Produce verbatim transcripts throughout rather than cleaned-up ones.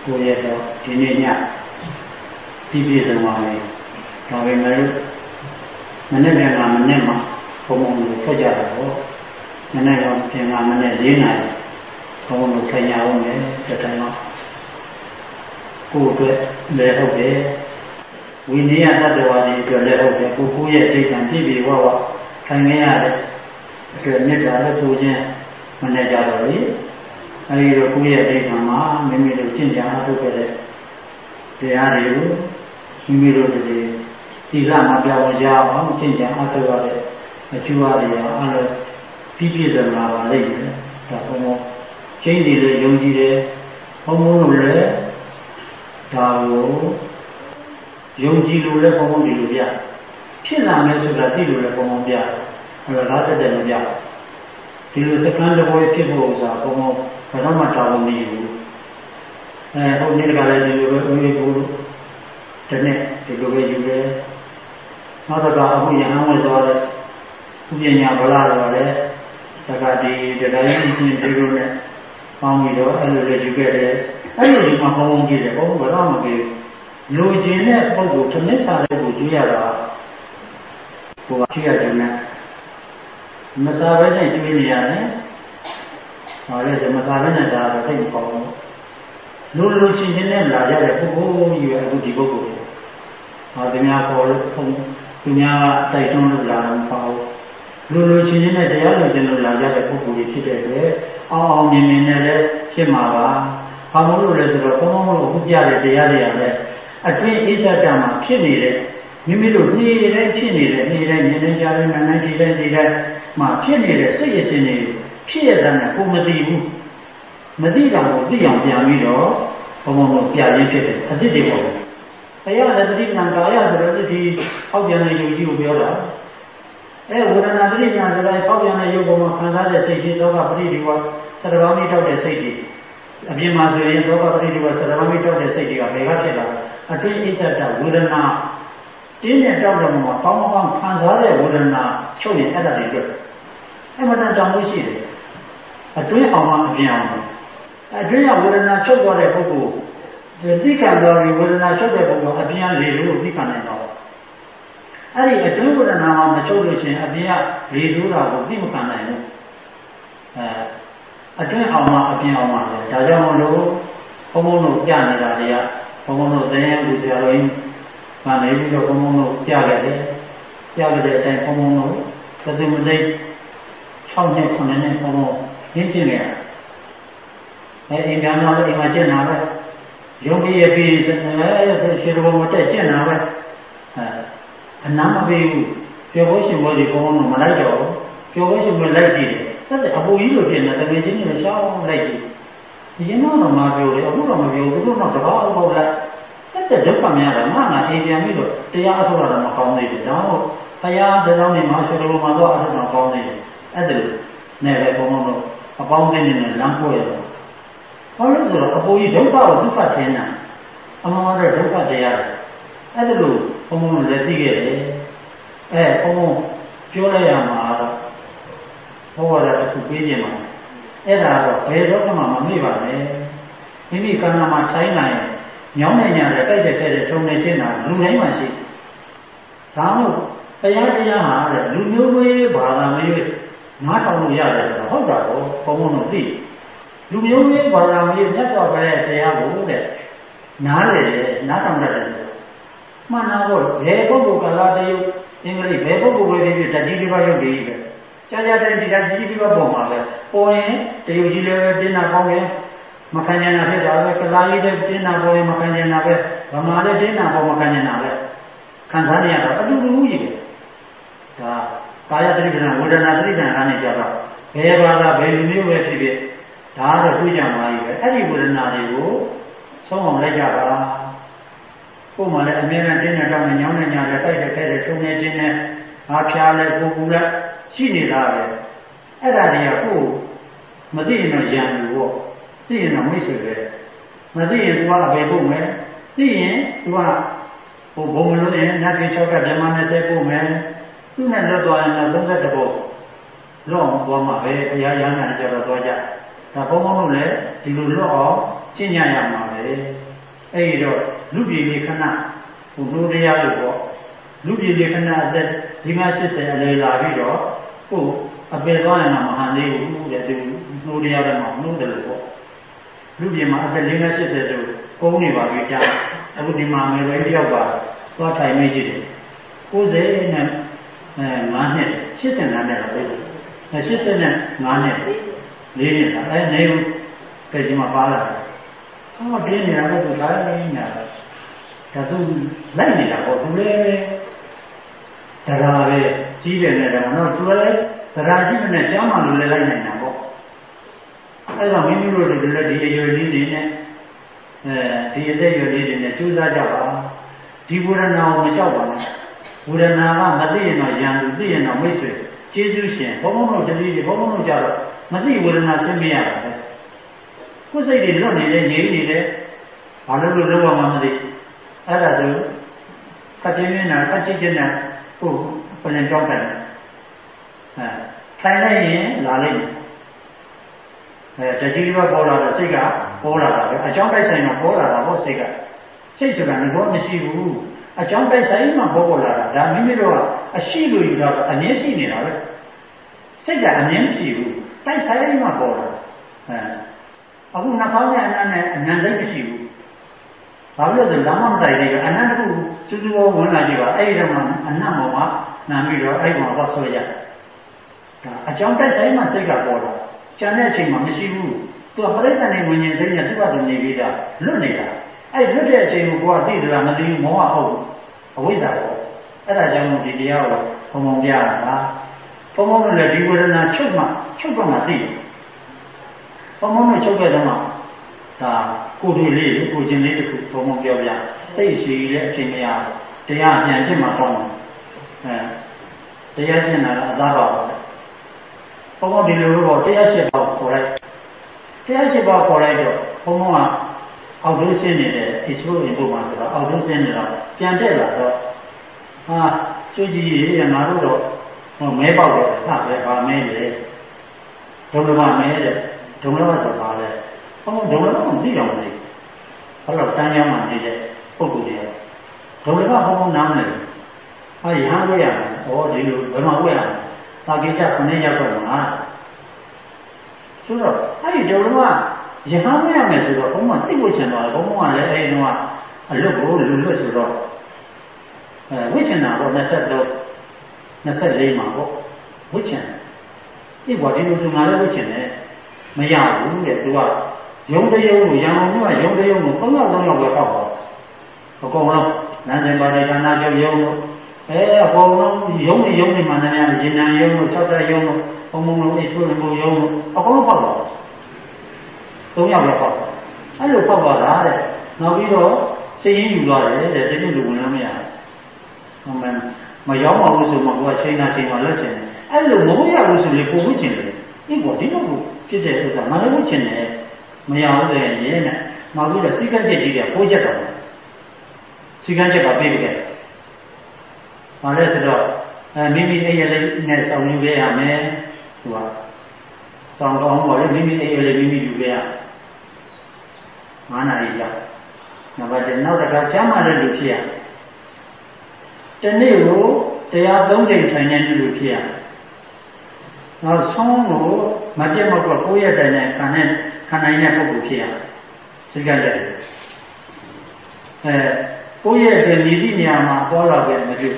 ကိုရတော့ဒီနေ့ညပြည့်ပြည့်စုံပါလေဒါပေမဲ့မနေ့ကမနေ့မှာဘုံဘုံကိုထွက်ကြတာပေါ့မနေ့ကပြင်ကမနေ့လေးနာရီဘုံဘုံကိုခင်ရအောင်လေတတိုင်းတော့ကိုယ်အတွက်လည်းဟုတ်တယ်ဝိနည်းတတ္တဝါတွေအတွက်လည်းဟုတ်တယ်ကိုကိုရဲ့အိတ်တံပြည့်ပြည့်ဝဝခံရရတဲ့အတွက်မြတ်တာလည်းသူချင်းမနေ့ကြတော့လေအဲဒီတော့ကိုယ့်ရဲ့အိမ်မှာမိမိတို့ကျင့်ကြံအားထုတ်ခဲ့တဲ့တရားတွေကိုမိမိတို့တွေသီလမပြောင်းကြအောင်ကျင့်ကြံအားထုတ်ရတဲ့အကျိုးအရာတွေအားလုံးပြည့်ပြည့်စုံလာပါလိမ့်မယ်။ဒါဘုံဘုံကျင့်တယ်လို့ယုံကြည်တယ်ဘုံဘုံတို့လည်းဒါကိုယုံကြည်လို့လည်းဘုံဘုံဒီလိုပြဖြစ်လာမယ်ဆိုတာသိလို့လည်းဘုံဘုံပြအဲဒါလားတက်တယ်မပြဒီလိုစကန်းတစ်ပွဲဖြစ်ဖို့ဥစားဘုံဘုံဘာမှမတောင်းဘူးအဲဟိုနေ့ကလည်းဒီလိုပဲဦးလေးကိုတနေ့ဒီလိုပဲယူတယ်နောက်တော့အခုရဟန်းဝင်သွားတဲ့ဥပညာဗလာတော်လည်းတက္ကတိတရားရင်းချင်းဒီလိုနဲ့ပေါင်းပြီးတော့အဲ့လိုလေးယူခဲ့တယ်အဲ့လိုဒီမှာပေါင်းပေါင်းကြည့်တယ်ဘုံဘာမှမပြေလူကျင်တဲ့ပုဂ္ဂိုလ်ခမစ်စာတဲ့ကိုကြည့်ရတာဟိုကကြည့်ရတယ်နဲ့မစားဘဲနဲ့ကြည့်နေရတယ်။ဒါလည်းဆိုမစားဘဲနဲ့ဒါတော့သိမပေါ့ဘူး။လူလူချင်းချင်းနဲ့လာကြတဲ့ပုဂ္ဂိုလ်ကြီးရဲ့အခုဒီပုဂ္ဂိုလ်။ဟာသူများပေါ်လို့သူများတိုက်တွန်းလို့လာတော့မပေါ့ဘူး။လူလူချင်းချင်းနဲ့တရားလူချင်းလို့လာကြတဲ့ပုဂ္ဂိုလ်ကြီးဖြစ်တဲ့အတွက်အောင်အောင်မြင်မြင်နဲ့လည်းဖြစ်မှာပါ။ဘာလို့လဲဆိုတော့ဘုံဘုံကိုအခုပြတဲ့တရားတွေကလည်းအတွင်းအေးချမ်းတာမှာဖြစ်နေတဲ့မိမိတို့နေ့တိုင်းဖြစ်နေတဲ့နေ့တိုင်းမြင်နေကြတဲ့နာနေကြတဲ့ဒီတိုင်းမှာဖြစ်နေတဲ့စိတ်ရစဉ်တွေဖြစ်ရတဲ့နဲ့ကိုမသိဘူးမသိတာကိုသိအောင်ပြန်ပြီးတော့ဘုံဘုံကိုပြရင်းဖြစ်တယ်အသစ်တွေပေါ့တရားလည်းတတိပ္ပံကာယဆိုတော့ဒီဟောက်ပြန်တဲ့ယုတ်ကြီးကိုပြောတာအဲဝေဒနာပရိညာဆိုတော့ဟောက်ပြန်တဲ့ယုတ်ပေါ်မှာခံစားတဲ့စိတ်ကြီးတော့ကပရိဒီဝစတဘာမိတောက်တဲ့စိတ်ကြီးအပြင်မှာဆိုရင်တော့ကပရိဒီဝစတဘာမိတောက်တဲ့စိတ်ကြီးကဘယ်ကဖြစ်လာအတွင်းအိစ္ဆတဝေဒနာတင်းနဲ့တောက်တဲ့မှာပေါင်းပေါင်းခံစားတဲ့ဝေဒနာချုပ်ရင်အဲ့ဒါတွေတွေ့အဲ့မှတန်တောင်းလို့ရှိတယ်အတွင်းအောင်မှအပြင်အောင်အတွင်းကဝေဒနာချုပ်သွားတဲ့ပုဂ္ဂိုလ်ဒီသိက္ခာတော်ဝေဒနာချုပ်တဲ့ပုဂ္ဂိုလ်အပြင်လေလို့သိက္ခာနိုင်တော့အဲ့ဒီအတွင်းဝေဒနာမှာမချုပ်လို့ရှိရင်အပြင်ကလေလို့တာကိုသိမခံနိုင်ဘူးအဲအတွင်းအောင်မှအပြင်အောင်မှလေဒါကြောင့်မလို့ဘုံဘုံတို့ပြနေတာတွေကဘုံဘုံတို့သင်ရလူဆရာတော်ကြီးမှနေပြီးတော့ဘုံဘုံတို့ပြခဲ့တယ်ပြခဲ့တဲ့အတိုင်းဘုံဘုံတို့သတိမသိ၆နှစ်ခုနှစ်နှစ်ဘုံဘုံရင်းကျင်နေတာအဲအိမ်ကမှလည်းအိမ်မှာကျင့်တာပဲယုံကြည်ရပြီးစအဲရှေတော်ဘုံတက်ကျင့်တာပဲအဲအနာမပေးဘူးပြောဖို့ရှင်ဘောဒီဘုံဘုံတို့မလိုက်တော့ပြောဖို့ရှင်ဘလိုက်ကြည့်တယ်သက်အပူကြီးလိုဖြစ်နေတယ်တကယ်ချင်းနဲ့ရှောင်းလိုက်ကြည့်ဒီရင်တော့မပြောလေအခုတော့မပြောဘူးသူတို့တော့တကောက်အောက်လိုက်တဲ့ဒုက္ခများတယ်ငါငါအိမ်ပြန်ပြီးတော့တရားအထုတ်ရတာမကောင်းသေးဘူးဒါမှမဟုတ်တရားတရားနဲ့မှာဆိုလိုမှတော့အထုတ်တာကောင်းသေးတယ်အဲ့ဒါနဲ့ပဲဘုံဘုံတို့အပေါင်းအသင်းနဲ့လမ်းပွဲရတော့ဘာလို့ဆိုတော့အပေါ်ကြီးဒုက္ခကိုဒုက္ခထင်တာအမှန်တော့ဒုက္ခတရားအဲ့ဒါလို့ဘုံဘုံတို့လည်းသိခဲ့တယ်အဲဘုံဘုံပြောလိုက်ရမှာတော့ဘုရားတစ်ခုပြေးခြင်းမှာအဲ့ဒါတော့ဘယ်တော့မှမမေ့ပါနဲ့မိမိကံနာမှာထိုင်းနိုင်ညောင်းနေညာတဲ့တိုက်တဲ့တဲ့ထုံနေခြင်းတာလူတိုင်းမှာရှိဒါမှမဟုတ်တရားတရားဟာတဲ့လူမျိုးမျိုးဘာသာမျိုးနားထောင်လို့ရတယ်ဆိုတော့ဟုတ်တာကိုဘုံဘုံတို့သိလူမျိုးမျိုးဘာသာမျိုးမြတ်စွာဘုရားတရားကိုတဲ့နားလေနားထောင်တတ်တယ်ဆိုတော့မှန်တာတော့ဘယ်ပုဂ္ဂိုလ်ကလာတရုပ်အင်္ဂလိပ်ဘယ်ပုဂ္ဂိုလ်ပဲဖြစ်ဖြစ်ဓာတ်ကြီးတစ်ပါးရုပ်ကြီးပဲကြာကြာတဲ့ဒီဓာတ်ကြီးတစ်ပါးပုံမှာပဲပေါ်ရင်တရုပ်ကြီးလည်းတင်းတာပေါင်းရင်မခံကျင်တာဖြစ်တာပဲကစားလေးတဲ့တင်းတာပေါ်ရင်မခံကျင်တာပဲဗမာလည်းတင်းတာပေါ်မခံကျင်တာပဲခံစားနေရတာအတူတူကြီးပဲဒါကာယတတိပ္ပံဝေဒနာတတိပ္ပံအနေနဲ့ကြတော့ဘယ်ဘာသာဘယ်လူမျိုးပဲဖြစ်ဖြစ်ဒါတော့တွေ့ကြမှာကြီးပဲအဲ့ဒီဝေဒနာတွေကိုဆုံးအောင်လိုက်ကြပါကိုယ်မှလည်းအမြဲတမ်းတင်းနေတော့ညောင်းနေညာလည်းတိုက်တဲ့ခဲတဲ့ထုံနေခြင်းနဲ့အားဖြားလဲပူပူလဲရှိနေတာပဲအဲ့ဒါတွေကကိုယ်မသိရင်တော့ရံလို့ပေါ့သိရင်တော့မိတ်ဆွေပဲမသိရင် तू ကအပေပို့မယ်သိရင် तू ကဟိုဘုံမလို့ရင်ညတိ၆ကဗြဟ္မာ၂၀ပို့မယ်သူနဲ့လွတ်သွားရင်တော့၃၁ပို့လွတ်အောင်သွားမှာပဲဘုရားရဟန်းကကြတော့သွားကြဒါဘုံဘုံလို့လည်းဒီလိုလွတ်အောင်ကျင့်ကြရမှာပဲအဲ့ဒီတော့လူပြည်လေးခဏဘုဒ္ဓတရားလို့ပေါ့လူပြည်လေးခဏအသက်ဒီမှာ၈၀အလေလာပြီးတော့ကိုယ်အပေသွားရင်တော့မဟန်သေးဘူးတဲ့သူဘုဒ္ဓတရားတော့မဟုတ်တယ်လို့ပေါ့လူပြည်မှာအသက်၄၀ ၈၀ဆိုကုန်းနေပါပြီကြာအခုဒီမှာငယ်လေးတယောက်ပါသွားထိုင်နေကြည့်တယ်၉၀နဲ့အဲ၅နှစ်၈၅နှစ်တော့ပဲ၈၅နှစ်လေးနှစ်လားအဲနေဦးပဲဒီမှာပါလာတယ်ဟောတင်းနေတာကသူလာနေနေတာဒါသူလိုက်နေတာပေါ့သူလည်းတရားပဲကြီးတယ်နဲ့တော့တော့သူလည်းတရားရှိတဲ့ကြားမှလို့လည်းလိုက်နေတာပေါ့အဲဒါမိမိတို့တွေလည်းဒီအရွယ်လေးတွေနဲ့အဲဒီအသက်အရွယ်လေးတွေနဲ့ကြိုးစားကြပါဒီဝေဒနာကိုမလျှောက်ပါနဲ့ဝေဒနာကမသိရင်တော့ယံသူသိရင်တော့မိတ်ဆွေကျေးဇူးရှင်ဘုံဘုံတို့တတိဘုံဘုံတို့ကြတော့မသိဝေဒနာဆင်းမရပါဘူးကိုယ်စိတ်တွေလွတ်နေတယ်ငြိမ်နေတယ်ဘာလို့လို့လောက်မှမသိအဲ့ဒါဆိုကတိမင်းနာကတိကျင်းနာကိုပြန်ကြောက်တယ်အဲထိုင်လိုက်ရင်လာလိုက်အဲတတိယပေါ်လာတော့စိတ်ကပေါ်လာတာပဲအကြောင်းတိုက်ဆိုင်တော့ပေါ်လာတာပေါ့စိတ်ကစိတ်ဆိုတာငါတော့မရှိဘူးအကြောင်းတိုက်ဆိုင်မှပေါ်ပေါ်လာတာဒါမိမိတို့ကအရှိလို့ယူတော့အမြဲရှိနေတာပဲစိတ်ကအမြဲမရှိဘူးတိုက်ဆိုင်မှပေါ်လာအဲအခုနှာခေါင်းနဲ့အနံ့နဲ့အနံ့စိတ်မရှိဘူးဘာလို့လဲဆိုတော့မမတိုက်သေးဘူးအနံ့တစ်ခုစူးစူးဝင်လာကြည့်ပါအဲ့ဒီတော့မှအနံ့ပေါ်မှာနာပြီးတော့အဲ့ပေါ်တော့ဆွဲရဒါအကြောင်းတိုက်ဆိုင်မှစိတ်ကပေါ်လာကျန်တဲ့အချိန်မှာမရှိဘူးသူကပြိဿနဲ့ဝิญဉ်စိတ်နဲ့သူ့ဘာသူနေပြီးတာလွတ်နေတာအဲ့လွတ်တဲ့အချိန်ကိုကိုကသိသလားမသိဘူးမောဟဟုတ်အဝိဇ္ဇာပေါ့အဲ့ဒါကြောင့်ဒီတရားကိုဘုံဘုံပြရတာဘုံဘုံလည်းဒီဝေဒနာချုပ်မှချုပ်တော့မှသိတယ်ဘုံဘုံနဲ့ချုပ်ခဲ့တော့မှဒါကိုယ်တွေလေးကိုချင်းလေးတစ်ခုဘုံဘုံပြောပြသိရှိတဲ့အချိန်မရတရားပြန်ရှင်းမှကောင်းတယ်အဲတရားရှင်းတာကအသားတော့ဘုံဘုံဒီလိုတော့တရားရှင်းတော့ခေါ်လိုက်တရားရှင်းပါခေါ်လိုက်တော့ဘုံဘုံကအောက်တွင်းဆင်းနေတဲ့ explore input မှာဆိုတော့အောက်တွင်းဆင်းနေတော့ပြန်တက်လာတော့ဟာစွကြည်ရငါတို့တော့ဟောမဲပေါက်တယ်ဟာပဲဗာမဲလေဒုလမမဲတဲ့ဒုလမဆိုပါလေဟောဒုလမမသိအောင်လေဘယ်တော့တန်းရမှနေတဲ့ပုဂ္ဂိုလ်တွေဒုလမဘုံဘုံနားမလဲဟာရဟန်းဝဲရတယ်ဩဒီလိုဘယ်မှာဝဲရလဲသာကိစ္စခဏရောက်တော့မှာဆိုတော့အဲ့ဒီဒုလမရဟန်းမရမယ်ဆိုတော့ဘုံမှာသိဖို့ချင်တော့ဘုံကလည်းအဲဒီတော့အလွတ်ကိုလူလွတ်ဆိုတော့အဲဝိချင်တာတော့နှစ်ဆက်တော့နှစ်ဆက်လေးမှာပေါ့ဝိချင်ဒီဘောဒီလိုသူငါလည်းဝိချင်တယ်မရဘူးတဲ့သူကယုံတယုံကိုရံအောင်ကယုံတယုံကိုသုံးယောက်သုံးယောက်ပဲပေါက်တော့အကုန်လုံးနန်းစင်ပါရိဌာနကျော်ယုံလို့အဲအကုန်လုံးယုံနေယုံနေမှန်းတယ်ရေနံယုံလို့၆တက်ယုံလို့ဘုံဘုံလုံးအိဆွေးလုံးယုံလို့အကုန်လုံးပေါက်တော့သုံးယောက်လည်းပေါက်အဲ့လိုပေါက်သွားတာတဲ့နောက်ပြီးတော့စိတ်ရင်းယူသွားတယ်တဲ့ဒီလိုလူဝင်လို့မရဘူးမှန်မရောက်ပါဘူးဆိုမှကိုကချိန်နာချိန်မှလက်ချင်တယ်အဲ့လိုမဟုတ်ရဘူးဆိုလေကိုဝှချင်တယ်ဒီပေါ်ဒီတော့ဖြစ်တဲ့ဥစ္စာငါလည်းဝှချင်တယ်မရဘူးတဲ့ရေးနဲ့နောက်ပြီးတော့စိတ်ကကြက်ကြီးကဖိုးချက်တော့စိတ်ကကြက်ကပြေးခဲ့ဘာလဲဆိုတော့အဲမိမိအိမ်ရလေးနဲ့ဆောင်ယူခဲ့ရမယ်သူကဆောင်ကောင်းပါလေမိမိအိမ်ရလေးမိမိယူခဲ့ရငါးနာရီကြာနောက်ပါတဲ့နောက်တစ်ခါကျမ်းမာတဲ့လူဖြစ်ရတနေ့ကိုတရားသုံးချိန်ထိုင်နေတဲ့လူဖြစ်ရနောက်ဆုံးကိုမပြတ်မကွက်ကိုယ့်ရဲ့တိုင်နဲ့ခံနဲ့ခံနိုင်တဲ့ပုဂ္ဂိုလ်ဖြစ်ရစိတ်ကလည်းအဲကိုယ့်ရဲ့အတွက်ညီတိနေရာမှာပေါ်လာပဲမဖြစ်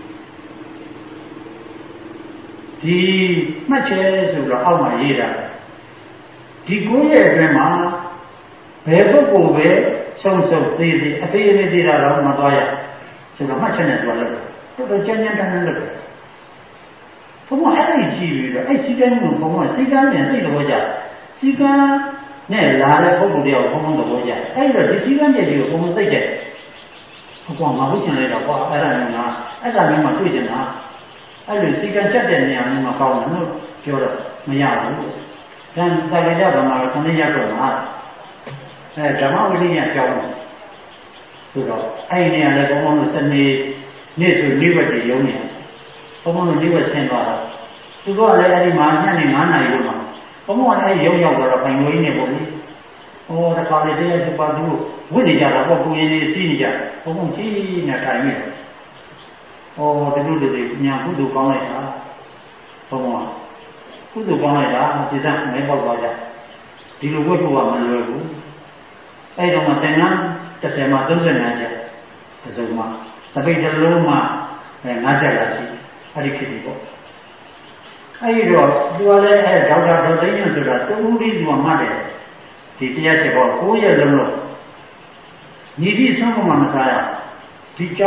ဒီမှတ်ချဲဆိုတော့အောက်မှာရေးတာဒီကိုယ့်ရဲ့အတွင်းမှာဘယ်ပုဂ္ဂိုလ်ပဲဆုံးဆုံးသေးသေးအသေးသေးသေးတာတော့မသွားရဆိုတော့မှတ်ချက်နဲ့သွားလို့တော်တော်ကြမ်းကြမ်းတမ်းတမ်းလုပ်တယ်ဘုံကအဲ့ဒီကြည့်ပြီးတော့အဲ့စီကန်းကိုဘုံကစီကန်းနဲ့သိတော့ကြစီကန်းနဲ့လာတဲ့ပုဂ္ဂိုလ်တွေကိုဘုံတော့ကြအဲ့တော့ဒီစီကန်းပြည့်ကြီးကိုဘုံသိတယ်ဟောကွာမဟုတ်ချင်လိုက်တော့ကွာအဲ့ဒါမျိုးကအဲ့ဒါမျိုးမှတွေ့ချင်တာအဲ့လိုစီကံချက်တဲ့နေရာမျိုးမှာပေါင်းတယ်လို့ပြောတော့မရဘူး။ဒါတာကြကြတော့မှခဏရတော့မှာအဲဓမ္မဝိနည်းကြောင်းဆိုတော့အဲ့ဒီနေရာလည်းဘုံဘုံတို့စနေနေ့ဆိုနေ့ဝက်တည်ရုံးနေဘုံဘုံတို့နေ့ဝက်ဆင်းသွားတော့သူတို့ကလည်းအဲ့ဒီမှာညနေငါးနာရီလို့မှာဘုံဘုံကလည်းအဲ့ရုံးရောက်တော့ပိုင်ဝေးနေပေါ့လေဩတခါလေတရားရှိပါသူဝိနေကြတာပေါ့ကိုရင်လေးစီးနေကြဘုံဘုံကြီးနဲ့ထိုင်နေတယ်ဩတလူလူတွေညာကုသိုလ်ကောင်းလိုက်တာဘုံဘုံကုသိုလ်ကောင်းလိုက်တာဒီစံမဲပေါက်သွားကြဒီလိုဝတ်ဖို့ကမလွယ်ဘူးအဲ့တော့မှသင်္ကန်းတစ်ဆယ်မှာသုံးဆယ်၅ချက်တစ်စုံမှာသပိတ်တစ်လုံးမှာ၅ချက်လာရှိအဲ့ဒီဖြစ်ပြီပေါ့အဲ့ဒီတော့သူကလည်းအဲဒေါက်တာဒေါ်သိန်းညွန့်ဆိုတာတူဦးလေးသူကမှတ်တယ်ဒီတရားချက်ပေါ့ကိုယ့်ရဲ့လုံးလို့ညီတိဆုံးမှမစားရဒီเจ้า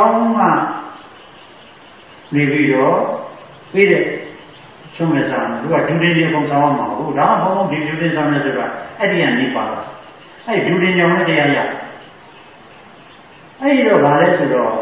ကနေပြီးတော့ပြီးတဲ့ဆုံးမစားဘူးသူကဒူရင်းကြီးပုံဆောင်အောင်မဟုတ်ဘူးဒါမှမဟုတ်ဒီဒူရင်းဆောင်နေဆိုတာအဲ့ဒီကနေပါတော့အဲ့ဒူရင်းကြောင့်လည်းတရားရအဲ့ဒီတော့ဗာလဲဆိုတော့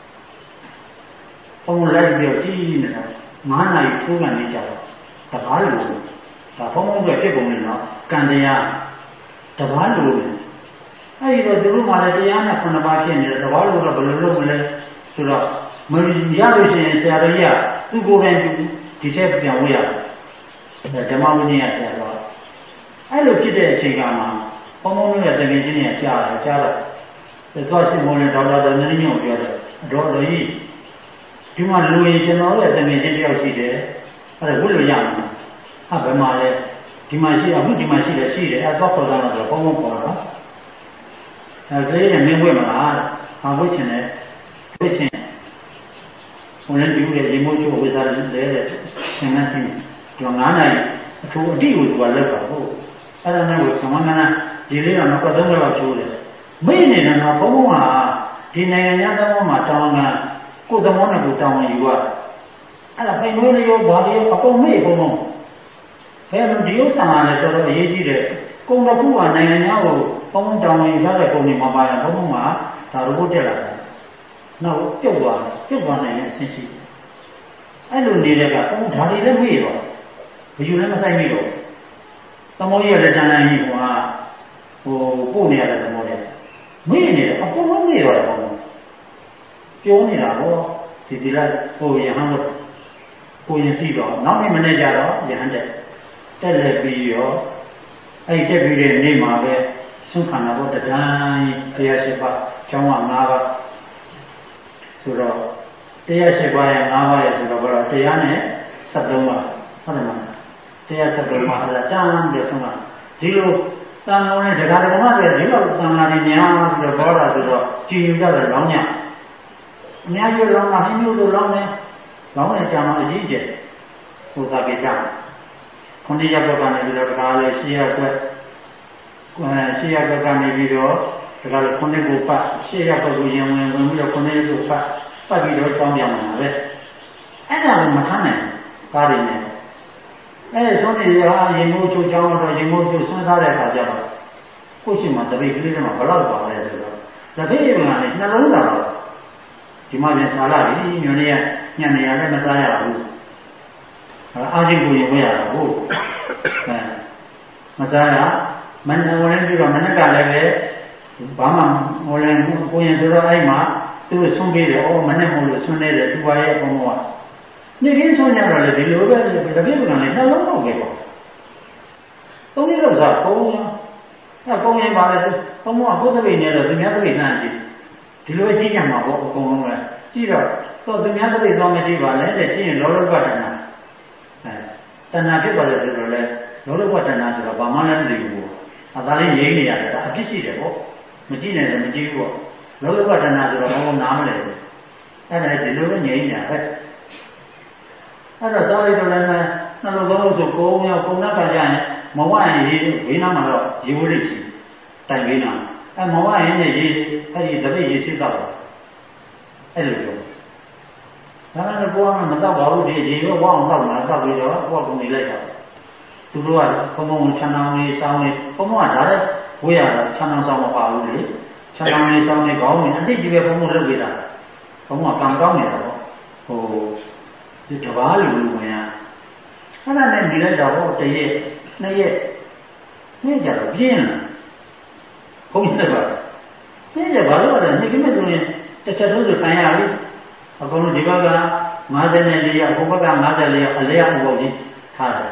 ဘုံလိုက်ပြီးတော့ကြီးနေတာငါးနာရီထိုးကနေကြတော့တပားလိုဒါဘုံဘုံကဖြစ်ပုံနဲ့နော်ကံတရားတပားလိုအဲ့ဒီတော့သူတို့မှလည်းတရားနဲ့ခုနှစ်ပါးဖြစ်နေတယ်တပားလိုတော့ဘယ်လိုလုပ်မလဲဆိုတော့မရလို့ရှိရင်ဆရာတော်ကြီးကသူ့ကိုယ်တိုင်ဒီချက်ပြန်ဝေးရတယ်ဓမ္မဝိနည်းဆရာတော်အဲ့လိုဖြစ်တဲ့အချိန်ကမှဘုံဘုံတို့ရဲ့တကယ်ချင်းတွေကကြားတယ်ကြားတော့သွားရှိမိုးနဲ့ဒေါက်တာတော်နည်းနည်းပြောတယ်တော်တော်ကြီးဒီမှာလူရင်ကျွန်တော်ရဲ့တကယ်ချင်းတယောက်ရှိတယ်အဲ့ဒါဝိလို့ရမှာဟာဘယ်မှာလဲဒီမှာရှိအခုဒီမှာရှိတယ်ရှိတယ်အဲ့တော့ခေါ်တာတော့ဘုံဘုံခေါ်တာအဲ့ဒါလေးနဲ့မင်းဝိမလားဟာဝိချင်တယ်ဝိချင်ဘုန်းကြီးတို့ရဲ့ရေမိုးချိုးဝိစားတယ်တဲ့ဆင်မစင်းဒီငါးနိုင်အထူးအတိကိုသူကလက်ပါဟုတ်အဲ့ဒါနဲ့ကိုသမဏနာဒီလေးတော့တော့သုံးလောက်ချိုးတယ်မိနေတယ်နော်ဘုံဘုံဟာဒီနိုင်ငံသားသဘောမှာတောင်းတာကိုယ်သဘောနဲ့ကိုတောင်းယူရအဲ့ဒါပိန်လို့ရောဘာလို့အကုန်မေ့ဘုံဘုံဘယ်လိုဒီဥစ္စာကလည်းတော်တော်အရေးကြီးတယ်ကုံတစ်ခုကနိုင်ငံသားကိုဘုံဘုံတောင်းယူရတဲ့ပုံတွေမှာပါရင်ဘုံဘုံမှာဒါရိုဘတ်တက်လာတယ်နောက်ပြုတ်သွားပြုတ်သွားနိုင်တဲ့အဆင့်ရှိအဲ့လိုနေတဲ့ကဘုံဒါတွေလည်းမေ့တော့ဘယူလည်းမဆိုင်မိတော့သမောကြီးရတဲ့တန်တန်ကြီးကဟိုပို့နေရတဲ့သမောတွေမေ့နေတယ်အကုန်လုံးမေ့တော့တယ်ဘုံပြောနေတာဟောဒီဒီလားဟိုရဟန်းတို့ကိုရင်စီတော့နောက်နေ့မနေ့ကျတော့ရဟန်းတက်တက်လက်ပြီးရောအဲ့တက်ပြီးတဲ့နေ့မှာပဲသုံးခန္ဓာဘောတဒန်းတရားရှိပါကျောင်းက၅ပါးဆိုတော့တရားရှိပါရဲ့၅ပါးရဲ့ဆိုတော့ဘာတရားနဲ့၁၃ပါးဟုတ်တယ်မလားတရား၁၃ပါးအဲ့ဒါတန်းပြီးဆုံးတာဒီလိုတန်လုံးနဲ့ဒကာဒကာတွေဒီလိုတန်လာနေများပြီးတော့ဘောတာဆိုတော့ကြည်ညိုကြတယ်လောင်းညအများကြီးလောင်းတာဟင်းမျိုးလိုလောင်းနေလောင်းနေကြမှာအကြီးကျယ်ဟိုသာပြေကြခုနှစ်ရက်တော့ကနေပြီးတော့ဒကာလည်းရှေ့ရက်ကွက်ရှေ့ရက်ကွက်ကနေပြီးတော့ဒကာလည်းခုနှစ်ကိုပတ်ရှေ့ရက်ကွက်ကိုရင်ဝင်ဝင်ပြီးတော့ခုနှစ်ကိုပတ်ပတ်ပြီးတော့ကြောင်းပြန်လာပဲအဲ့ဒါကိုမထမ်းနိုင်ကားရင်းနဲ့အဲဆိုနေရဟာရေမိုးချိုးကြောင်းတော့ရေမိုးချိုးဆွမ်းစားတဲ့အခါကျတော့ကိုယ့်ရှိမှတပိတ်ကလေးတွေမှာဘလောက်ပါလဲဆိုတော့တပိတ်ကလည်းနှလုံးသားတော့ဒီမှာပြန်စားလာပြီညနေရညနေရလည်းမစားရဘူးအားချင်းကိုရင်ဝဲရတာဟုတ်အဲမစားရမနက်ဝင်ပြီးတော့မနက်ကလည်းပဲဘာမှဟိုလည်းကိုရင်ဆိုတော့အဲ့မှာသူ့ဆွမ်းပေးတယ်အော်မနက်မို့လို့ဆွမ်းနေတယ်သူပါရဲ့အကုန်လုံးကနေရင်းဆွမ်းကြတော့လေဒီလိုပဲတပိတ်ကလည်းနှလုံးတော့ပဲပေါ့သုံးနည်းလို့စားပုံရအဲပုံရင်ပါလေပုံကဘုဒ္ဓဘိနေတော့သူများတပိတ်နှမ်းကြည့်ဒီလိုကြည့်ကြမှာပေါ့အကုန်လုံးပဲကြည့်တော့တော့သူများတပိတ်တော့မကြည့်ပါနဲ့တဲ့ကြည့်ရင်လောလောကတဏ္ဍာအဲတဏ္ဍာဖြစ်ပါလေဆိုတော့လေလောလောကတဏ္ဍာဆိုတော့ဘာမှလည်းမသိဘူးအသာလေးငြိမ်းနေရတယ်ဒါအဖြစ်ရှိတယ်ပေါ့မကြည့်နဲ့လည်းမကြည့်ဘူးပေါ့လောလောကတဏ္ဍာဆိုတော့ဘာမှနားမလဲဘူးအဲ့ဒါဒီလိုပဲငြိမ်းနေတာပဲအဲ့တော့စားလိုက်တော့လည်းနှလုံးသားဆိုကိုယ်ရောက်ပုံနာကကြရင်မဝရင်ရေးဝိနာမှာတော့ရေဝိလိရှိတိုင်ဝိနာအဲမဝရင်နဲ့ရေးအဲ့ဒီတပိတ်ရေးစစ်တော့အဲ့လိုပြောဒါနဲ့ကိုယ်ကမတော့ပါဘူးဒီရေရောဝအောင်တော့မှာတော့ပြီးတော့ကိုယ်ကနေလိုက်တာသူတို့ကဘုံဘုံချမ်းသာလေးစောင်းလေးဘုံဘုံကဒါလည်းဝေးရတာချမ်းသာဆောင်မပါဘူးလေချမ်းသာလေးစောင်းလေးကောင်းနေအတိတ်ကြီးပဲဘုံဘုံလုပ်ပေးတာဘုံဘုံကကံကောင်းနေတာပေါ့ဟိုဒီတဘာလူလူဝင်ရအဲ့ဒါနဲ့ဒီလိုက်တော့တရက်နှစ်ရက်နေ့ကြတော့ပြင်းလာဘုံတက်ပါနေ့ကြဘာလို့လဲနေ့ကမဲ့ဆိုရင်တစ်ချက်သုံးဆိုဆိုင်ရပြီအကုန်လုံးဒီဘက်က၅၄ရက်ဘုံဘက်က၅၄ရက်အလဲအပေါ်ကြီးထားတယ်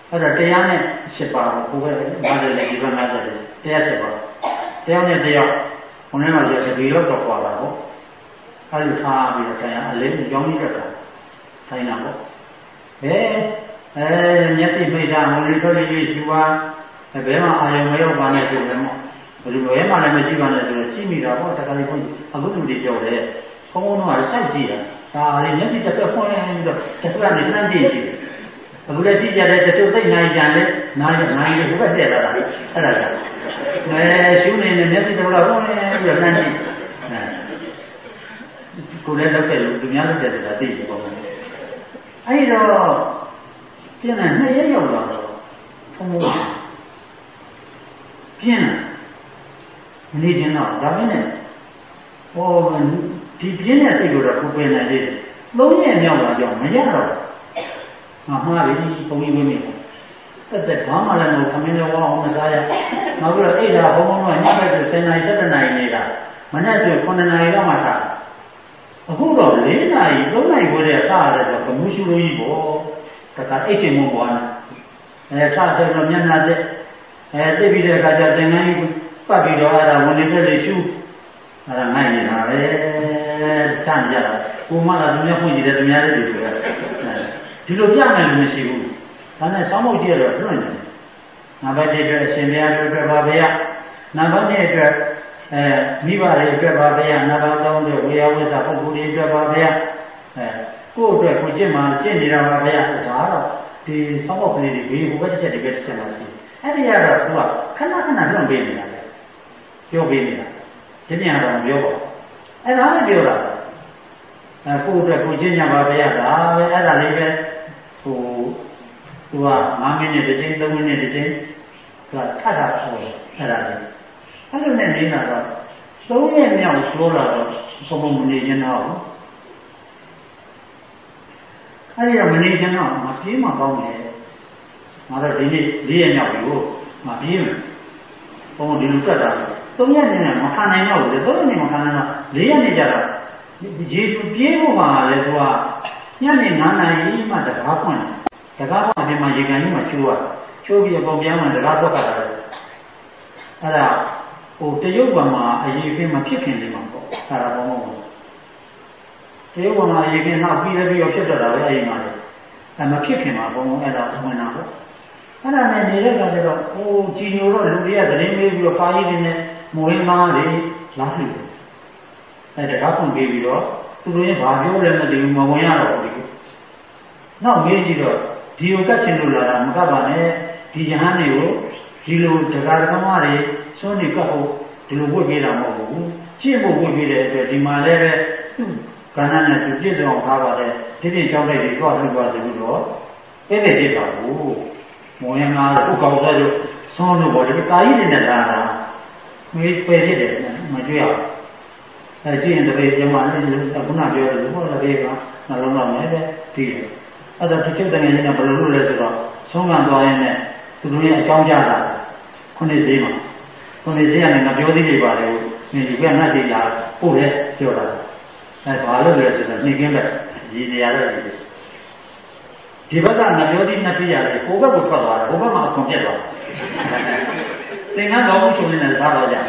အဲ့ဒါတရားနဲ့ရှစ်ပါးကိုပဲငါးတယ်လေဒီဘက်ငါးတယ်တရားရှစ်ပါးတရားနဲ့တရားဘုန်းတော်ကဒီလောက်တော့ပွာလာပေါ့အဲ့လိုထားပြီးတော့တရားအလေးအကြောင်းကြီးတက်တာထိုင်တာပေါ့ဘယ်အဲမျက်စိမိတ်တာမလို့ထွက်လို့ရှိပါဘယ်မှာအာရုံမရောက်ပါနဲ့ဆိုလည်းမဘယ်လိုလဲမှလည်းမရှိပါနဲ့ဆိုတော့ကြည့်မိတာပေါ့တခါလေးဘုန်းကြီးအခုလူတွေပြောတယ်ဘုန်းဘုန်းတို့ကစိုက်ကြည့်တာဒါလေးမျက်စိတစ်ဖက်ဖွင့်ပြီးတော့တစ်ဖက်ကနေနှမ်းကြည့်ကြည့်အခုလည်းရှိကြတဲ့တချို့သိနိုင်ကြတယ်နားရနိုင်ရဘုရားတက်လာတာအဲ့ဒါကြောင့်အဲရှုနေနေမျက်စိတစ်ဖက်ဖွင့်ပြီးတော့နှမ်းကြည့်ကိုယ်လည်းလုပ်ခဲ့လို့သူများလုပ်တယ်ဆိုတာသိတယ်ပေါ့အဲ့တော့ကျင်းတဲ့နှစ်ရက်ရောက်လာတော့ဘုန်းဘုန်းပြင်းနေခြင်းတော့ဒါပဲနဲ့ဟောဒီပြင်းတဲ့စိတ်ကိုတော့ကိုပယ်နိုင်သေးတယ်သုံးရက်မြောက်လာကြောင်းမရတော့ငါမှားပြီဘုံကြီးဝင်းနေတက်တက်ဘာမှလည်းမဟုတ်ခမင်းလည်းဝအောင်မစားရနောက်ပြီးတော့အိတ်တာဘုံဘုံကညဘက်ဆိုဆယ်နာရီဆယ်တနာရီနေတာမနေ့ဆိုခုနှစ်နာရီတော့မှထားအခုတော့လေးနာရီသုံးနာရီဝဲတဲ့ထားရတယ်ဆိုတော့ကမှုရှုလို့ကြီးပေါ့တခါအိတ်ချင်းမပေါ်နဲ့အဲထားတယ်တော့မျက်နှာသက်အဲသိပြီးတဲ့အခါကျသင်္ကန်းကြီးပတ်ပြီးတော့အဲ့ဒါဝင်နေတဲ့လေရှုအဲ့ဒါနိုင်နေတာပဲစမ်းကြတာကိုမလာသူများဖွင့်ကြည့်တယ်သူများလည်းဒီလိုပဲဒီလိုပြမယ်လို့မရှိဘူးဒါနဲ့ဆောင်းမုတ်ကြီးတော့လွှင့်တယ်နံပါတ်တစ်အတွက်အရှင်ဘုရားတို့အတွက်ပါဗျာနံပါတ်နှစ်အတွက်အဲမိဘတွေအတွက်ပါဗျာနံပါတ်သုံးအတွက်ဝေယဝိဇ္ဇပုဂ္ဂိုလ်တွေအတွက်ပါဗျာအဲကိုယ့်အတွက်ကိုကျင့်မှကျင့်နေတာပါဗျာဒါတော့ဒီဆောင်းမုတ်ကလေးတွေဘေးဟိုဘက်တစ်ချက်ဒီဘက်တစ်ချက်မှာရှိအဲ့ဒီကတော့သူကခဏခဏလွန့်ပေးနေတာလေပြောပေးနေတာဒီပြန်တော့ပြောပါအဲ့ဒါလည်းပြောတာအဲကိုယ့်အတွက်ကိုကျင့်ကြပါဗျာဒါပဲအဲ့ဒါလေးပဲဟိုသူကငါးမိနစ်တစ်ချိန်သုံးမိနစ်တစ်ချိန်သူကထပ်တာဆိုအဲ့ဒါလေးအဲ့လိုနဲ့နေတာတော့သုံးရက်မြောက်ဆိုလာတော့ဘုံဘုံမနေခြင်းတော့အဲ့ဒီတော့မနေခြင်းတော့မပြေးမှကောင်းတယ်ငါတော့ဒီနေ့လေးရက်မြောက်ပြီကိုမပြေးမယ်ဘုံဒီလိုတက်တာသုံးရက်နေမခံနိုင်တော့ဘူးသုံးရက်နေမခံနိုင်တော့လေးရက်နေကြတော့ရေပြေးဖို့ပါလေသူကညနေငါးနာရီမှတကားဖွင့်တကားဖွင့်ပြီးမှရေကန်ကြီးမှချိုးရချိုးပြီးအပေါ်ပြန်မှတကားတော့ကတာလေအဲ့ဒါဟိုတရုတ်ဘက်မှာအရေးခင်းမဖြစ်ခင်လေးမှာပေါ့အဲ့ဒါဘောမဟုတ်တရုတ်ဘက်မှာအရေးခင်းနောက်ပြီးလည်းပြီးတော့ဖြစ်တော့တာပဲအဲ့ဒီမှာလေအဲ့မဖြစ်ခင်မှာဘုံဘုံအဲ့ဒါဝင်တာပေါ့အဲ့ဒါနဲ့နေတဲ့ကကျတော့ဟိုကြည်ညိုတော့လူတွေကသတင်းမေးပြီးတော့ပါရီတွေနဲ့မွေးမားတွေလာလှူတယ်အဲ့ဒါကဖွင့်ပေးပြီးတော့သူတို့ရဲ့ဘာပြောလဲမသိဘူးမဝင်ရတော့ဘူးဒီနောက်မေးကြည့်တော့ဒီကိုကတ်ချင်လို့လာတာမကပ်ပါနဲ့ဒီယဟန်တွေကိုဒီလိုတရားဓမ္မတွေစွန့်နေကပ်ဖို့ဒီလိုဝတ်ပေးတာမဟုတ်ဘူးကျင့်ဖို့ဝတ်ပေးတဲ့အတွက်ဒီမှာလည်းပဲသူ့ကဏ္ဍနဲ့သူပြည့်စုံအောင်ထားပါတယ်ဒီပြည့်ကြောင်းလိုက်တွေတော့လှူပါဆိုပြီးတော့ပြည့်ပြည့်ပြပါဘူးမဝင်လာတော့ကောက်စားလို့ဆွမ်းလို့ပေါ့ဒီကာကြီးတွေနဲ့လာတာငွေပယ်ဖြစ်တယ်မကြွရဘူးအဲကြည့်ရင်တပည့်ကျမလည်းခုနပြောတယ်ဘောလည်းပေးပါနှလုံးသားနဲ့တဲ့ဒီအဲ့ဒါတစ်ချက်တည်းနဲ့ဘယ်လိုလုပ်လဲဆိုတော့ဆုံးခံသွားရင်လည်းသူတို့ရဲ့အကြောင်းကြားတာခုနှစ်ဈေးမှာခုနှစ်ဈေးကလည်းငါပြောသေးတယ်ပါလေဒီကငါ့ဈေးလာပို့တယ်ပြောတာအဲဘာလို့လဲဆိုတော့နှိမ့်ကင်းပဲရည်စရာတော့ဒီဒီဘက်ကငါပြောသေးနှစ်ပြရတယ်ဟိုဘက်ကိုထွက်သွားတယ်ဟိုဘက်မှာအခွန်ပြတ်သွားတယ်သင်္ကန်းတော်မှုရှင်နေစားတော့ကြ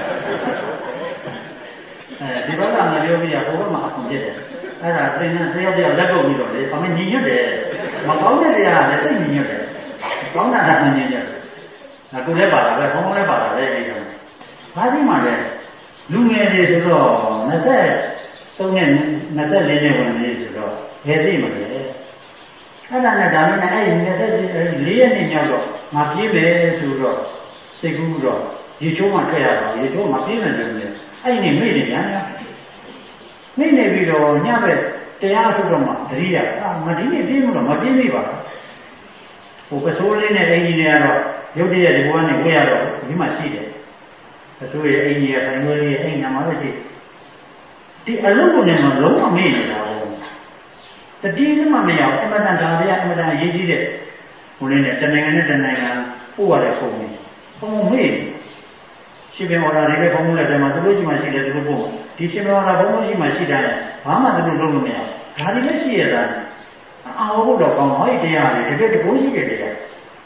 အဲဒီဘက်ကငါပြောပြရဟိုဘက်မှာအခွန်ပြတ်တယ်အဲ့ဒါသင်္ကန်းတယောက်တယောက်လက်ကုပ်ပြီးတော့လေအမေညီညွတ်တယ်မကောင်းတဲ့တရားလည်းသိညီညွတ်တယ်ကောင်းတာကညီညွတ်တယ်အခုလည်းပါတာပဲဘုံဘုံလည်းပါတာပဲဒီကောင်ဘာဒီမှလဲလူငယ်တွေဆိုတော့နှစ်ဆက်သုံးနဲ့နှစ်ဆက်လေးနဲ့ဝင်နေဆိုတော့ဘယ်သိမလဲအဲ့ဒါနဲ့ဒါနဲ့အဲ့ဒီနှစ်ဆက်လေးရက်နေမြောက်တော့ငါပြေးမယ်ဆိုတော့စိတ်ကူးတော့ရေချိုးမှထွက်ရတော့ရေချိုးမှပြေးမယ်ဆိုရင်အဲ့ဒီနေမိနေညာမိနေပြီးတော့ညဘက်တရားထုတ်တော့မှတတိယအာမဒီနေ့ပြေးမှုတော့မပြေးမိပါဘူးဟိုပစိုးလေးနဲ့အင်ဂျင်တွေကတော့ရုပ်တရက်ဒီဘဝနဲ့ဝေးရတော့ဒီမှာရှိတယ်ပစိုးရဲ့အင်ဂျင်ရဲ့ဖိုင်ဝဲလေးရဲ့အိမ်နာမှာလည်းရှိဒီအလုံးကိုလည်းမလုံးဝမေ့နေတာဘူးတတိယမှမရအောင်အမတန်ဒါပြအမတန်ရေးကြည့်တဲ့ဟိုလေးနဲ့တနိုင်ငံနဲ့တနိုင်ငံပို့ရတဲ့ပုံကြီးဘုံမေ့ရှင်ပြန်ဟောတာတွေပဲဘုံလည်းတည်းမှာသူတို့ရှိမှရှိတယ်သူတို့ပို့ဒီရှင်ပြန်ဟောတာဘုံရှိမှရှိတယ်ဘာမှသူတို့လုပ်လို့မရဒါတွေလည်းရှိရတာအာဟုတ်တော့ကောင်းဟောဒီတရားတွေတကယ်တကူရှိတယ်တရား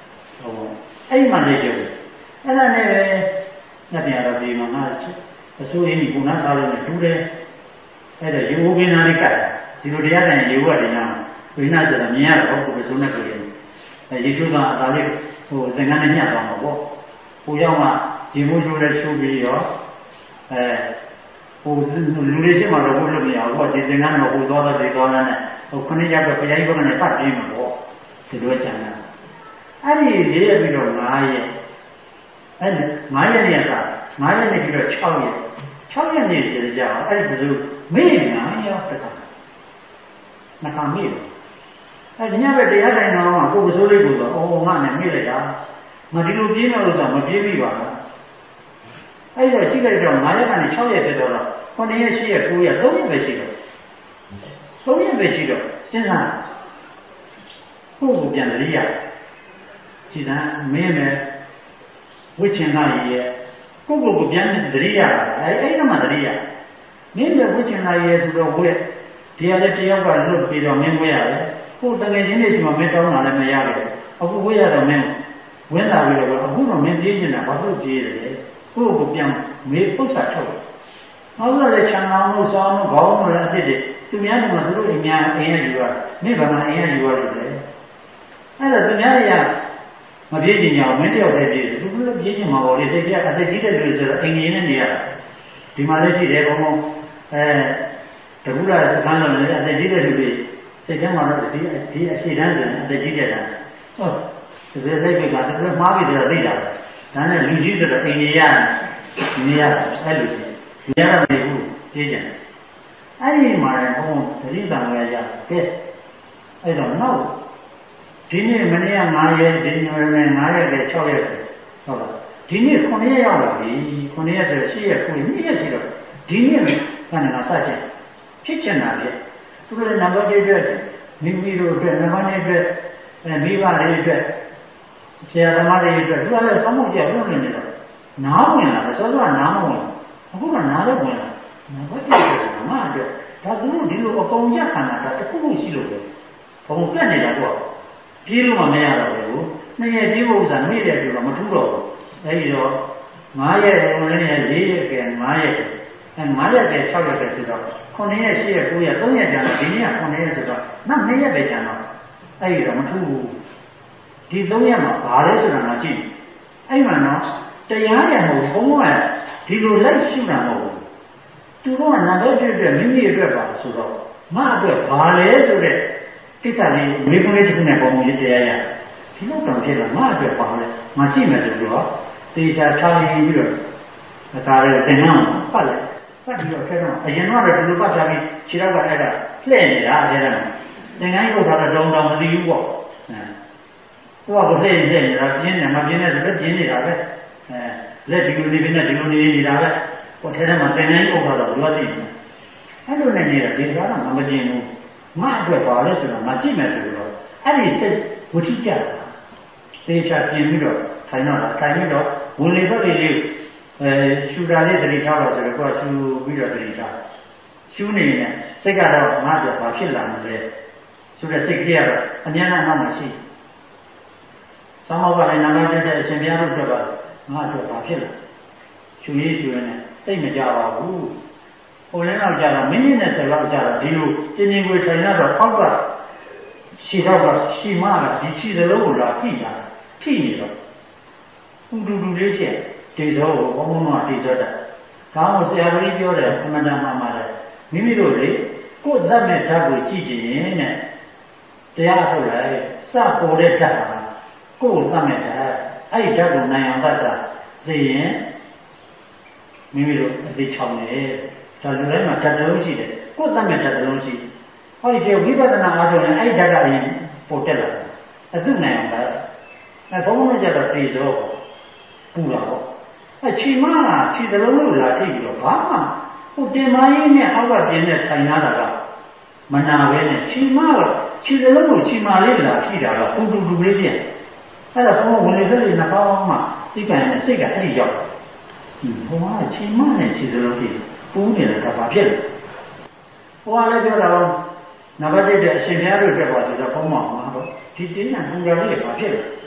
ဟိုအဲ့မှလည်းကျုပ်အဲ့ဒါနဲ့ညပြန်တော့ဒီမှာငါအစိုးရကြီးကုနာထားလို့တူတယ်အဲ့ဒါရေဦးကင်းသားလေးကတ်ဒီလိုတရားတိုင်ရေဦးကတင်နာဝိနာဆိုတာမြင်ရတော့ကိုယ်ပစုံနဲ့တွေ့တယ်အဲရေချိုးကအသာလေးဟိုသင်္ကန်းနဲ့ညှပ်သွားမှာပေါ့ဟိုရောက်မှရေမိုးချိုးလည်းချိုးပြီးရောအဲဟိုလူလေးရှိမှတော့ဘုလို့မရဘူးပေါ့ဒီသင်္ကန်းတော့ဟိုသွားတော့ဒီသွားနဲ့ဟိုခဏရတော့ခရိုင်ဘက်ကနေပတ်ပြေးမှာပေါ့ဒီလိုကြံတာအဲ့ဒီရေးရပြီးတော့ငါးရက်အဲ့ငါးရက်နေရစားငါးရက်နေပြီးတော့၆ရက်၆ရက်နေကြကြအောင်အဲ့ဒီဘယ်လိုမေ့ငါရောက်တခါနှခါမေ့အဲ့ဒီညဘက်တရားတိုင်းတော့ကိုယ်ပစိုးလေးကိုတော့အော်ငါနဲ့မေ့လိုက်တာမဒီလိုပြေးမယ်လို့ဆိုမပြေးမိပါဘူးအဲ့တော့ကြည့်လိုက်တော့ငါးရက်ကနေ၆ရက်ဖြစ်တော့ခုနှစ်ရက်ရှိရက်၉ရက်၃ရက်ပဲရှိတော့၃ရက်ပဲရှိတော့စဉ်းစားကိုယ်ကိုပြန်တရိယာကြည်စမ်းမင်းနဲ့ဝိချင်လာရဲ့ကိုယ့်ကိုယ်ကိုပြန်တရိယာအဲ့အဲ့တော့မှတရိယာမင်းနဲ့ဝိချင်လာရဲ့ဆိုတော့ဝိဒီရတဲ့တယောက်ကလွတ်ပြီးတော့မင်းဝိရတယ်ကိုယ်တကယ်ချင်းနေရှိမှမင်းတောင်းတာလည်းမရဘူးအခုဝိရတော့မင်းဝင်လာပြီးတော့အခုတော့မင်းပြေးနေတာဘာလို့ပြေးတယ်ကိုယ့်ကိုပြန်မေးပု္ပ္ပာထုတ်နောက်တော့လည်းခြံအောင်လို့စောင်းလို့ဘောင်းလို့လည်းအဖြစ်တွေသူများကမှသူတို့အများအင်းရယူရမင်းဘာမှအင်းရယူရတယ်လေအဲ့ဒါသူများတွေကမပြေးချင်ကြအောင်မင်းတယောက်တည်းပြေးတယ်သူတို့ပြေးချင်မှာပေါ့လေစိတ်ကအသက်ကြီးတဲ့လူဆိုတော့အိမ်ကြီးနဲ့နေရတာဒီမှာလည်းရှိတယ်ဘုံဘုံအဲတကူလာစခန်းလုံးလည်းအသက်ကြီးတဲ့လူတွေစိတ်ထဲမှာတော့ဒီဒီအရှိတန်းဆိုရင်အသက်ကြီးတဲ့တာဟုတ်ဒီစိတ်ကတကယ်မှားပြီဆိုတော့သိတာဒါနဲ့လူကြီးဆိုတော့အိမ်ကြီးရနေရအဲ့လိုရှိတယ်နေရတာမဟုတ်ဘူးပြေးကြတယ်အဲ့ဒီမှာလည်းဘုံသတိတံဝဲရကဲအဲ့တော့နောက်ဒီနေ့မနေ့က၅ရက်ဒီနေ့နဲ့၅ရက်ပဲ၆ရက်ပဲဟုတ်လားဒီနေ့9ရက်ရောက်လာပြီ9ရက်ဆိုတော့10ရက်9ရက်2ရက်ရှိတော့ဒီနေ့ကလည်းငါစကြဖြစ်ချင်တာလေသူတို့လည်းနံပါတ်တစ်အတွက်မိမိတို့အတွက်နံပါတ်နှစ်အတွက်အဲမိဘတွေအတွက်ဆရာသမားတွေအတွက်သူကလည်းဆောင်းမှုကြပြုနေတယ်နားဝင်လာတယ်စောစောကနားမဝင်အခုကနားလည်းဝင်လာနံပါတ်တစ်အတွက်ငါအတွက်ဒါသူတို့ဒီလိုအကုန်ကြခံတာတခုခုရှိလို့ပဲဘုံပြတ်နေတာတော့ပြေးလို့မှမရတော့ဘူးနှစ်ရက်ပြေးဖို့ဥစ္စာနေ့တဲ့ဆိုတော့မထူးတော့ဘူးအဲဒီတော့၅ရက်ဝင်နေရ၄ရက်ကဲ၅ရက်အဲ၅ရက်ကဲ၆ရက်ပဲဆိုတော့9ရက်10ရက်9ရက်3ရက်ကြာတော့ဒီနေ့က9ရက်ဆိုတော့နောက်2ရက်ပဲကြာတော့အဲဒီတော့မထူးဘူးဒီ3ရက်မှာဘာလဲဆိုတာမှကြည့်အဲ့မှာနော်တရားရမဟုတ်ဘုံကဒီလိုလိုက်ရှုတာမဟုတ်ဘူးသူကနံပါတ်တစ်အတွက်မိမိအတွက်ပါဆိုတော့ငါအတွက်ဘာလဲဆိုတဲ့ကိစ္စလေးမေးခွန်းလေးတစ်ခုနဲ့ပုံမှန်တရားရဒီလိုတောင်ဖြစ်လာငါအတွက်ပါလဲငါကြည့်မယ်ဆိုတော့တေချာထားပြီးတော့ဒါလည်းသင်္ကန်းပတ်လိုက်ပတ်ပြီးတော့ခဲတော့အရင်ကတော့ဒီလိုပတ်ထားပြီးခြေထောက်ကအဲ့ဒါလှည့်နေတာအဲဒါသင်္ကန်းရုပ်ထားတော့တောင်းတောင်းမသိဘူးပေါ့အဲဟိုကလှည့်လှည့်နေတာပြင်းနေမှာပြင်းနေဆိုတော့ပြင်းနေတာပဲအဲလက်ဒီလိုနေပြီးနဲ့ဒီလိုနေနေတာပဲဟိုထဲထဲမှာသင်္ကန်းရုပ်ထားတော့ဘယ်လိုသိလဲအဲ့လိုနဲ့နေတာဒီကတော့မမကျင်ဘူးငါအတွက်ပါလဲဆိုတော့ငါကြည့်မယ်ဆိုတော့အဲ့ဒီစိတ်ဝဋ္ဌိကြတာသေချာပြင်ပြီးတော့ထိုင်တော့ထိုင်ပြီးတော့ဝင်လေဘက်လေးလေးအဲရှူတာလေးတတိထားတော့ဆိုတော့ကိုယ်ရှူပြီးတော့တတိထားရှူနေနေစိတ်ကတော့ငါအတွက်ဘာဖြစ်လာမလဲဆိုတဲ့စိတ်ကလေးကတော့အများနဲ့နောက်မှရှိဆောင်းမောက်ကလည်းနာမည်တက်တဲ့အရှင်ဘုရားတို့အတွက်ပါငါအတွက်ဘာဖြစ်လာရှူရေးရှူရင်းနဲ့သိမကြပါဘူးဟိုလည်းတော့ကြာတော့မိနစ်နဲ့ဆယ်လောက်ကြာတော့ဒီလိုတင်းတင်းကိုထိုင်ရတော့အောက်ကခြေထောက်ကခြေမကဒီခြေစလုံးကိုလာဖိတာဖိနေတော့ဥတူတူလေးချက်ဒီစောကိုဘုံဘုံကဒီစောတက်ဒါမှဆရာကြီးပြောတယ်အမှန်တမ်းမှမှလည်းမိမိတို့လေကိုယ်သတ်မဲ့ဓာတ်ကိုကြည့်ကြရင်နဲ့တရားထုတ်လိုက်စပေါ်တဲ့ဓာတ်ဟာကိုယ်သတ်မဲ့ဓာတ်အဲ့ဒီဓာတ်ကိုနိုင်အောင်သတ်တာသိရင်မိမိတို့အသိချောင်းနေဒါလူတိုင်းမှာဓာတ်လုံးရှိတယ်ကိုယ်သတ်မဲ့ဓာတ်လုံးရှိဟောဒီဝိပဿနာအားထုတ်ရင်အဲ့ဒီဓာတ်ကရင်ပေါ်တက်လာတယ်အသုနိုင်အောင်လားအဲဘုံဘုံကျတော့တေဇောပူတာပေါ့အဲခြေမကခြေစလုံးလို့လာထိပြီးတော့ဘာမှဟိုတင်မကြီးနဲ့အောက်ကပြင်းနဲ့ထိုင်လာတာကမနာပဲနဲ့ခြေမကခြေစလုံးကိုခြေမလေးလာထိတာတော့ပူတူတူလေးပြန်အဲ့ဒါဘုံဝင်လေတဲ့နှကောင်းမှစိတ်ကနဲ့စိတ်ကအဲ့ဒီရောက်ဘုံကခြေမနဲ့ခြေစလုံးထိပူနေတယ်ကဘာဖြစ်လဲဟိုကလည်းပြောတာနံပါတ်တစ်တဲ့အရှင်ဘုရားတို့တက်ပါဆိုတော့ဘုံမှာမှာတော့ဒီတင်းနဲ့ပူတာလေးဘာဖြစ်လဲ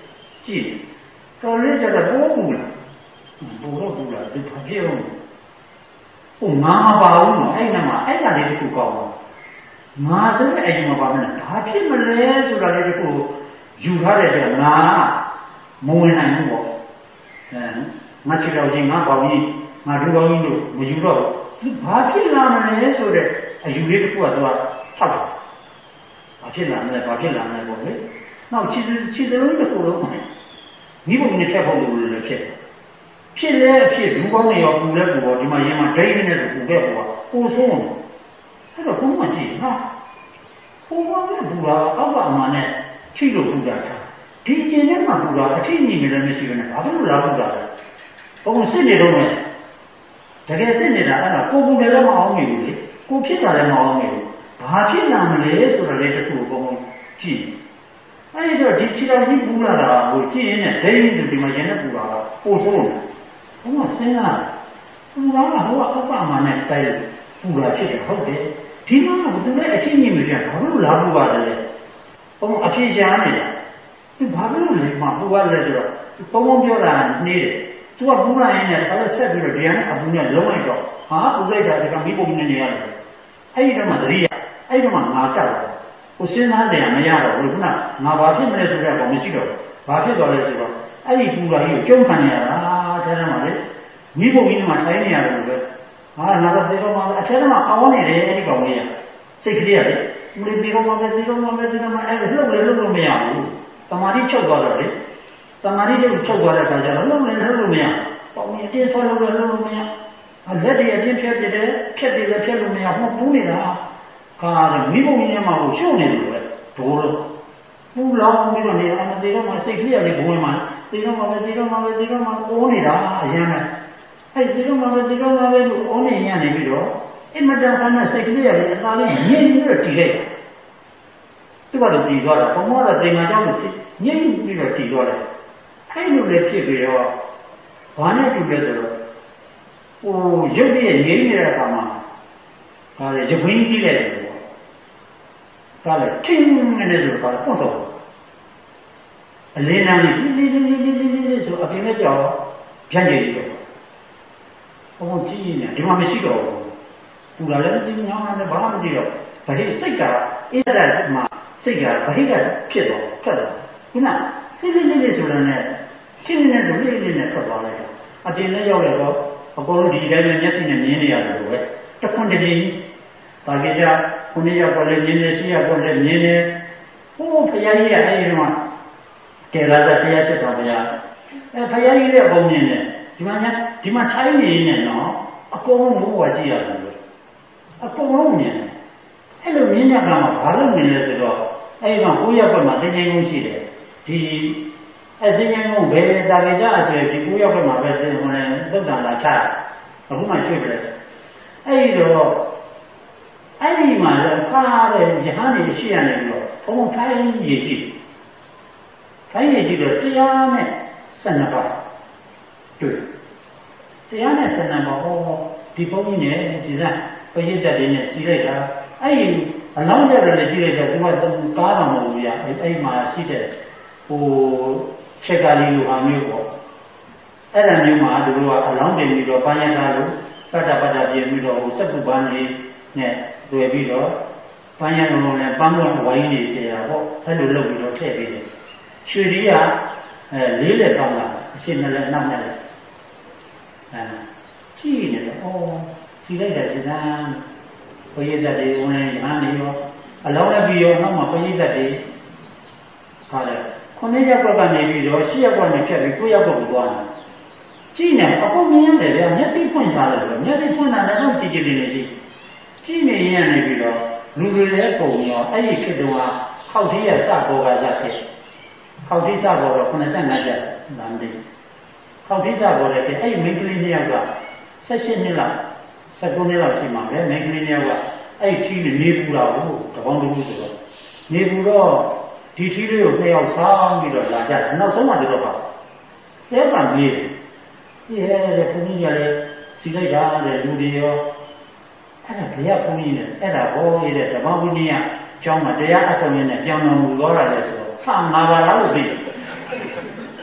ကြည့်တော်လေးကြတော့ပိုးဘူးလားပိုးတော့ဘူးလားဒီဘာဖြစ်အောင်ဟိုငါမပါဘူးနော်အဲ့နမှာအဲ့ဒါလေးတခုကောင်းပါငါဆိုတဲ့အဲ့ဒီမှာပါမယ်ဘာဖြစ်မလဲဆိုတာလေးတခုယူထားတဲ့အတွက်ငါမဝင်နိုင်ဘူးပေါ့အဲငါချစ်တော်ကြီးငါပေါင်းကြီးငါဒူပေါင်းကြီးလို့မယူတော့ဘူးဘာဖြစ်လာမလဲဆိုတဲ့အယူလေးတခုကသူကထောက်တယ်ဘာဖြစ်လာမလဲဘာဖြစ်လာမလဲပေါ့လေနောက်ချစ်ချစ်စလုံးတစ်ခုလုံးမိဘနဲ့ချက်ဖို့လို့လည်းဖြစ်ဖြစ်လဲဖြစ်ဒူပေါင်းတွေရောပူလဲပူတော့ဒီမှာရင်မှာဒိတ်နဲ့ဆိုပူခဲ့ပေါ့ပူဆုံးအဲ့တော့ဘုံမကြည့်နော်ဘုံမနဲ့ပူတာအောက်ကအမှန်နဲ့ချိလို့ပူတာဒီကျင်ထဲမှာပူတာအထိညီနေလည်းမရှိဘူးနဲ့ဘာလို့လာပူတာလဲဘုံစစ်နေတော့မယ်တကယ်စစ်နေတာအဲ့ဒါကိုပူတယ်လည်းမအောင်ဘူးလေကိုဖြစ်တာလည်းမအောင်ဘူးဘာဖြစ်လာမလဲဆိုတာလေးတစ်ခုဘုံကြည့်အဲ့ဒီတော့ဒီခြေတော်ကြီးပူလာတာကိုကြည့်ရင်လည်းဒိန်းသူဒီမှာရင်နဲ့ပူတာကပို့ဆုံးတယ်ဘုံကစဉ်းစားပူတာကဟိုကအောက်ကမှနဲ့တိုက်ပူတာဖြစ်တယ်ဟုတ်တယ်ဒီမှာကသူလည်းအချင်းကြီးမပြန်ဘာလို့လာပူပါတယ်လဲဘုံအဖြေရှားနေတာသူဘာလို့လဲမပူရလဲဆိုတော့ဘုံဘုံပြောတာနေတယ်သူကပူလာရင်လည်းဒါလည်းဆက်ပြီးတော့ဒီကနေ့အပူနဲ့လုံးလိုက်တော့ဟာပူလိုက်တာကမိဘနဲ့နေရတယ်အဲ့ဒီတော့မှသတိရအဲ့ဒီတော့မှငါတက်လာကိုစဉ်းစားကြရမရတော့ဘူးခုနငါဘာဖြစ်မလဲဆိုတော့မရှိတော့ဘာဖြစ်သွားလဲဆိုတော့အဲ့ဒီပူလာကြီးကိုကျုံခံရတာအဲဒါမှလေမိဘကြီးကမှထိုင်နေရတယ်လို့ပဲဟာငါတော့ဒီတော့မှအထက်မှာအောင်းနေတယ်အဲ့ဒီကောင်လေးကစိတ်ကလေးရတယ်မလို့ဒီကောင်မှပဲဒီကောင်မှပဲဒီကောင်မှအဲ့ဒါလှုပ်လေလှုပ်လို့မရဘူးတမာတိချုပ်သွားတော့လေတမာတိချုပ်ချုပ်သွားတဲ့အခါကျတော့လှုပ်လေလှုပ်လို့မရပေါင်းအတင်းဆောလှုပ်လေလှုပ်လို့မရလက်တွေအတင်းဖြတ်ပြတယ်ဖြတ်တယ်လည်းဖြတ်လို့မရဟောပူးနေတာကာမိဘကြီးမှာကိုရှုပ်နေတယ်လို့ပဲဒိုးလို့ပူလောင်ပြီးတော့နေအမသေးတော့မှစိတ်ကလေးရလေးဘုံဝင်မှာသေတော့မှပဲသေတော့မှပဲသေတော့မှအိုးနေတာအရင်ကအဲ့သေတော့မှပဲသေတော့မှပဲလို့အိုးနေရနေပြီးတော့အမတန်ခဏစိတ်ကလေးရလေးအသာလေးငြိမ်ပြီးတော့တည်လိုက်သူကတော့တည်သွားတာဘုံကတော့သေမှကြောင့်ငြိမ်ပြီးတော့တည်သွားတယ်အဲ့လိုလည်းဖြစ်ပြီးတော့ဘာနဲ့တူလဲဆိုတော့ဟိုရုပ်ရဲ့ငြိမ်နေတဲ့အခါမှာဒါလေရပွင်းကြီးလိုက်တယ်ပေါ့ဒါလေထင်းနေတယ်ဆိုတော့ပေါ့တော့အလင်းနာကြီးလေးလေးလေးလေးလေးလေးဆိုအပြင်နဲ့ကြောက်ဖြန့်ကျင်နေတယ်ဘုံကြည့်နေဒီမှာမရှိတော့ဘူးပူလာလည်းဒီညောင်းလည်းဘာမှမကြည့်တော့ဗဟိစိတ်ကအစ္ဆဒမှာစိတ်ကဗဟိကဖြစ်တော့ဖက်တော့ခုနလေးလေးလေးလေးဆိုလည်းနဲ့ထင်းနေတယ်လေးလေးနဲ့ထွက်သွားလိုက်တော့အပြင်နဲ့ရောက်ရတော့အကုန်လုံးဒီတိုင်းနဲ့မျက်စိနဲ့မြင်နေရတယ်လို့ပဲတခွန်းတည်းပါကြကြခုနှစ်ယောက်ပေါ်လည်းမြင်နေရှိယောက်ပေါ်လည်းမြင်နေဟိုးဖရာကြီးကအဲ့ဒီမှာကဲလာတဲ့တရားရှိတော်ဗျာအဲဖရာကြီးရဲ့ပုံမြင်နေဒီမှာညဒီမှာထိုင်းနေနေနော်အကုန်လုံးဘုရားကြည့်ရတယ်လို့အကုန်လုံးမြင်အဲ့လိုမြင်တဲ့အခါမှာဘာလို့မြင်လဲဆိုတော့အဲ့ဒီတော့ကိုယ့်ရဲ့ဘက်မှာသင်္ကြန်ကုန်းရှိတယ်ဒီအဲ့သင်္ကြန်ကုန်းဘယ်တာကြကြဆိုဒီကိုယ့်ရဲ့ဘက်မှာပဲသင်္ကြန်သုတ်တန်လာချအခုမှရွှေ့ပြတယ်အဲ့ဒီတော့အဲ့ဒီမှာလည်းခါတဲ့ယဟန်တွေရှိရနေပြီးတော့ဘုံထိုင်းရည်ကြည့်ထိုင်းရည်ကြည့်တော့တရားနဲ့ဆက်နှစ်ပါးတွေ့တရားနဲ့ဆက်နှစ်ပါးဟောဒီဘုန်းကြီးနဲ့ဒီစားပရိသတ်တွေနဲ့ကြီးလိုက်တာအဲ့ဒီအလောင်းကြတယ်လည်းကြီးလိုက်တော့သူကကားတော်မလို့ရအဲ့ဒီမှာရှိတဲ့ဟိုချက်ကလေးလိုဟာမျိုးပေါ့အဲ့ဒါမျိုးမှာသူတို့ကအလောင်းတင်ပြီးတော့ပန်းရတာလို့ပတ္တပတ္တပြင်ပြီးတော့ဟိုစက်ကူပန်းလေးနဲ့တွေ့ပြီးတော့ပန်းရလုံးလုံးနဲ့ပန်းတော်ဝိုင်းနေကြရပေါ့အဲ့လိုလုပ်ပြီးတော့ထည့်ပေးတယ်ရွှေကြီးကအဲလေးလက်ဆောင်လာအရှင်းနဲ့လည်းနောက်နဲ့လည်းအဲကြည့်နေတယ်ဩစီလိုက်တဲ့ဇာန်ပရိသတ်တွေဝင်ရဟန်းနေရောအလောင်းလည်းပြီးရောနောက်မှပရိသတ်တွေဟာလေခုနှစ်ရက်ကနေပြီးတော့ရှစ်ရက်ကနေဖြတ်ပြီးကိုးရက်ကိုသွားတယ်ကြည့်နေအကုန်မြင်ရတယ်ဗျာမျက်စိဖွင့်ထားတယ်လို့မျက်စိဖွင့်တာလည်းတော့ကြည့်ကြည့်လေးနေကြည့်ကြည့်နေရင်နေပြီးတော့လူတွေလည်းပုံရောအဲ့ဒီခေတ္တကခောက်သေးရစပေါ်ကစဖြစ်ခောက်သေးစပေါ်တော့ခုနှစ်ဆယ့်ငါးကျပ်လမ်းလေးခောက်သေးစပေါ်လည်းအဲ့ဒီမိန်းကလေးနှစ်ယောက်ကဆယ့်ရှစ်နှစ်လောက်ဆယ့်ကိုးနှစ်လောက်ရှိမှပဲမိန်းကလေးနှစ်ယောက်ကအဲ့ဒီထီးနေပူတာကိုတပေါင်းတစ်ခုဆိုတော့နေပူတော့ဒီထီးလေးကိုနှစ်ယောက်ဆောင်းပြီးတော့လာကြတယ်နောက်ဆုံးမှတော့ပါတဲပံမေးတယ်ဒီဟဲ့လေဘုန်းကြီးကလည်းစီလိုက်တာလေလူတွေရောအဲ့ဒါဘုရားဘုန်းကြီးနဲ့အဲ့ဒါဟောရတဲ့ဓမ္မဝိနည်းကျောင်းမှာတရားအထုတ်ရင်းနဲ့ကြောင်းတော်မူသွားတာလေဆိုတော့ဆာမာပါလားလို့ပြီး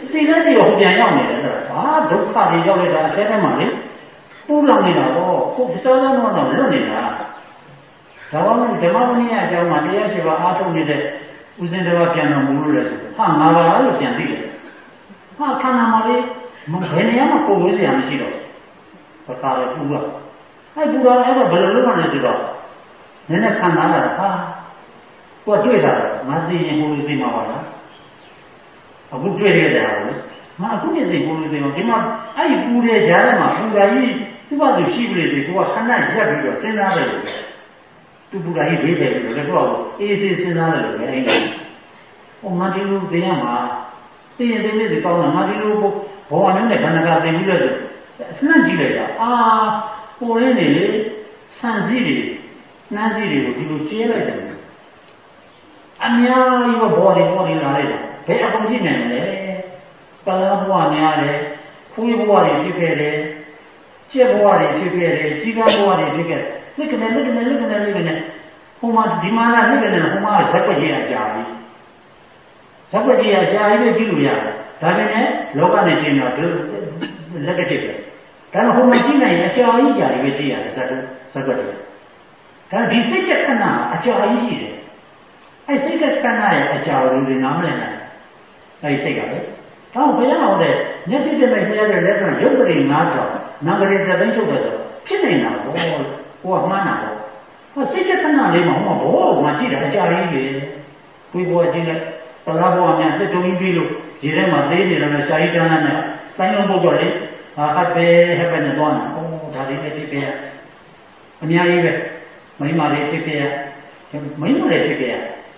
သိလဲသိတော့ပြန်ရောက်နေတယ်ဆိုတော့ဘာဒုက္ခတွေရောက်လိုက်တာအထဲထဲမှာလေပူလောင်နေတာပေါ့ကိုယ်စောစောတော့တော့လွတ်နေတာဒါမှမဟုတ်ဓမ္မဝိနည်းအကြောင်းမှာတရားရှိပါအားထုတ်နေတဲ့ဦးစင်တော်ပြန်တော်မူလို့လဲဆိုဟာငါပါလို့ပြန်သိတယ်ဟာခန္ဓာမှာလေဘယ်နေရာမှာကိုယ်ဝိစရာမရှိတော့ဘခါလေပူတော့အဲ့ပူတော့အဲ့တော့ဘယ်လိုလုပ်ရလဲဆိုတော့နည်းနည်းခံလာတာဟာကိုယ်တွေ့တာငါသိရင်ဟိုလိုသိမှာပါလားအခုတွေ့ရတဲ့ဟာလေငါအခုနေသိဟိုလိုသိမှာဒီမှာအဲ့ဒီပူတဲ့ကြားထဲမှာပူတာကြီးသူ့ဘာသူရှိပြီလေကိုကခဏရက်ပြီးတော့စဉ်းစားတယ်လို့သူပူတာကြီးဘေးတယ်လို့လည်းတော့အေးစေးစဉ်းစားတယ်လို့လည်းအဲ့ဒါဟိုငါဒီလိုသိရမှာသိရင်သိနေစီကောင်းတာငါဒီလိုဘောအမျိုးနဲ့ခန္ဓာကသိပြီးလို့ဆိုအနှံ့ကြည့်လိုက်တာအာကိုရင်းနေလေဆန်စည်းတွေနှမ်းစည်းတွေကိုဒီလိုကျဲလိုက်တယ်အများကြီးဘောတွေဘောတွေလာလိုက်တာဘယ်အကုန်ကြည့်နိုင်လဲပလာဘဝများတယ်ခွေးဘဝတွေဖြစ်ခဲ့တယ်ကျက်ဘဝတွေဖြစ်ခဲ့တယ်ကြီးကားဘဝတွေဖြစ်ခဲ့တယ်လက်ကနဲ့လက်ကနဲ့လက်ကနဲ့လက်ကနဲ့ဟိုမှာဒီမှာလာလက်ကနဲ့ဟိုမှာဇက်ွက်ကြီးအကြာကြီးဇက်ွက်ကြီးအကြာကြီးပဲကြည့်လို့ရတယ်ဒါပေမဲ့လောကနဲ့ကျင်းတော့လက်ကဖြစ်တယ်ဒါတော့ဟိုမှာကြည့်နိုင်ရင်အကြာကြီးကြာကြီးပဲကြည့်ရတယ်ဇက်ဇက်ွက်ကြီးဒါဒီစိတ်ချက်ခဏအကြာကြီးရှိတယ်အဲ့စိတ်ကခဏရဲ့အကြာကိုဒီနားမလည်နိုင်အဲ့စိတ်ကလေတော့ဘယ်ရအောင်လဲမျက်စိတက်လိုက်ဖျက်တဲ့လက်တော့ရုပ်ပရိငါးတော့နာဂရိသသိန်းချုပ်တယ်ဆိုဖြစ်နေတာဘောကိုကမှန်းတာပေါ့ဟောစိတ်ကခဏလေးမှဟောဘောကကြည့်တာအကြာကြီးပဲကိုယ်ပေါ်ကြည့်လိုက်ပလာဘောအများတက်တုံးကြီးပြီးလို့ဒီထဲမှာသေးနေတယ်နဲ့ရှားကြီးတန်းနဲ့တိုင်းလုံးပုတ်တော့လေဟာဟပ်ပဲဟပ်ပဲနဲ့သွားတာဩဒါလေးပဲဖြစ်ပြရအများကြီးပဲမိမလေးဖြစ်ပြရမိမလေးဖြစ်ပြရ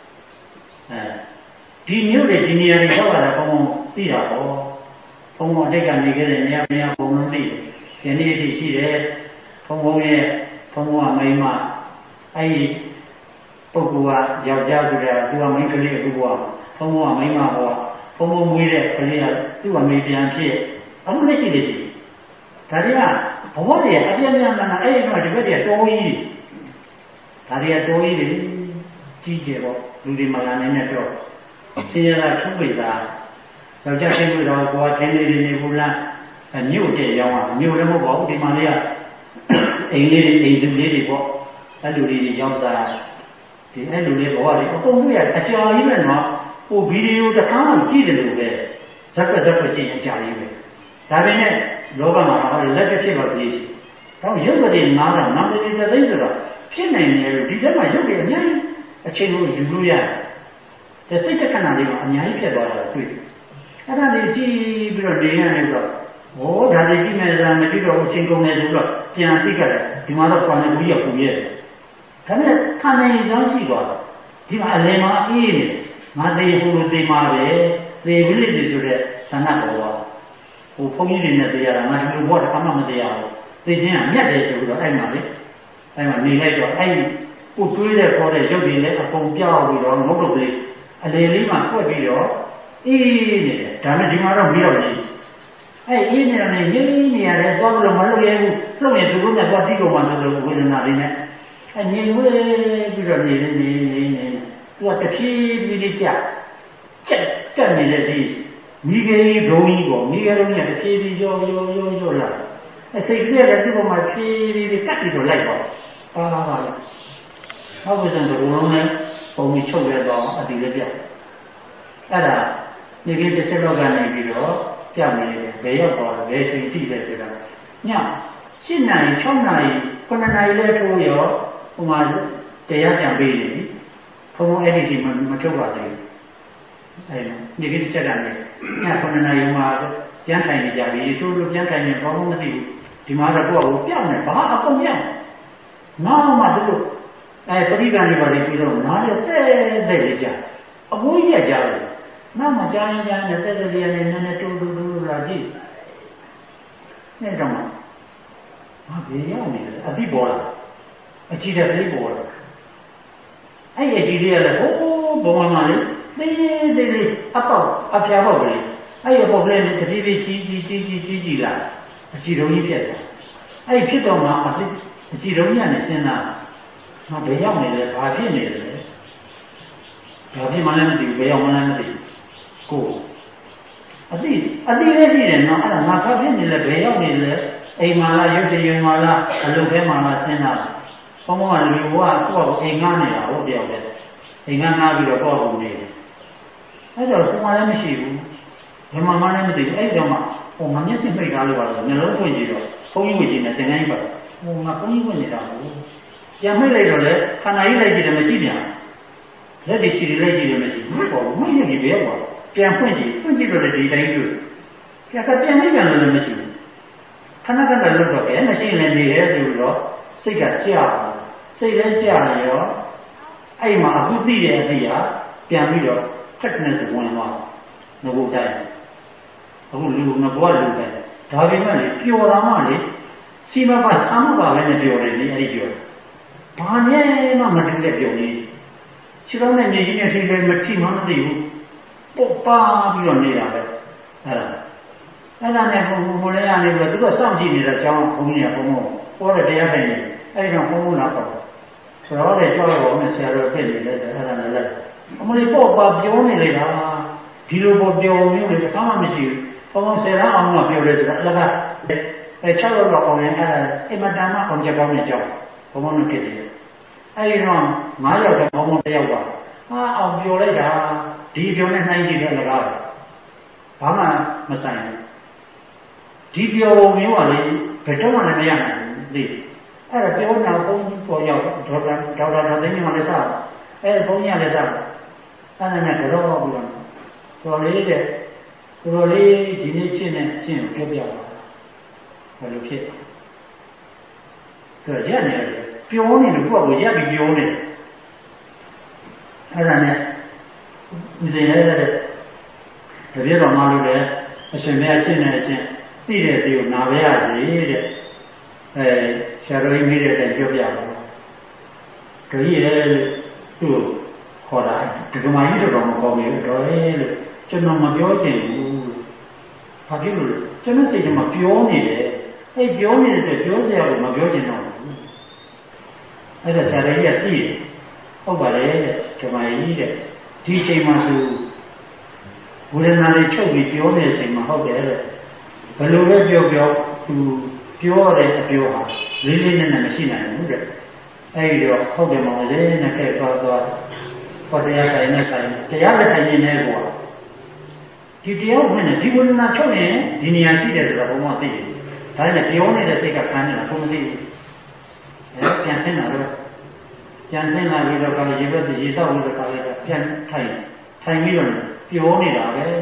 အဲဒီမျိုးတွေဒီနေရာတွေရောက်လာတာဘုံဘုံသိတာပေါ့ဘုံဘုံအတိတ်ကနေခဲ့တဲ့နေရာနေရာဘုံလုံးသိဒီနေ့အထိရှိတယ်ဘုံဘုံရဲ့ဘုံဘုံကမိမအဲ့ဒီပုဂ္ဂိုလ်ကယောက်ျားဆိုတဲ့သူကမိန်းကလေးအခုကဘုံဘုံကမိန်းမပေါ့ဘုံဘုံမွေးတဲ့ကလေးကသူ့အမေပြန်ဖြစ်အခုလက်ရှိလက်ရှိဒါတွေကဘဝတွေအပြည့်အစုံမှန်အဲ့ဒီတော့ဒီဘက်တွေတိုးကြီးဒါတွေကတိုးကြီးတွေကြီးကျယ်ပေါ့လူတွေမလာနိုင်တဲ့တော့ဆင်းရဲတာထုပိစာယောက်ျားချင်းတို့တော့ကိုယ်ကထင်းလေးတွေနေဘူးလားမြို့တဲ့ရောင်းတာမြို့လည်းမဟုတ်ပါဘူးဒီမှာလေးကအိမ်လေးတွေအိမ်စုလေးတွေပေါ့အဲ့လူတွေရောင်းစားဒီအဲ့လူလေးဘဝတွေအကုန်လုံးရအကြာကြီးပဲနော်ဟိုဗီဒီယိုတစ်ခါမှကြည့်တယ်လို့ပဲဇက်ပတ်ဇက်ပတ်ကြည့်ရင်အကြာကြီးပဲဒါပေမဲ့လောကမှာဟောလက်တစ်ဖြစ်တော့ဒီရှိတော့ရုပ်တွေနားတော့နာမည်တွေသိဆိုတော့ဖြစ်နိုင်တယ်လို့ဒီထဲမှာရုပ်တွေအများကြီးအချိန်ကိုယူလို့ရတယ်ဒီစိတ်တက္ကနာလေးကအများကြီးဖြစ်သွားတာတွေ့အဲ့ဒါလေးကြည့်ပြီးတော့နေရတယ်ဆိုတော့ဟောဒါလေးကြည့်မယ်ဆိုတာမကြည့်တော့အချိန်ကုန်တယ်ဆိုတော့ပြန်သိကြတယ်ဒီမှာတော့ကွာနေဘူးရပူရဲ့ဒါနဲ့ခံနိုင်ရမ်းရှိသွားတော့ဒီမှာအလယ်မှာအေးနေငါသိဟိုလိုသိမှာပဲသိပြီလေဆိုတဲ့ဆန္ဒပေါ်သွားဟိုဘုန်းကြီးတွေနဲ့သိရတာငါဒီလိုဘောတခါမှမသိရဘူးသိချင်းကမြတ်တယ်ဆိုတော့အဲ့မှာလေအဲ့မှာနေလိုက်တော့အဲ့ကိုတွေးတဲ့ခေါ်တဲ့ရုပ်တွေလည်းအကုန်ပြောက်ပြီးတော့ငုတ်တုတ်လေးအလေလေးမှဖွက်ပြီးတော့အေးနေတယ်ဒါနဲ့ဒီမှာတော့ပြီးတော့ရှိအဲ့အေးနေတယ်ရင်းနေရတယ်သွားလို့မလုပ်ရဘူးလုပ်ရင်သူတို့ကသွားတိကုန်မှဆိုလို့ဝေဒနာတွေနဲ့အဲ့ငြိမ်ဝဲပြီးတော့နေနေနေနေသူကတဖြည်းဖြည်းလေးကြာကြက်တက်နေတဲ့ဒီမိဂေဒုံကြီးပေါ့မိဂေဒုံကြီးကတဖြည်းဖြည်းရောရောရောရောလာအဲ့စိတ်ကလေးကဒီပေါ်မှာဖြည်းဖြည်းလေးကတ်ပြီးတော့လိုက်တော့ပါလာပါလားဟုတ်ကဲ့ဆိုတော့ဘုံလုံးနဲ့ပုံပြီးချုပ်ရတော့အတီလေးပြအဲ့ဒါဒီကိစ္စချက်တော့ကနေပြီးတော့ပြနေတယ်ဘယ်ရောက်သွားလဲဘယ်ချိန်သိလဲဆိုတာညရှစ်နာရီ၆နာရီခုနှစ်နာရီလဲထိုးရောဟိုမှာတရားပြန်ပေးနေပြီဘုံဘုံအဲ့ဒီဒီမချုပ်ပါသေးဘူးအဲ့ဒီကိစ္စချက်ကနေညခုနှစ်နာရီမှာပြန်ထိုင်နေကြပြီချိုးလို့ပြန်ထိုင်နေဘာမှမသိဘူးဒီမှာတော့ကိုယ့်ကိုပြောင်းနေဘာအကုန်ပြောင်းနောက်မှတို့အဲပရိက္ခဏတွေပါလေပြီးတော့နားရတဲ့တဲ့လေးကြာအဘိုးကြီးကကြားတယ်နောက်မှကြားရင်ကြားနေတဲ့တဲ့လေးနဲ့နည်းနည်းတူတူတူလာကြည့်နေတော့မှဟာဘယ်ရောက်နေလဲအတိပေါ်လာအကြည့်တဲ့လေးပေါ်လာအဲ့အကြည့်လေးကလည်းဟိုးဘုံမှာလေသေးသေးလေးအပေါက်အဖျားပေါက်ကလေးအဲ့ရပေါက်ကလေးတတိပိကြီးကြီးကြီးကြီးကြီးကြီးလာအကြည့်တော်ကြီးဖြစ်တယ်အဲ့ဖြစ်တော့မှအကြည့်တော်ကြီးကနေစဉ်းစားငါဘယ်ရောက်နေလဲဘာဖြစ်နေလဲဘာဖြစ်မှလည်းမသိဘူးဘယ်ရောက်မှလည်းမသိဘူးကိုအသိအသိလည်းရှိတယ်နော်အဲ့ဒါငါဖတ်ဖြစ်နေလဲဘယ်ရောက်နေလဲအိမ်မှာလားရုပ်ရှင်ရုံမှာလားအလုပ်ထဲမှာလားစဉ်းစားဘုံဘုံကလူကကိုယ့်ကိုအိမ်ငှားနေတာဟုတ်တယောက်တည်းအိမ်ငှားငှားပြီးတော့ကိုယ့်ကိုနေတယ်အဲ့တော့ဘုံမှလည်းမရှိဘူးဘယ်မှာမှလည်းမသိဘူးအဲ့တော့မှဟိုငါမျက်စိမိတ်ထားလို့ပါလို့နှလုံးသွင်းကြည့်တော့ဘုံကြီးဝင်ကြည့်နေတင်ငန်းကြီးပါဟိုငါဘုံကြီးဝင်နေတာဟုတ်ပြန်မိတ်လိုက်တော့လေခန္ဓာကြီးလိုက်ကြည့်တယ်မရှိပြန်လက်တွေချီလိုက်ကြည့်တယ်မရှိဘူးပေါ့မင်းကြီးဘယ်ပေါ့ပြန်ဖွင့်ကြည့်ဖွင့်ကြည့်တော့ဒီတိုင်းတွေ့ပြန်ကပြန်မိပြန်လို့လည်းမရှိဘူးခဏခဏလွတ်တော့ပဲမရှိရင်နေရဲဆိုတော့စိတ်ကကြာစိတ်လည်းကြာရောအဲ့မှာအခုသိတဲ့အသည့်ဟာပြန်ပြီးတော့ထက်နဲ့ဆိုဝင်သွားငဘုတ်တိုင်းအခုလူငဘွားလူတိုင်းဒါပေမဲ့လေပျော်တာမှလေစီမပါဆမ်းပါပဲနဲ့ပျော်တယ်လေအဲ့ဒီပျော်ဘာနဲ့မှမတူတဲ့ပျော်လေးခြေတော်နဲ့မြေကြီးနဲ့ထိလည်းမထိမှမသိဘူးပုတ်ပါပြီးတော့နေတာပဲအဲ့ဒါအဲ့ဒါနဲ့ဘုံဘုံလေးရနေပြီးတော့သူကစောင့်ကြည့်နေတဲ့အကြောင်းဘုံကြီးကဘုံဘုံပေါ်တဲ့တရားထိုင်နေအဲ့ဒီတော့ဘုံဘုံလာတော့ဆိုတော့လေကြောက်တော့မယ်ဆရာတော်ဖြစ်နေလဲဆိုအဲ့ဒါနဲ့လက်အမလေးပေါ့ပါပြောနေလေတာဒီလိုပေါ့ပြောမျိုးလေတစ်ခါမှမရှိဘူးဘုံဘုံဆယ်ရအောင်ကပြောတယ်ဆိုတော့အဲ့ဒါအဲ၆လောက်တော့အောင်ရင်အဲ့ဒါအမတန်မှအောင်ချက်ကောင်းနေကြောက်ဘုံဘုံနဲ့ဖြစ်တယ်အဲ့ဒီတော့ငါးယောက်တော့ဘုံဘုံတစ်ယောက်ပါဟာအောင်ပြောလိုက်တာဒီပြောနဲ့နှိုင်းကြည့်တဲ့လကားဘာမှမဆိုင်ဘူးဒီပြောမျိုးကလေဘယ်တော့မှလည်းမရနိုင်ဘူးသိအဲ့ဒါပြောနာဘုန်းကြီးပေါ်ရောက်ဒေါက်တာဒေါက်တာဒေါက်သိန်းမှလည်းစားအဲ့ဘုန်းကြီးကလည်းစားအဲ့ဒါနဲ့ကတော့ပြီးတော့တော်လေးတဲ့တော်လေးဒီနေ့ဖြစ်နေချင်းပြောပြပါဘယ်လိုဖြစ်ဆိုရက်နေတယ်ပြောနေလို့ကိုယ့်ကိုရက်ပြီးပြောနေအဲ့ဒါနဲ့ဒီစင်ရဲတဲ့တပြည့်တော်မှလို့လည်းအရှင်မြတ်ချင်းနေချင်းသိတဲ့ဒီကိုနာပဲရစီတဲ့အဲဆရာတော်ကြီးမိတဲ့တိုင်ပြောပြပါတော့ကြီးရဲ့သူ့ခေါ်တာဒီကမာကြီးဆိုတော့မကောင်းဘူးတော်ရဲ့လို့ကျွန်တော်မပြောချင်ဘူးဘာဖြစ်လို့လဲကျွန်တော်စိတ်ထဲမှာပြောနေတယ်အဲပြောနေတဲ့အတွက်ပြောစရာကိုမပြောချင်တော့ဘူးအဲ့ဒါဆရာတော်ကြီးကသိတယ်ဟုတ်ပါလေတဲ့ဒီကမာကြီးတဲ့ဒီအချိန်မှာဆိုဝေဒနာတွေချုပ်ပြီးပြောနေတဲ့အချိန်မှာဟုတ်တယ်တဲ့ဘယ်လိုပဲပြောပြောသူပြောတဲ့အပြောဟာလေးလေးနက်နက်မရှိနိုင်ဘူးတဲ့အဲဒီတော့ဟုတ်တယ်မောင်လေးနဲ့ခဲ့သွားသွားဟောတရားဆိုင်နဲ့ဆိုင်တရားလက်ထိုင်နေနေကွာဒီတရားဝင်နေဒီဝိညာဉ်ချုပ်နေဒီနေရာရှိတယ်ဆိုတော့ဘုံမသိတယ်ဒါနဲ့ပြောနေတဲ့စိတ်ကခံနေတာဘုံမသိဘူးအဲပြန်ဆင်းလာတော့ပြန်ဆင်းလာပြီးတော့ကရေဘက်ရေတော့ပြီးတော့ကလည်းပြန်ထိုင်ထိုင်ပြီးတော့ပြောနေတာပဲအဲ့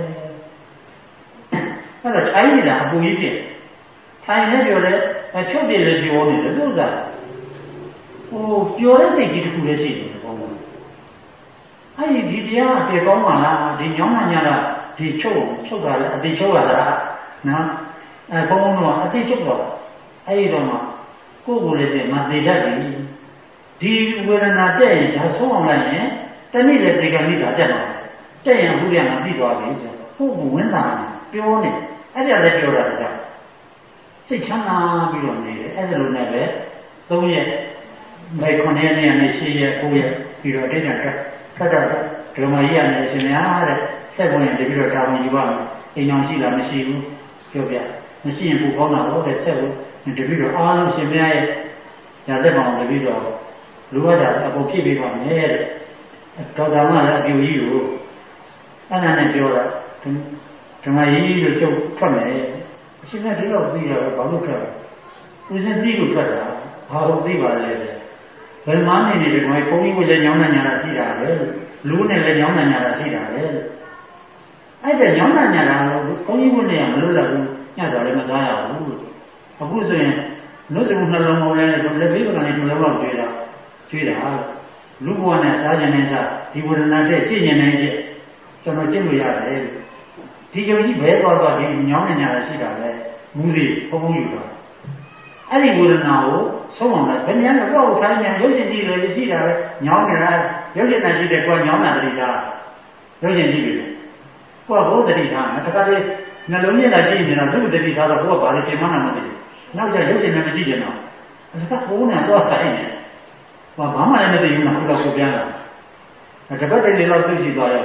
တော့ထိုင်နေတာအပူကြီးဖြစ်ထိုင်နေပြောတယ်အချုပ်တယ်လည်းပြောနေတယ်လို့ဆိုတာဟိုပြောတဲ့စိတ်ကြီးတစ်ခုလည်းရှိတယ်ဘုံဘုံအဲ့ဒီဒီတရားအတေကောင်းပါလားဒီညောင်းမှညာတာဒီချုပ်ချုပ်တာလည်းအတေချုပ်ရတာနော်အဲဘုံဘုံကအတေချုပ်တော့အဲ့ဒီတော့မှကိုယ်ကိုယ်လည်းမသေးတတ်ဘူးဒီဝေဒနာတက်ရင်ဒါဆုံးအောင်လိုက်ရင်တနည်းလည်းဒီကနေ့တာတက်တော့တက်ရင်ဘူးရမှာပြီးသွားပြီဆိုတော့ကိုယ်ကဝင်လာပြောနေအဲ့ဒါလည်းပြောတာကြောင့်စိတ်ချမ်းသာပြီးတော့နေတယ်အဲ့ဒါလိုနဲ့ပဲသုံးရက်မိုက်ခွန်ရက်နဲ့နဲ့ရှင်းရက်ကိုရက်ပြီးတော့တိတ်တက်ထပ်တော့ဒရမကြီးကနေရှင်များတဲ့ဆက်ဝင်တပြီးတော့တာဝန်ယူပါမယ်အိမ်အောင်ရှိလားမရှိဘူးပြောပြမရှိရင်ပို့ကောင်းတာတော့တဲ့ဆက်ဝင်တပြီးတော့အားလုံးရှင်များရဲ့ညာသက်ပေါင်းတပြီးတော့လူရတာအကုန်ဖြစ်ပြီးပါမယ်တဲ့ဒေါက်တာမလည်းအပြူကြီးကိုအဲ့ဒါနဲ့ပြောတာဓမ္မကြီးလို့ချုပ်ထွက်မယ်အရှင်ကဒီတော့ပြီးတော့ဘာလို့ထွက်လဲဦးစင်းသိလို့ထွက်တာဘာလို့သိပါလဲဘယ်မှနေနေတယ်ကွာဘုန်းကြီးကလည်းညောင်းညာတာရှိတာပဲလူနဲ့လည်းညောင်းညာတာရှိတာပဲအဲ့ဒါညောင်းညာတာလို့ဘုန်းကြီးကလည်းမလို့လာဘူးညစာလည်းမစားရဘူးအခုဆိုရင်နှုတ်စမှုနှလုံးပေါ်လဲလက်ဘေးကနေနှလုံးလောက်ကျွေးတာကျွေးတာလူဘဝနဲ့စားခြင်းနဲ့စားဒီဝေဒနာတဲ့ကြည့်ဉာဏ်နဲ့ကြည့်ကျွန်တော်ကြည့်လို့ရတယ်ဒီယုံကြည်ဘဲသွားသွားဒီညောင်းညာတာရှိတာပဲမူးစီဘုံဘုံယူတာအဲ့ဒီဝေဒနာကိုဆုံးအောင်လိုက်ဘယ်နည်းနဲ့ကိုယ့်ကိုထိုင်းနေရုပ်ရှင်ကြည့်လို့ရှိတာပဲညောင်းနေတာရုပ်ရှင်တန်ရှိတဲ့ကိုယ်ညောင်းတာတတိထားရုပ်ရှင်ကြည့်ပြီကိုယ့်ဘုဒ္ဓတိထားမတခါလေနှလုံးနဲ့ကြည့်နေတာသူ့တတိထားတော့ကိုယ်ကဘာလို့ပြင်မနာမသိဘူးနောက်ကျရုပ်ရှင်နဲ့မကြည့်ကြတော့အဲ့ဒါကဘုံနဲ့တော့တိုင်းနေဘာမှလည်းမသိဘူးနော်ဘုရားကိုပြန်လာတပတ်တည်းလေးတော့သိရှိသွားရတယ်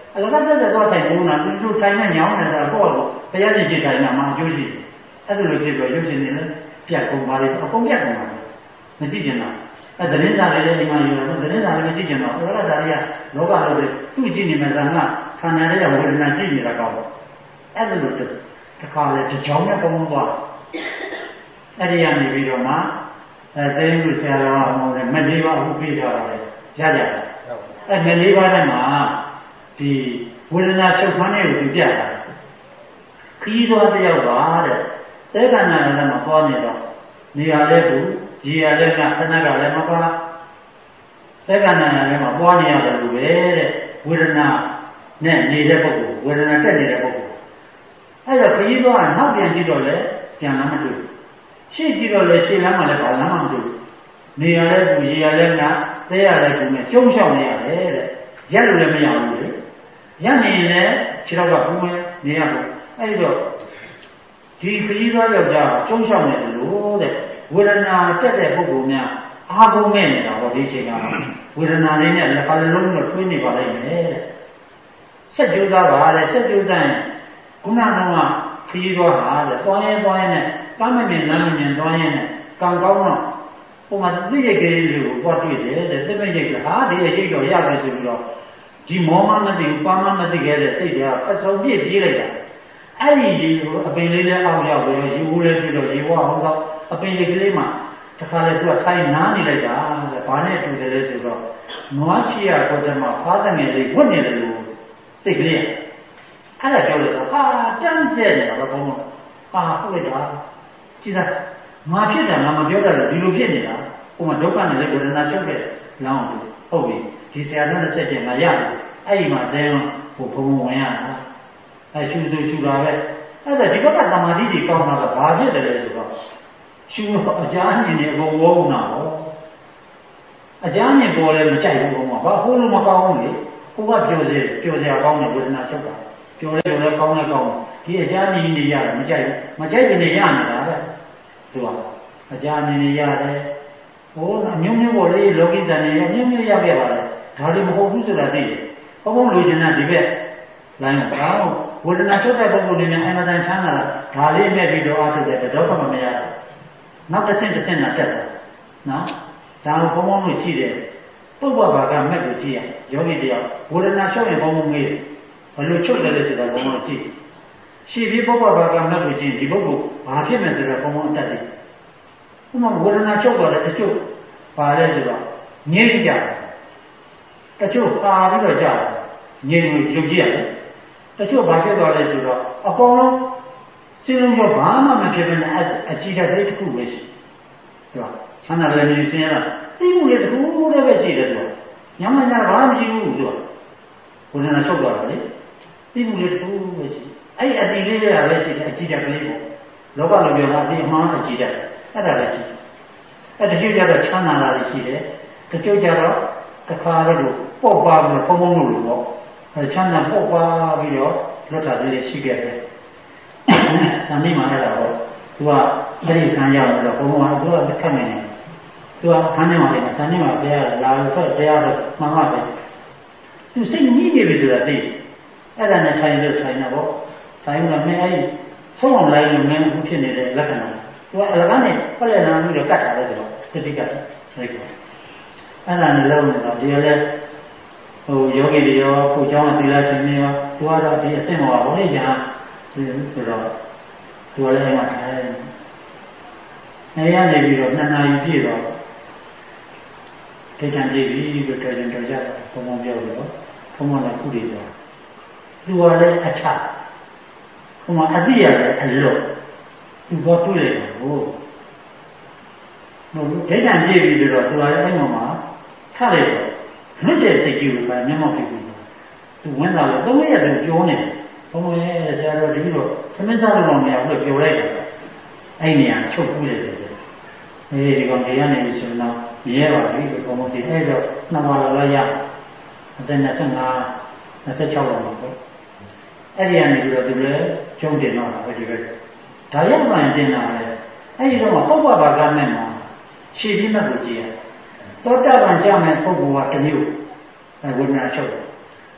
အလကတ်တဲ့တော့ထိုင်ဘူးလားသူတို့ထိုင်နေညောင်းနေတာပေါ့လို့တရားရှင်ရှိထိုင်တာမှအကျိုးရှိတယ်အဲ့ဒါလိုဖြစ်တော့ရုပ်ရှင်နေလဲပြတ်ကုန်ပါလေအကုန်ပြတ်ကုန်ပါလေမကြည့်ကြတော့အဲ့သတင်းစာလေးလည်းဒီမှာယူတော့သတင်းစာလေးမကြည့်ကြတော့အဲ့ဒါဒါတွေကလောကလို့သူ့ကြည့်နေမှဇာကခန္ဓာရဲ့ဝေဒနာကြည့်နေတာကောင်းအဲ့ဒါလိုတခါလေတကြောင်နဲ့ပုံသွားအဲ့ဒီကနေပြီးတော့မှအဲသိရင်လူဆရာတော်ကဟောတယ်မလေးပါအခုပြထားတာလေရကြတယ်အဲ့မလေးပါနဲ့မှာဒီဝေဒနာချုပ်ခွန်းတွေကိုသူပြတာခီးသွားတယောက်ပါတဲ့တဲခန္ဓာလည်းမပေါ်နေတော့နေရာလည်းသူရေရလည်းကခဏကလည်းမပေါ်တဲခန္ဓာလည်းမပေါ်နေရတယ်လို့ပဲတဲ့ဝေဒနာနဲ့နေတဲ့ပုဂ္ဂိုလ်ဝေဒနာတက်နေတဲ့ပုဂ္ဂိုလ်အဲ့တော့ခီးသွားနောက်ပြန်ကြည့်တော့လေပြန်လာမတွေ့ရှေ့ကြည့်တော့လေရှေ့လမ်းမှာလည်းဘာလမ်းမှမတွေ့နေရာလည်းသူရေရလည်းကတဲရလည်းသူနဲ့ကျုံးလျှောက်နေရတယ်တဲ့ရက်လို့လည်းမရဘူးလေရနေရင်လည်းခြေတော့ကဘူးမဲနေရဘူးအဲ့ဒီတော့ဒီခရီးသွားယောက်ျားကျုံးလျှောက်နေတယ်လို့တဲ့ဝေဒနာတက်တဲ့ပုဂ္ဂိုလ်များအာဟုမဲ့နေတာဟောဒီချိန်ကဝေဒနာလေးနဲ့လက်ပါလုံးနဲ့ထွေးနေပါလိမ့်မယ်တဲ့ဆက်ကြိုးစားပါတဲ့ဆက်ကြိုးစားရင်ခုနကခရီးသွားဟာတဲ့တွားရင်တွားရင်နဲ့ကမ်းမမြင်လမ်းမမြင်တွားရင်နဲ့ကံကောင်းတော့ဟိုမှာသိရကလေးတွေကိုတွားတွေ့တယ်တဲ့သိမရိတ်ကဟာဒီအရှိတ်တော့ရပြီဆိုပြီးတော့ဒီမောမမသိဘူးပါမမသိခဲ့တဲ့စိတ်တွေကအစုံပြည့်ပြေးလိုက်တာအဲ့ဒီရေကိုအပင်လေးနဲ့အောက်ရောက်ပြီးတော့ရေဦးလေးပြီးတော့ရေဝဟောတော့အပင်လေးကလေးမှတခါလေသူကထိုင်နားနေလိုက်တာတဲ့ဘာနဲ့တူတယ်လဲဆိုတော့နွားချီရကိုတည်းမှာဖားတဲ့ငယ်လေးဝတ်နေတယ်လို့စိတ်ကလေးအဲ့ဒါကြောက်လို့ဟာတန်းကျဲနေတာတော့ဘုံဟာဟုတ်လိုက်တာကြည်သားငါဖြစ်တာငါမပြောတတ်လို့ဒီလိုဖြစ်နေတာဟိုမှာဒုက္ခနဲ့လေဝေဒနာချုပ်တဲ့လောင်းဟုတ်ပြီဒီဆရာတော်နဲ့ဆက်ကျင်ငါရတယ်အဲ့ဒီမှာတဲဟိုဘုံဝင်ရတာအဲရှုစုရှုတာပဲအဲ့ဒါဒီဘက်ကသမာဓိကြီးကောင်းတာကဘာဖြစ်တယ်လဲဆိုတော့ရှုအကြမ်းမြင်နေအကုန်ဝုန်းတာဟောအကြမ်းမြင်ပေါ်လဲမကြိုက်ဘူးဘုံကဘာဟိုလိုမကောင်းဘူးလေဟိုကပြောစေပြောစရာကောင်းတဲ့ဝေဒနာချုပ်တာပြောလဲပြောလဲကောင်းလဲကောင်းဒီအကြမ်းမြင်နေရတယ်မကြိုက်ဘူးမကြိုက်တဲ့နေရနေတာပဲသူကအကြမ်းမြင်နေရတယ်ဟိုအမျိုးမျိုးပေါ်လေလောကီဇာနေရမျိုးမျိုးရခဲ့ပါလေဒါလည်းမဟုတ်ဘူးဆိုတာသိတယ်ဘုံဘုံလိုချင်တဲ့ဒီဘက်လိုင်းကောင်းဝေဒနာချုပ်တဲ့ပုဂ္ဂိုလ်တွေနဲ့အမှန်တန်ချမ်းသာတာဒါလေးနဲ့ပြီးတော့အားထုတ်တဲ့တော့ဘာမှမရဘူးနောက်တစ်ဆင့်တစ်ဆင့်နဲ့တက်တယ်နော်ဒါကိုဘုံဘုံလို့ကြည့်တယ်ပုပ္ပဘာကမက်ကိုကြည့်ရယောဂီတယောက်ဝေဒနာချုပ်ရင်ဘုံဘုံမေးဘယ်လိုချုပ်တယ်လဲဆိုတာဘုံဘုံကြည့်ရှေ့ပြီးပုပ္ပဘာကမက်ကိုကြည့်ဒီပုဂ္ဂိုလ်ဘာဖြစ်မယ်ဆိုတော့ဘုံဘုံအတက်တယ်ဥမာဝေဒနာချုပ်တော့တယ်တချို့ပါလဲဆိုတော့ငြိမ့်ကြတယ်တချို့ပါပြီးတော့ကြတယ်ငြိမ့်လို့ရုပ်ကြည့်ရတယ်တချို့ဘာဖြစ်သွားလဲဆိုတော့အပေါ်လုံးစိတ်လုံးကဘာမှမဖြစ်ဘဲနဲ့အကြည့်တဲ့တစ်ခုပဲရှိတယ်ဟုတ်ချမ်းသာလည်းမြင်စင်းရတာသိမှုလေးတစ်ခုလည်းပဲရှိတယ်သူကညမညဘာမှမရှိဘူးသူကဘုရားနာချုပ်သွားတာလေသိမှုလေးတစ်ခုပဲရှိအဲ့အတိလေးရပဲရှိတယ်အကြည့်တဲ့ကလေးပေါ့လောကလိုပြောတာအတိအမှန်အကြည့်တဲ့အဲ့ဒါပဲရှိတယ်အဲ့တချို့ကျတော့ချမ်းသာတာရှိတယ်တချို့ကျတော့တစ်ခါတော့ပေါ့ပါပြီးဖုံဖုံလို့လို့ပေါ့အဲချမ်းသာပေါ့ပါပြီးတော့လွတ်တာလေးရှိခဲ့တယ်။ဇာတိမှာလည်းတော့သူကအဲ့ဒီခံရောက်တော့ဘုံဘုံကသူကတစ်ခတ်နေတယ်။သူကခန်းထဲမှာလည်းဇာတိမှာပြရလာလို့ဆိုတရားတော့မှန်ပါပဲ။သူစိတ်ကြီးနေပြီဆိုတာသိ။အဲ့ဒါနဲ့ထိုင်လို့ထိုင်တာပေါ့။ထိုင်တော့မင်းအဲ့ဒီဆုံးအောင်လိုက်လို့မင်းအခုဖြစ်နေတဲ့လက္ခဏာ။သူကအလကားနဲ့ပလက်လာမှုတော့ကတ်ထားတယ်ဆိုတော့စတိကတ်ဆိုတော့အဲ့ဒါနဲ့လုံးနေတော့ဒီလည်းဟိုယောဂီတွေရောကိုเจ้าသီလရှင်တွေရောသူကတော့ဒီအဆင့်မှာဘုရားညာဆိုတော့သူလည်းအဲ့မှာထိုင်နေရနေပြီးတော့နှစ်နာရီပြည့်တော့ဒိဋ္ဌံပြည့်ပြီလို့တော်ရင်တော်ကြတယ်ဘုံဘုံပြောလို့ဘုံဘုံလည်းခုတွေတော့သူကလည်းအထဘုံမှာအတိရတယ်အလွတ်သူကတွေ့တယ်ဟိုဟုတ်ဒိဋ္ဌံပြည့်ပြီဆိုတော့သူကလည်းအဲ့မှာထလိုက်တော့လွတ်တဲ့စိတ်ကြီးကိုပဲမျက်မှောက်ဖြစ်ပြီးသူဝင်လာတော့သုံးရက်သူပြောနေဘုံဘုံရဲ့ဆရာတော်ဒီလိုသမစ္ဆာတော်မရဘူးပြောလိုက်တယ်အဲ့နေရာချုပ်ကူးတယ်အဲဒီကောင်ဒီကနေဆိုတော့ရဲပါပြီဘုံဘုံဒီအဲ့တော့နှစ်ပါးလောရအသက်နှစ်ဆယ့်ငါး နှစ်ဆယ့်ခြောက်လောက်ပေါ့အဲ့ဒီကနေပြီးတော့သူလည်းကျုံတင်တော့တာပဲဒီပဲဒါရောက်မှတင်တာလေအဲ့ဒီတော့ပုပ္ပဘာကမဲ့မှာခြေပြီးမှတ်ကိုကြည့်ရသောတာပန်ကြမဲ့ပုဂ္ဂိုလ်ကတစ်မျိုးဝိညာဉ်ချုပ်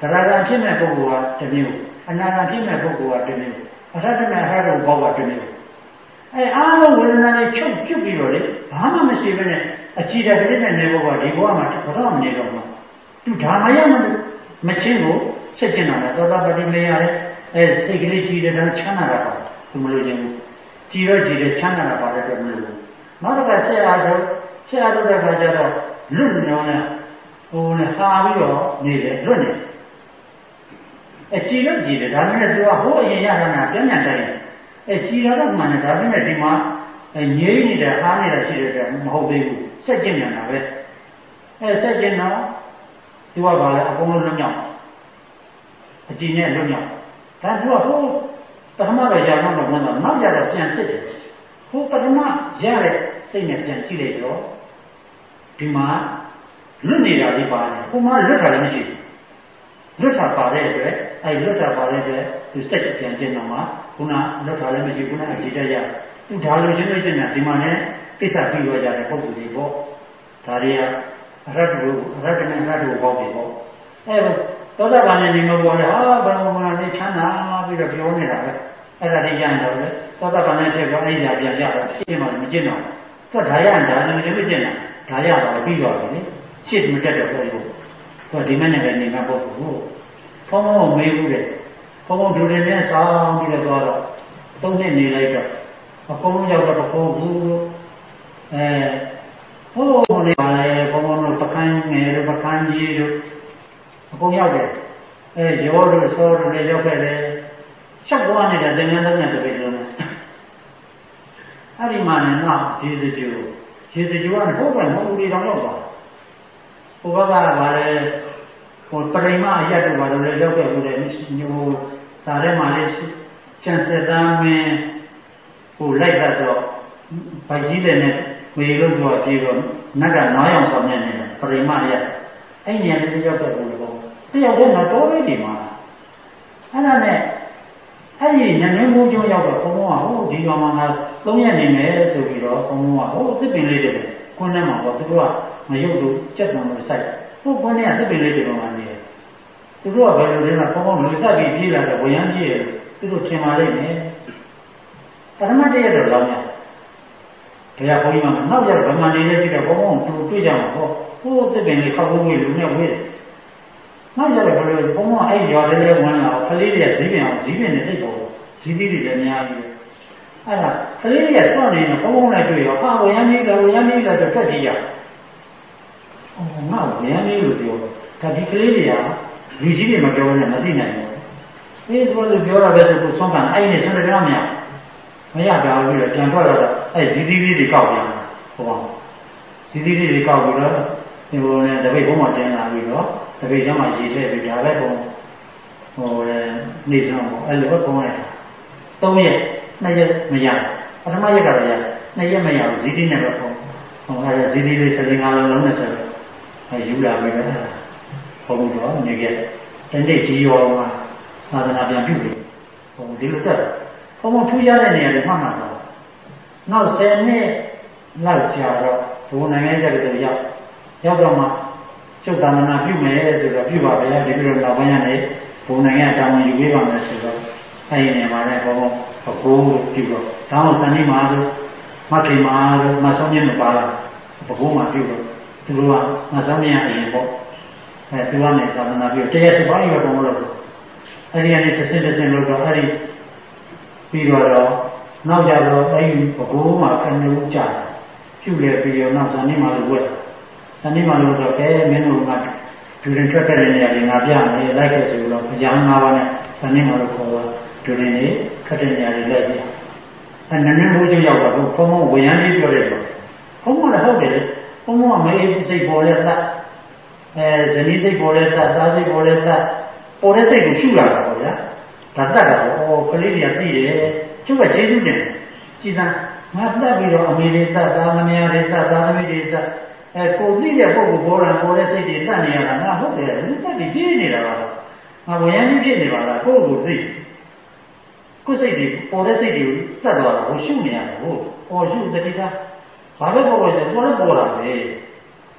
ရာဂံဖြစ်မဲ့ပုဂ္ဂိုလ်ကတစ်မျိုးအနာဂံဖြစ်မဲ့ပုဂ္ဂိုလ်ကတစ်မျိုးအထက်တမဲ့အထက်တို့ဘောကတစ်မျိုးအဲအားလုံးဝေဒနာတွေချုပ်ကျွတ်ပြီးတော့လေဘာမှမရှိဘဲနဲ့အကြည်တကလေးနဲ့နေဖို့ကဒီဘဝမှာဘာမှမနေတော့ဘူးသူဓမ္မရမချင်းကိုဆက်ကျင်တာသောတာပတိမရတဲ့အဲစိတ်ကလေးကြည်တဲ့ချမ်းသာတာပါသူမလို့ခြင်းဘူးကြည်တော့ကြည်တဲ့ချမ်းသာတာပါတဲ့မလို့ဘူးနောက်တစ်ခါဆက်အားတော့ဆက်အားတော့တဲ့ခါကျတော့လွတ်နေအောင်ဟိုနဲ့ဟာပြီးတော့နေတယ်လွတ်နေအကြည်လို့ကြည်တယ်ဒါနဲ့သူကဟိုအရင်ရတာကပြန်ပြန်တိုင်းအဲကြည်ရတော့မှန်တယ်ဒါပေမဲ့ဒီမှာအဲငြိမ့်နေတဲ့အားနေတာရှိတဲ့အတွက်မဟုတ်သေးဘူးဆက်ကျင်နေတာပဲအဲဆက်ကျင်တော့သူကဘာလဲအကုန်လုံးလွတ်မြောက်အကြည်နဲ့လွတ်မြောက်ဒါသူကဟိုပထမပဲရအောင်တော့ဝင်တော့နောက်ရတော့ပြန်စစ်တယ်ဟိုပထမရတဲ့စိတ်နဲ့ပြန်ကြည့်လိုက်တော့ဒီမှာလွတ်နေတာဒီပါတယ်ဟိုမှာလွတ်တာလည်းမရှိဘူးလွတ်တာပါတဲ့အတွက်အဲလွတ်တာပါတဲ့အတွက်သူစက်ပြန်ကျင်းတော့မှခုနလွတ်တာလည်းမရှိခုနအကြည့်တတ်ရသူဒါလိုရှင်းလို့ရှင်းတာဒီမှာနဲ့ကိစ္စပြီးတော့ကြတဲ့ပုံစံတွေပေါ့ဒါတွေကအရတ္တကိုအရတ္တနဲ့အရတ္တကိုပေါ့ပြီပေါ့အဲသောတာပန်နဲ့နေမပေါ်တယ်ဟာဘယ်လိုမှလည်းချမ်းသာပြီးတော့ပြောနေတာပဲအဲ့ဒါလေးရရင်တော့လေသောတာပန်နဲ့ထည့်တော့အဲ့ဒီအပြန်ကြတော့ရှင်းမှမကျင့်တော့သူကဒါရရင်ဒါလည်းမကျင့်တာဒါရတော့ပြီးတော့ပြီလေရှင်းမတက်တော့ဘူးသူကဒီမဲ့နဲ့ပဲနေမှာပေါ့ဘူးဘုံဘုံမေးဘူးတဲ့ဘုံဘုံဒူရင်နဲ့ဆောင်းပြီးတော့တော့သုံးနှစ်နေလိုက်တော့အကုန်လုံးရောက်တော့ပကောဘူးအဲဟိုးနေပါလေဘုံဘုံတို့ပကန်းငယ်တို့ပကန်းကြီးတို့အကုန်ရောက်တယ်အဲရောတို့ဆောတို့လည်းရောက်ခဲ့တယ်ချက်သွားနေတဲ့သင်္ကန်းသုံးနဲ့တပည့်လုံးနဲ့အဲ့ဒီမှာလည်းတော့ဂျေဇကျူဂျေဇကျူကဘုရားမဟုတ်ဘူးတောင်ရောက်သွားဟိုဘက်ကဗါလဲဟိုပရိမအရက်တို့ဘာလို့လဲရောက်ခဲ့ဘူးလေညိုစာထဲမှာလေးကျန်စက်သားမင်းဟိုလိုက်တတ်တော့ဗိုက်ကြီးတဲ့နဲ့မေလို့ပြောကြည့်တော့နတ်ကနွားရောင်ဆောင်နေတယ်ပရိမရက်အဲ့ညလေးရောက်ခဲ့ဘူးလေပေါ့တယောက်တည်းမတော်သေးဒီမှာအဲ့ဒါနဲ့အဲ့ဒီနည်းနည်းမိုးကျုံရောက်တော့ဘုံဘုံကဟိုဒီကောင်မှငါသုံးရက်နေမယ်ဆိုပြီးတော့ဘုံဘုံကဟိုသစ်ပင်လေးတွေကွန်းထဲမှာပေါ့သူတို့ကမရုပ်လို့ကြက်တော်လို့စိုက်ဟိုကွန်းထဲကသစ်ပင်လေးတွေပေါ်မှာနေတယ်သူတို့ကဘယ်လိုလဲကဘုံဘုံလူသက်ပြီးပြေးလာတော့ဝရမ်းပြေးတယ်သူတို့ထင်ပါလိမ့်မယ်ပထမတည့်ရတော့လောင်းရတရားဘုန်းကြီးကနောက်ရဗမာနေလေးကြည့်တော့ဘုံဘုံသူတွေ့ကြမှာပေါ့ဟိုသစ်ပင်လေးခောက်ဖို့ဝေးလူနဲ့ဝေးတယ်နောက်ကြတော့ဘယ်လိုဘုံဘုံအဲ့ရွာလေးလေးဝင်လာတော့ကလေးတွေကဈေးပြင်အောင်ဈေးပြင်နဲ့တိတ်ပေါ်ဈေးသီးတွေလည်းများပြီးအဲ့ဒါကလေးတွေကစွန့်နေတော့ဘုံဘုံနဲ့တွေ့ရောဟာဝရမ်းကြီးကဝရမ်းကြီးလည်းဆိုထွက်ကြည့်ရအော်ငါဝရမ်းကြီးလို့ပြောဒါဒီကလေးတွေကလူကြီးတွေမပြောနဲ့မသိနိုင်ဘူးအေးသူတို့ပြောတာပဲသူဆုံးခံအဲ့ဒီဆုံးတယ်ကြောင်းမရမရကြဘူးပြီးတော့ပြန်ထွက်လာတော့အဲ့ဈေးသီးလေးတွေကောက်ပြန်ဟိုပါဈေးသီးလေးတွေကောက်ပြီးတော့ဒီလိုနဲ့တပိတ်ဘုံမှာတင်လာပြီးတော့တပိတ်ကျမ်းမှာရေးထည့်ပြီးဒါလည်းဘုံဟိုလည်းနေဆုံးပေါ့အဲ့လိုပဲပုံလိုက်တာသုံးရက်နှစ်ရက်မရပထမရက်ကတော့ရနှစ်ရက်မရဘူးဇီတိနဲ့ပဲပုံဟိုအဲ့ဒါဇီတိလေးစလင်္ကာလုံးလုံးနဲ့ဆိုတော့အဲယူလာပြီးတော့ပုံတော့နေခဲ့တနေ့ကြီးရောမှာသာသနာပြန်ပြုတယ်ဟိုဒီလိုတက်ဘုံဘုံထူးရတဲ့နေရာတွေမှတ်မှာတော့နောက်ဆယ်နှစ်လောက်ကြာတော့ဘုံနိုင်ငံရဲ့တူရောက်ရောက်တော့မှကျုပ်သာမဏေပြုမယ်ဆိုတော့ပြုပါဗျာဒီလိုတော့ဘုန်းကြီးကနေဘုံနိုင်ငံတောင်းဝင်ယူပေးပါမယ်ဆိုတော့အဲဒီနေရာမှာလည်းဘုံဘုံအကိုးပြုတော့တောင်းစံနေမှာလို့မထေမာလို့မဆုံးမြတ်မပါလားဘုံမှာပြုတော့သူတို့ကမဆုံးမြတ်အရင်ပေါ့အဲသူကနေသာသနာပြုတရားစပါးရတော့ဘုံလို့အဲဒီကနေတစ်စင်းတစ်စင်းလို့တော့အဲဒီပြီးတော့နောက်ကြတော့အဲဒီဘုံမှာခဏလို့ကြာပြုလေပြီးတော့နောက်ဇာနေမှာလို့ဝက်ဇာနေမှာလို့တော့ကဲမင်းတို့ကဒူရင်ထွက်တဲ့နေရာတွေငါပြမယ်လိုက်ခဲ့ဆိုတော့အကြောင်း၅ပါးနဲ့ဇာနေမှာလို့ခေါ်တော့ဒူရင်နေခက်တဲ့နေရာတွေလိုက်ပြအဲနည်းနည်းမိုးချင်းရောက်တော့ဘုံဘုံဝရမ်းကြီးပြောတယ်တော့ဘုံဘုံလည်းဟုတ်တယ်ဘုံဘုံကမေးစိတ်ပေါ်လဲတတ်အဲဇနီးစိတ်ပေါ်လဲတတ်သားစိတ်ပေါ်လဲတတ်ပေါ်တဲ့စိတ်ကိုရှုလာတာပေါ့ဗျာဒါတတ်တာပေါ့အော်ကလေးတွေကသိတယ်ကျုပ်ကကျေးဇူးတင်ကြည်စမ်းငါတတ်ပြီးတော့အမေတွေတတ်သားမယားတွေတတ်သားသမီးတွေတတ်အဲကိုသိတဲ့ပုဂ္ဂိုလ်ပေါ်လာပေါ်တဲ့စိတ်တွေတတ်နေရတာငါဟုတ်တယ်လူတတ်ပြီးပြေးနေတာပါငါဝရမ်းကြီးဖြစ်နေပါလားကိုယ့်ကိုသိကိုယ်စိတ်တွေပေါ်တဲ့စိတ်တွေကိုတတ်သွားတာကိုရှုနေရတယ်ဟုတ်ပေါ်ရှုတတိကဘာလို့ပေါ်လဲဆိုတော့လည်းပေါ်လာတယ်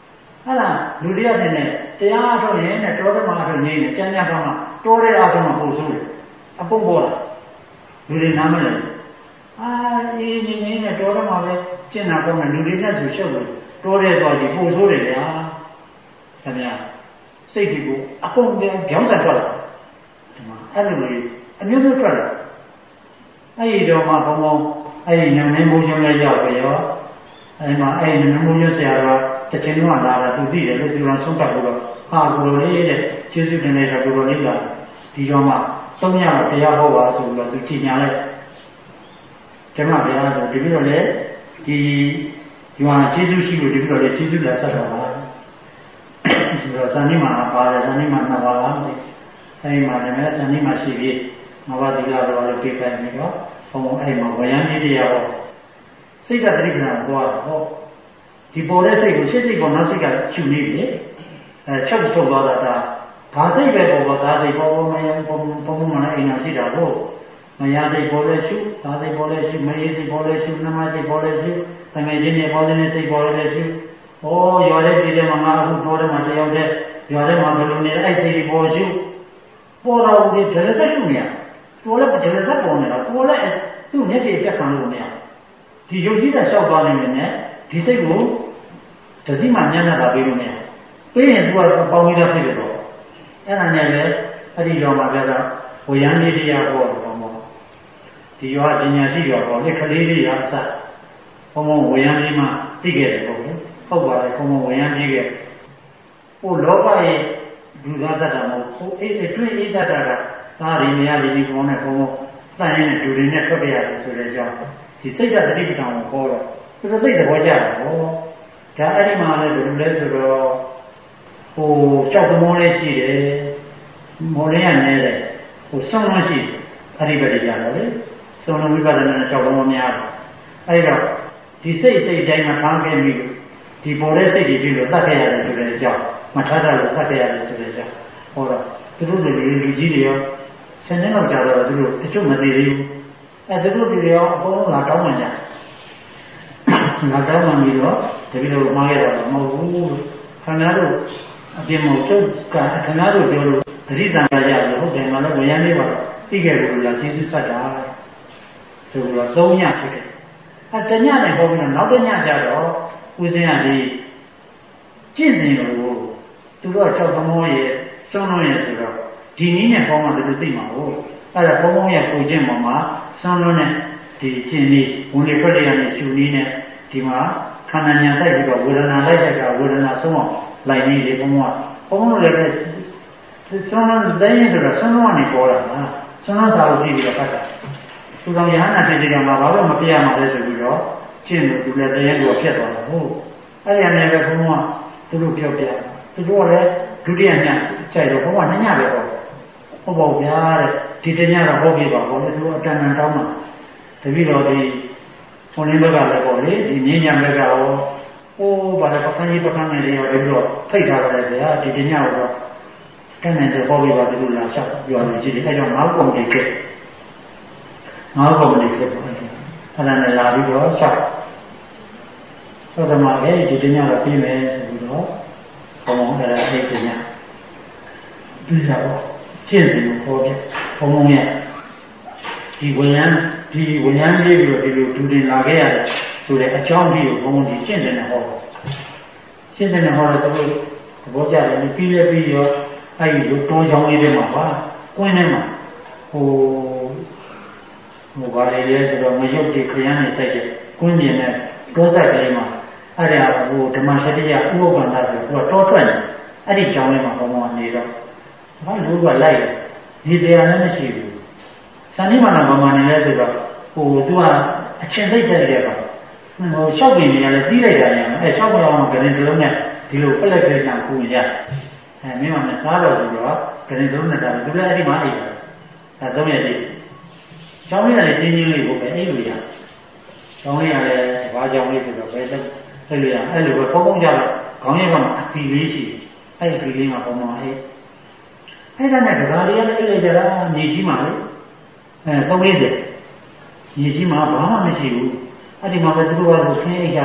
အဲ့ဒါလူတယောက်နဲ့တရားအားထုတ်ရင်နဲ့တောဓမ္မအားထုတ်နေတယ်ကျမ်းစာကမှတောတဲ့အားထုတ်မှပုံဆိုးတယ်အပုံပေါ်တာလူတွေနားမလဲအာအေးနေနေနဲ့တောဓမ္မပဲကျင့်တာပေါ့မယ်လူတွေနဲ့ဆိုရှုပ်လို့တောတဲ့သွားကြည့်ပုံဆိုးတယ်ဗျာခင်ဗျာစိတ်တွေကိုအပုံပြန်ကြောင်းဆက်ထွက်လာဒီမှာအဲ့လိုမျိုးအမျိုးမျိုးထွက်လာအဲ့ဒီတော့မှဘုံဘုံအဲ့ဒီညနေမိုးချုံလေးရောက်ပြီရောအဲ့မှာအဲ့ဒီညနေမိုးချုံဆရာတော်တစ်ချိန်တော့လာတာသူသိတယ်လို့သူကဆုံးဖြတ်လို့ဟာကိုလိုလေးတဲ့ကျေးဇူးတင်တဲ့ကိုလိုလေးကဒီတော့မှသုံးရတရားဟောပါဆိုပြီးတော့သူချိန်ညာလိုက်ဓမ္မဘုရားဆိုဒီလိုလေဒီဒီမှာကျေးဇူးရှိလို့ဒီလိုလေကျေးဇူးလက်ဆက်တော်ပါဆိုတော့ဇာတိမှာပါတယ်ဇာတိမှာနှစ်ပါးလားမသိအဲဒီမှာလည်းဇာတိမှာရှိပြီးငါးပါးသီလတော်လည်းပြည့်ခိုင်ပြီးတော့ဘုံအဲဒီမှာဝယန်းကြီးတရားဟောစိတ်ကတိပ္ပဏကိုသွားဟောဒီပေါ်တဲ့စိတ်ကိုရှစ်စိတ်ပေါ်နောက်စိတ်ကရှုနေပြီအဲချုပ်ချုပ်သွားတာဒါဒါစိတ်ပဲပေါ်ပေါ်ဒါစိတ်ပေါ်ပေါ်မယံပေါ်ပေါ်မနဲ့အိမ်နာရှိတာကိုမယစိတ်ပေါ်လဲရှုဒါစိတ်ပေါ်လဲရှုမယေစိတ်ပေါ်လဲရှုနမစိတ်ပေါ်လဲရှုတငယ်ချင်းတွေပေါ်တဲ့စိတ်ပေါ်လဲရှုဩရွာတဲ့ပြည်ထဲမှာငါအခုပေါ်တဲ့မှာတယောက်တည်းရွာထဲမှာဘယ်လိုနေအဲ့စိတ်ပေါ်ရှုပေါ်တော့ဒီဒရစက်ရှုနေရပေါ်လဲဒရစက်ပေါ်နေတာပေါ်လဲသူ့မျက်စိပြတ်ခံလို့မရဒီယုတ်ကြီးတဲ့လျှောက်သွားနေတယ်နဲ့ဒီစိတ်ကိုတစည်းမှညံ့တာပေးလို့မရပေးရင်သူကပေါင်းပြီးသားဖြစ်တယ်တော့အဲ့ဒါနဲ့လည်းအဲ့ဒီတော့မှပြောတော့ဝေယံလေးတရားဟောတော့မောဒီရွာပညာရှိရွာပေါ့လက်ခလေးလေးရာအစဘုံဘုံဝေယံလေးမှသိခဲ့တယ်ပေါ့လေဟုတ်ပါတယ်ဘုံဘုံဝေယံကြီးခဲ့ဟိုလောကရဲ့လူသားတတ်တာမဟုတ်ဟိုအဲ့အတွင်းအိသတ္တကသားရင်းမရလေးဒီကောင်းတဲ့ဘုံဘုံတန်ရင်ဒူတွေနဲ့ထွက်ပြရတယ်ဆိုတဲ့အကြောင်းဒီစိတ်ဓာတ်တတိပဋ္ဌာန်ကိုဟောတော့သူတို့သိတဲ့ဘောကြတာဟောဒါအဲ့ဒီမှာလည်းဘယ်လိုလဲဆိုတော့ဟိုကြောက်သမောလေးရှိတယ်မော်လေးရနေတယ်ဟိုဆုံးလို့ရှိအဲ့ဒီပဲကြတော့လေဆုံးလို့ဝိပဿနာနဲ့ကြောက်သမောများတယ်အဲ့တော့ဒီစိတ်စိတ်တိုင်းမှာထားခဲ့ပြီဒီပေါ်တဲ့စိတ်တွေပြီးလို့တတ်ခဲ့ရတယ်ဆိုတဲ့အကြောင်းမထားတာလို့တတ်ခဲ့ရတယ်ဆိုတဲ့အကြောင်းဟောတော့သူတို့လူလူကြီးတွေရောဆယ်နှစ်လောက်ကြာတော့သူတို့အကျုပ်မသိသေးဘူးအဲသူတို့တွေရောအကုန်လုံးလာတောင်းမှကြလာတောင်းမှပြီးတော့တပည့်တော်မှားခဲ့တာမဟုတ်ဘူးခန္ဓာတို့အပြင်မှာကျုပ်ကခန္ဓာတို့ပြောလို့သတိတန်ကြရတယ်ဟုတ်တယ်မလားဝေယံလေးပါသိခဲ့လို့လားကျေးဇူးဆက်တာဆိုတော့သုံးညဖြစ်တယ်အဲတညနဲ့ဟောပြီးတော့နောက်တညကျတော့ဦးစင်းကဒီကျင့်စဉ်ကိုသူတို့ကြောက်သမောရဲ့စွန့်လို့ရဲ့ဆိုတော့ဒီနည်းနဲ့ဟောမှသူတို့သိမှာဟုတ်အဲ့ဒါဘုံဘုံရဲ့ကိုကျင့်ပေါ်မှာစွန့်လို့နဲ့ဒီကျင့်နည်းဝင်လေထွက်လေရနဲ့ရှုနည်းနဲ့ဒီမှာခန္ဓာညာဆိုင်ပြီးတော့ဝေဒနာလိုက်တဲ့ကဝေဒနာဆုံးအောင်လိုက်နေလေဘုံဘုံကဘုံဘုံလည်းပဲစွန့်လို့တိုင်းဆိုတော့စွန့်လို့ကနေပေါ်လာတာစွန့်လို့စာကိုကြည့်ပြီးတော့ဖတ်တာသူတော်ရဟန္တာဖြစ်တဲ့ကမှာဘာလို့မပြရမှာလဲဆိုပြီးတော့ကျင့်လို့သူလည်းတရားကိုဖျက်သွားတာဟုတ်အဲ့ဒီအနေနဲ့ဘုံဘုံကသူတို့ပြောပြသူတို့ကလည်းဒုတိယညကြိုက်တော့ဘုံကနှစ်ညပဲပေါ့ဟုတ်ပါဗျာတဲ့ဒီတညတော့ဟုတ်ပြီပါဘောလေသူအတန်တန်တောင်းမှာတပည့်တော်ဒီဘုံလင်းဘက်ကလည်းပေါ့လေဒီမြင်းညာဘက်ကရောဟိုးဘာလဲပကန်းကြီးပကန်းငယ်တွေရောပြီးတော့ဖိတ်ထားတယ်ဗျာဒီတညတော့တန်တယ်ပေါ့ပြီပါသူတို့လာလျှောက်ပြောနေကြည့်တယ်အဲကြောင့်ငါ့ကုန်တွေခဲ့ငါ့ကုန်တွေခဲ့ပေါ့အဲ့ဒါနဲ့လာပြီးတော့လျှောက်ဆိုတော့မှလည်းဒီတညတော့ပြီးမယ်ဆိုပြီးတော့ဘုံဘုံအဲ့ဒါအဲ့ဒီညပြီးတော့ကျင့်စဉ်ကိုခေါ်ပြဘုံဘုံရဲ့ဒီဝိညာဉ်ဒီဝိညာဉ်လေးပြီးတော့ဒီလိုဒူတင်လာခဲ့ရတယ်ဆိုတဲ့အကြောင်းကြီးကိုဘုံဘုံဒီကျင့်စဉ်နဲ့ဟောတယ်ကျင့်စဉ်နဲ့ဟောတော့သူတို့သဘောကျတယ်ပြီးလဲပြီးရောအဲ့ဒီလိုတောချောင်းလေးတွေမှာပါကွင်းထဲမှာဟိုဟိုဘာလဲလဲဆိုတော့မရုပ်ဒီခရမ်းနေစိုက်တဲ့ကွင်းပြင်နဲ့တောဆက်ကလေးမှာအဲ့ဒါဟိုဓမ္မစတိယဥပ္ပန္နဆိုသူကတောထွက်နေအဲ့ဒီကြောင်းလေးမှာဘုံဘုံနေတော့ဘာလို့ကလိုက်ဒီစရာလည်းမရှိဘူးစန္ဒီမာနဗမာနေလဲဆိုတော့ဟိုသူကအချင်းသိတဲ့ကြပါဟိုရှောက်ပင်နေရလဲတီးလိုက်တာညာအဲရှောက်ပြောင်းကလည်းဒီလိုနဲ့ဒီလိုပလက်ပြည့်ချာခုရအဲမင်းမမစားတော့ဆိုတော့ကလေးတို့နဲ့တာသူလည်းအဲ့ဒီမှာအိပ်တာဒါသုံးရက်ကြီးကျောင်းလေးကလည်းချင်းချင်းလေးကိုပဲအိပ်လို့ရကျောင်းလေးကလည်းဘာကျောင်းလေးဆိုတော့ဘယ်တော့အဲ့လိုရအဲ့လိုပဲပုံပုံကြတော့ခေါင်းရင်းကအပီလေးရှိအဲ့ဒီပီလေးမှာပုံမှန်အိပ်အဲ့ဒါနဲ့ဒါရီရလည်းအိပ်လိုက်ကြတာညီကြီးမှလေအဲသုံးလေးစက်ညီကြီးမှဘာမှမရှိဘူးအဲ့ဒီမှာပဲသူတို့ကခင်းအိပ်ကြတော့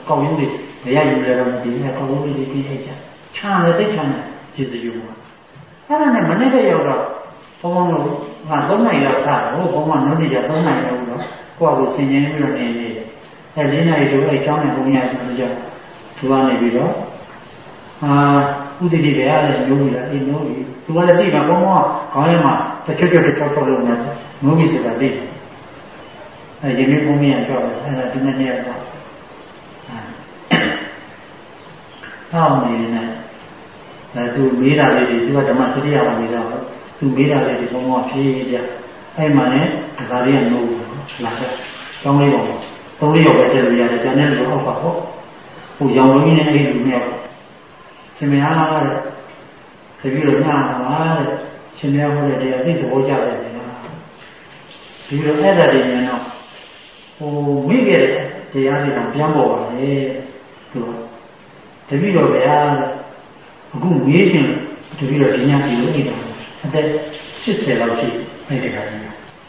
ကောက်ရိုးတွေဘယ်ရယူလဲတော့မသိဘူးကောက်ရိုးတွေပြီးလိုက်ကြချမ်းလည်းသိချမ်းတယ်ကျေးဇူးယူပါအဲ့ဒါနဲ့မနေ့ကရောက်တော့ဘုံဘုံတို့ကသုံးနိုင်ရောက်တာဟိုဘုံဘုံနိုးနေကြသုံးနိုင်ရောက်တော့ကိုယ့်ကိုဆင်ခြင်ပြီးတော့နေနေအဲလေးနိုင်တို့အဲကျောင်းနဲ့ဘုံရဆိုတော့သူကနေပြီးတော့အာဥဒိတိပဲအဲ့ဒါမျိုးကြီးလားအေးမျိုးကြီးသူကလည်းသိမှာဘုံဘုံကခေါင်းထဲမှာတစ်ချက်ချက်တစ်ချက်ချက်လုံးနဲ့မျိုးကြီးဆိုတာသိတယ်အဲရင်းနှီးဘုံမရကြောက်တယ်အဲ့ဒါဒီနေ့နေ့တော့အောင်းနေနေအဲသူမေးတာလေးတွေသူကဓမ္မစရိယာလာနေတော့သူမေးတာလေးတွေဘုံဘုံဖြေးပြအဲ့မှာလည်းဒါကလေးကနိုးလာတယ်ကျောင်းလေးပေါ့သုံးလေးရောက်ပဲတည်းလို့ရတယ်ကျန်တဲ့လူအောက်ပါပေါ့ဟိုရောင်လုံးကြီးနဲ့အဲ့ဒီလူမျိုးရှင်မယားကလည်းတပည့်တော်ညမှာတဲ့ရှင်မယားဟောတဲ့တရားသိသဘောကျတယ်ကွာဒီလိုအဲ့ဒါတွေညတော့ဟိုမိခဲ့တဲ့တရားတွေတော့ပြန်ပေါ်ပါလေသူတပည့်တော်ဗျာအခုမေးရှင်တပည့်တော်ဒီညဒီလိုနေတာအသက်ရှစ်ဆယ်လောက်ရှိအဲ့ဒီကကြီး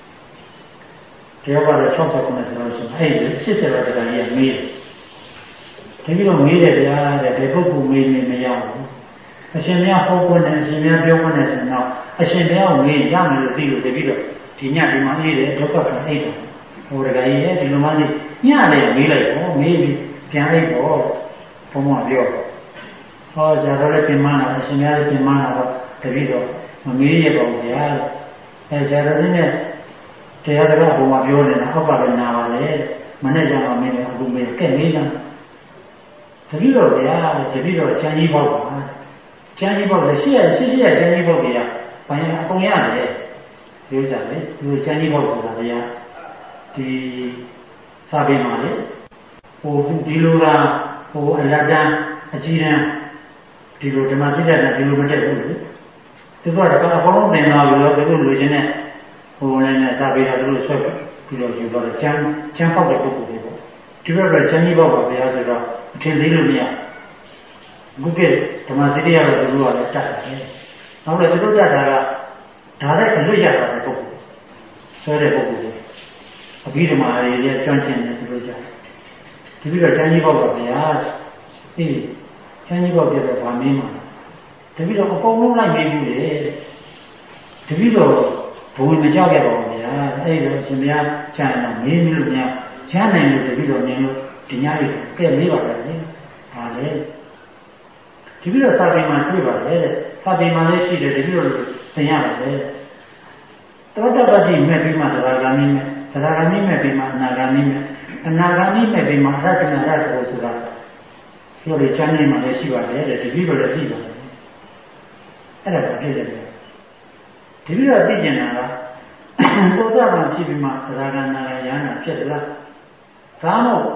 တရားပါတော့၆၀ ၇၀လောက်ရှိအဲ့ဒီရှစ်ဆယ်လောက်တကကြီးကမေးတယ်တပည့်တော်မေးတယ်ဗျာတဲ့ဘယ်ပုဂ္ဂိုလ်မေးနေမရဘူးအရှင်များဟောခွင့်နဲ့အရှင်များပြောခွင့်နဲ့ဆိုတော့အရှင်များကိုမေးရမယ်လို့သိလို့တပည့်တော်ဒီညဒီမှာအေးတယ်ဒုက္ခခံအိတ်တယ်ဟိုတကကြီးရဲ့ဒီလိုမှနေညတယ်မေးလိုက်တော့မေးပြီးပြန်အိတ်တော့ဘုံဘပြောဟောဆရာတော်လည်းပြင်မနာအရှင်များလည်းပြင်မနာတော့တပည့်တော်မမေးရပါဘူးဗျာအဲဆရာတော်လည်းနဲ့တရားတော်ဘုံဘပြောနေတာဟုတ်ပါလည်းနာပါလေမနေ့ကမှမင်းလည်းအခုမေးကဲမေးကြတပည့်တော်ဗျာတပည့်တော်ချမ်းကြီးပေါ့ပါချမ်းကြီးပေါ့လေရှိရရှိရှိရချမ်းကြီးပေါ့ဗျာဘာရင်အကုန်ရတယ်ပြောကြလေဒီချမ်းကြီးပေါ့ဆိုတာဗျာဒီစာပေမှာလေဟိုဒီလိုကဟိုအလတ်တန်းအကြီးတန်းဒီလိုဓမ္မစိတ္တကဒီလိုမတက်ဘူးလေသူကတော့အပေါင်းသင်လာလို့သူတို့လူချင်းနဲ့ဟိုလည်းနဲ့စာပေတာတို့ဆွဲပြီးတော့ယူတော့ချမ်းချမ်းပေါက်တဲ့ပုဂ္ဂိုလ်တွေပေါ့ဒီဘက်ကချမ်းကြီးပေါ့ပါဗျာဆိုတော့အထင်သေးလို့မရဘူးကဲဓမ္မစိတ္တရတော့သူတို့ကလည်းတတ်တယ်နောက်လည်းသူတို့တတ်တာကဒါနဲ့အလွတ်ရတာတဲ့ပုဂ္ဂိုလ်ဆွဲတဲ့ပုဂ္ဂိုလ်အဘိဓမ္မာတွေလည်းကျွမ်းကျင်တယ်သူတို့ကြဒီပြီးတော့ချမ်းကြီးပေါ့ပါဗျာအေးချမ်းကြီးပေါ့ပြတော့ဗာမင်းမှာတပြီးတော့အပေါင်းလုံးလိုက်မေးဘူးလေတပြီးတော့ဘုံမကြောက်ရပါဘူးဗျာအဲ့ဒါရှင်ဗျာချမ်းတော့မေးမိလို့များချမ်းနိုင်လို့တပြီးတော့မြင်လို့ဒီညလေးကဲမေးပါလားလေဟာလေဒီပြီးတော့စာပေမှာတွေ့ပါလေစာပေမှာလည်းရှိတယ်တပြီးတော့သင်ရပါတယ်သောတပတ္တိမဲ့ပြီးမှသရဂါမိမဲ့သရဂါမိမဲ့ပြီးမှအနာဂါမိမဲ့အနာဂါမိမဲ့ပြီးမှအရတနာရတ္တောဆိုတာပြောလို့ချမ်းနေမှာလည်းရှိပါတယ်တဲ့တပြီးတော့လည်းသိပါတယ်အဲ့ဒါကိုသိတယ်ဒီပြီးတော့သိကျင်တာကသောတာပန်ဖြစ်ပြီးမှသရဂါနာဂါယန္နာဖြစ်သလားဒါမှမဟုတ်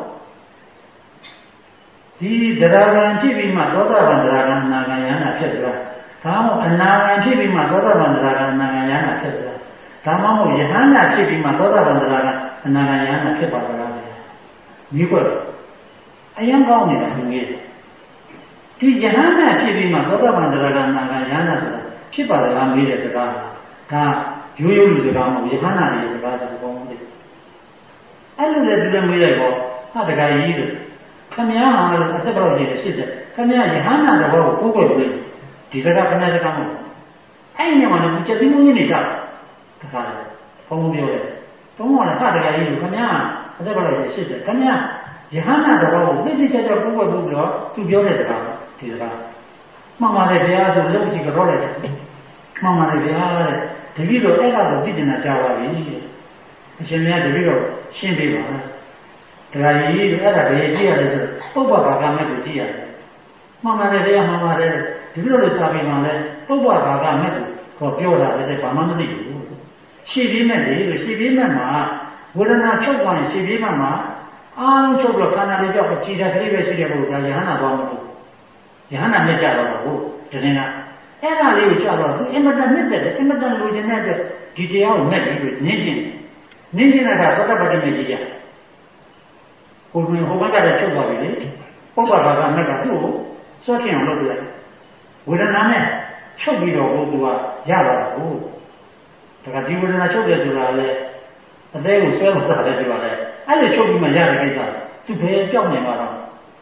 ဒီသရဂံဖြစ်ပြီးမှသောတာပန်သရဂံအနာဂံယန္နာဖြစ်သလားဒါမှမဟုတ်အနာဂံဖြစ်ပြီးမှသောတာပန်သရဂံအနာဂံယန္နာဖြစ်သလားဒါမှမဟုတ်ယဟန္တာဖြစ်ပြီးမှသောတာပန်သရဂံအနာဂံယန္နာဖြစ်ပါသလားဒီကွအရင်ကောင်းနေတာသူကြီးဒီယဟန္တာဖြစ်ပြီးမှသောတာပန်သရဂံအနာဂံယန္နာဆိုတာဖြစ်ပါသလားမေးတဲ့စကားဒါရိုးရိုးလူစကားမဟုတ်ယဟန္တာရဲ့စကားဆိုတော့ကောင်းတယ်အဲ့လိုလေသူလည်းမေးလိုက်တော့ဟာတခါကြီးလို့ခမည်းဟာလို့အသက်တော်ကြီးရှစ်ဆက်ခမည်းယဟန္တာတဘောကိုကိုယ်ကိုယ်ဒီစကားခမည်းစကားမဟုတ်အဲ့ဒီညမှာလည်းချက်ပြီးမင်းနေတာတခါလေဘုံပြောတယ်တုံးကလည်းဟာတခါကြီးလို့ခမည်းအသက်တော်ကြီးရှစ်ဆက်ခမည်းယဟန္တာတဘောကိုသိသိချက်ချက်ကိုယ်ကိုယ်ကိုပြောသူပြောတဲ့စကားဒီစကားမှန်ပါတယ်ဗျာဆိုလုံးကြည့်ကြောတယ်မှန်ပါတယ်ဗျာတဲ့တပည့်တော်အဲ့ဒါကိုသိကျင်တာကြားပါပြီအရှင်မြတ်တပည့်တော်ရှင်းပေးပါတရားကြီးအဲ့ဒါဘယ်ကြည့်ရလဲဆိုပုပ္ပဘာကမဲ့ကိုကြည့်ရတယ်မှန်ပါတယ်တရားမှန်ပါတယ်ဒီလိုလိုစာပေမှာလဲပုပ္ပဘာကမဲ့ကိုပြောတာလည်းဘာမှမသိဘူးရှေ့ပြေးမဲ့လေလို့ရှေ့ပြေးမဲ့မှာဝေဒနာချုပ်သွားရင်ရှေ့ပြေးမဲ့မှာအားလုံးချုပ်တော့ခန္ဓာလေးကြောက်ကြည်တဲ့ကလေးပဲရှိတဲ့ဘုရားယဟန္တာသွားမလို့ယဟန္တာနဲ့ကြတော့ဘူးတကယ်ကအဲ့ဒါလေးကိုကြတော့သူအင်မတန်နဲ့တဲ့အင်မတန်လိုချင်တဲ့အတွက်ဒီတရားကိုမဲ့ပြီးနင်းကျင်နင်းကျင်တာကသောတပတ္တိမဲ့ကြီးကြဟိုတွင်ဟိုဘက်ကလည်းချုပ်သွားပြီလေပုပ္ပဘာကမဲ့ကသူ့ကိုစွန့်ထင်အောင်လုပ်ပြလိုက်ဝေဒနာနဲ့ချုပ်ပြီးတော့ဟိုသူကရလာတာဟုတ်ဒါကဒီဝေဒနာချုပ်တယ်ဆိုတာလေအသေးကိုဆွဲလို့တာလည်းပြောတယ်အဲ့လိုချုပ်ပြီးမှရတဲ့ကိစ္စသူဘယ်ပြောင်းနေမှာတော့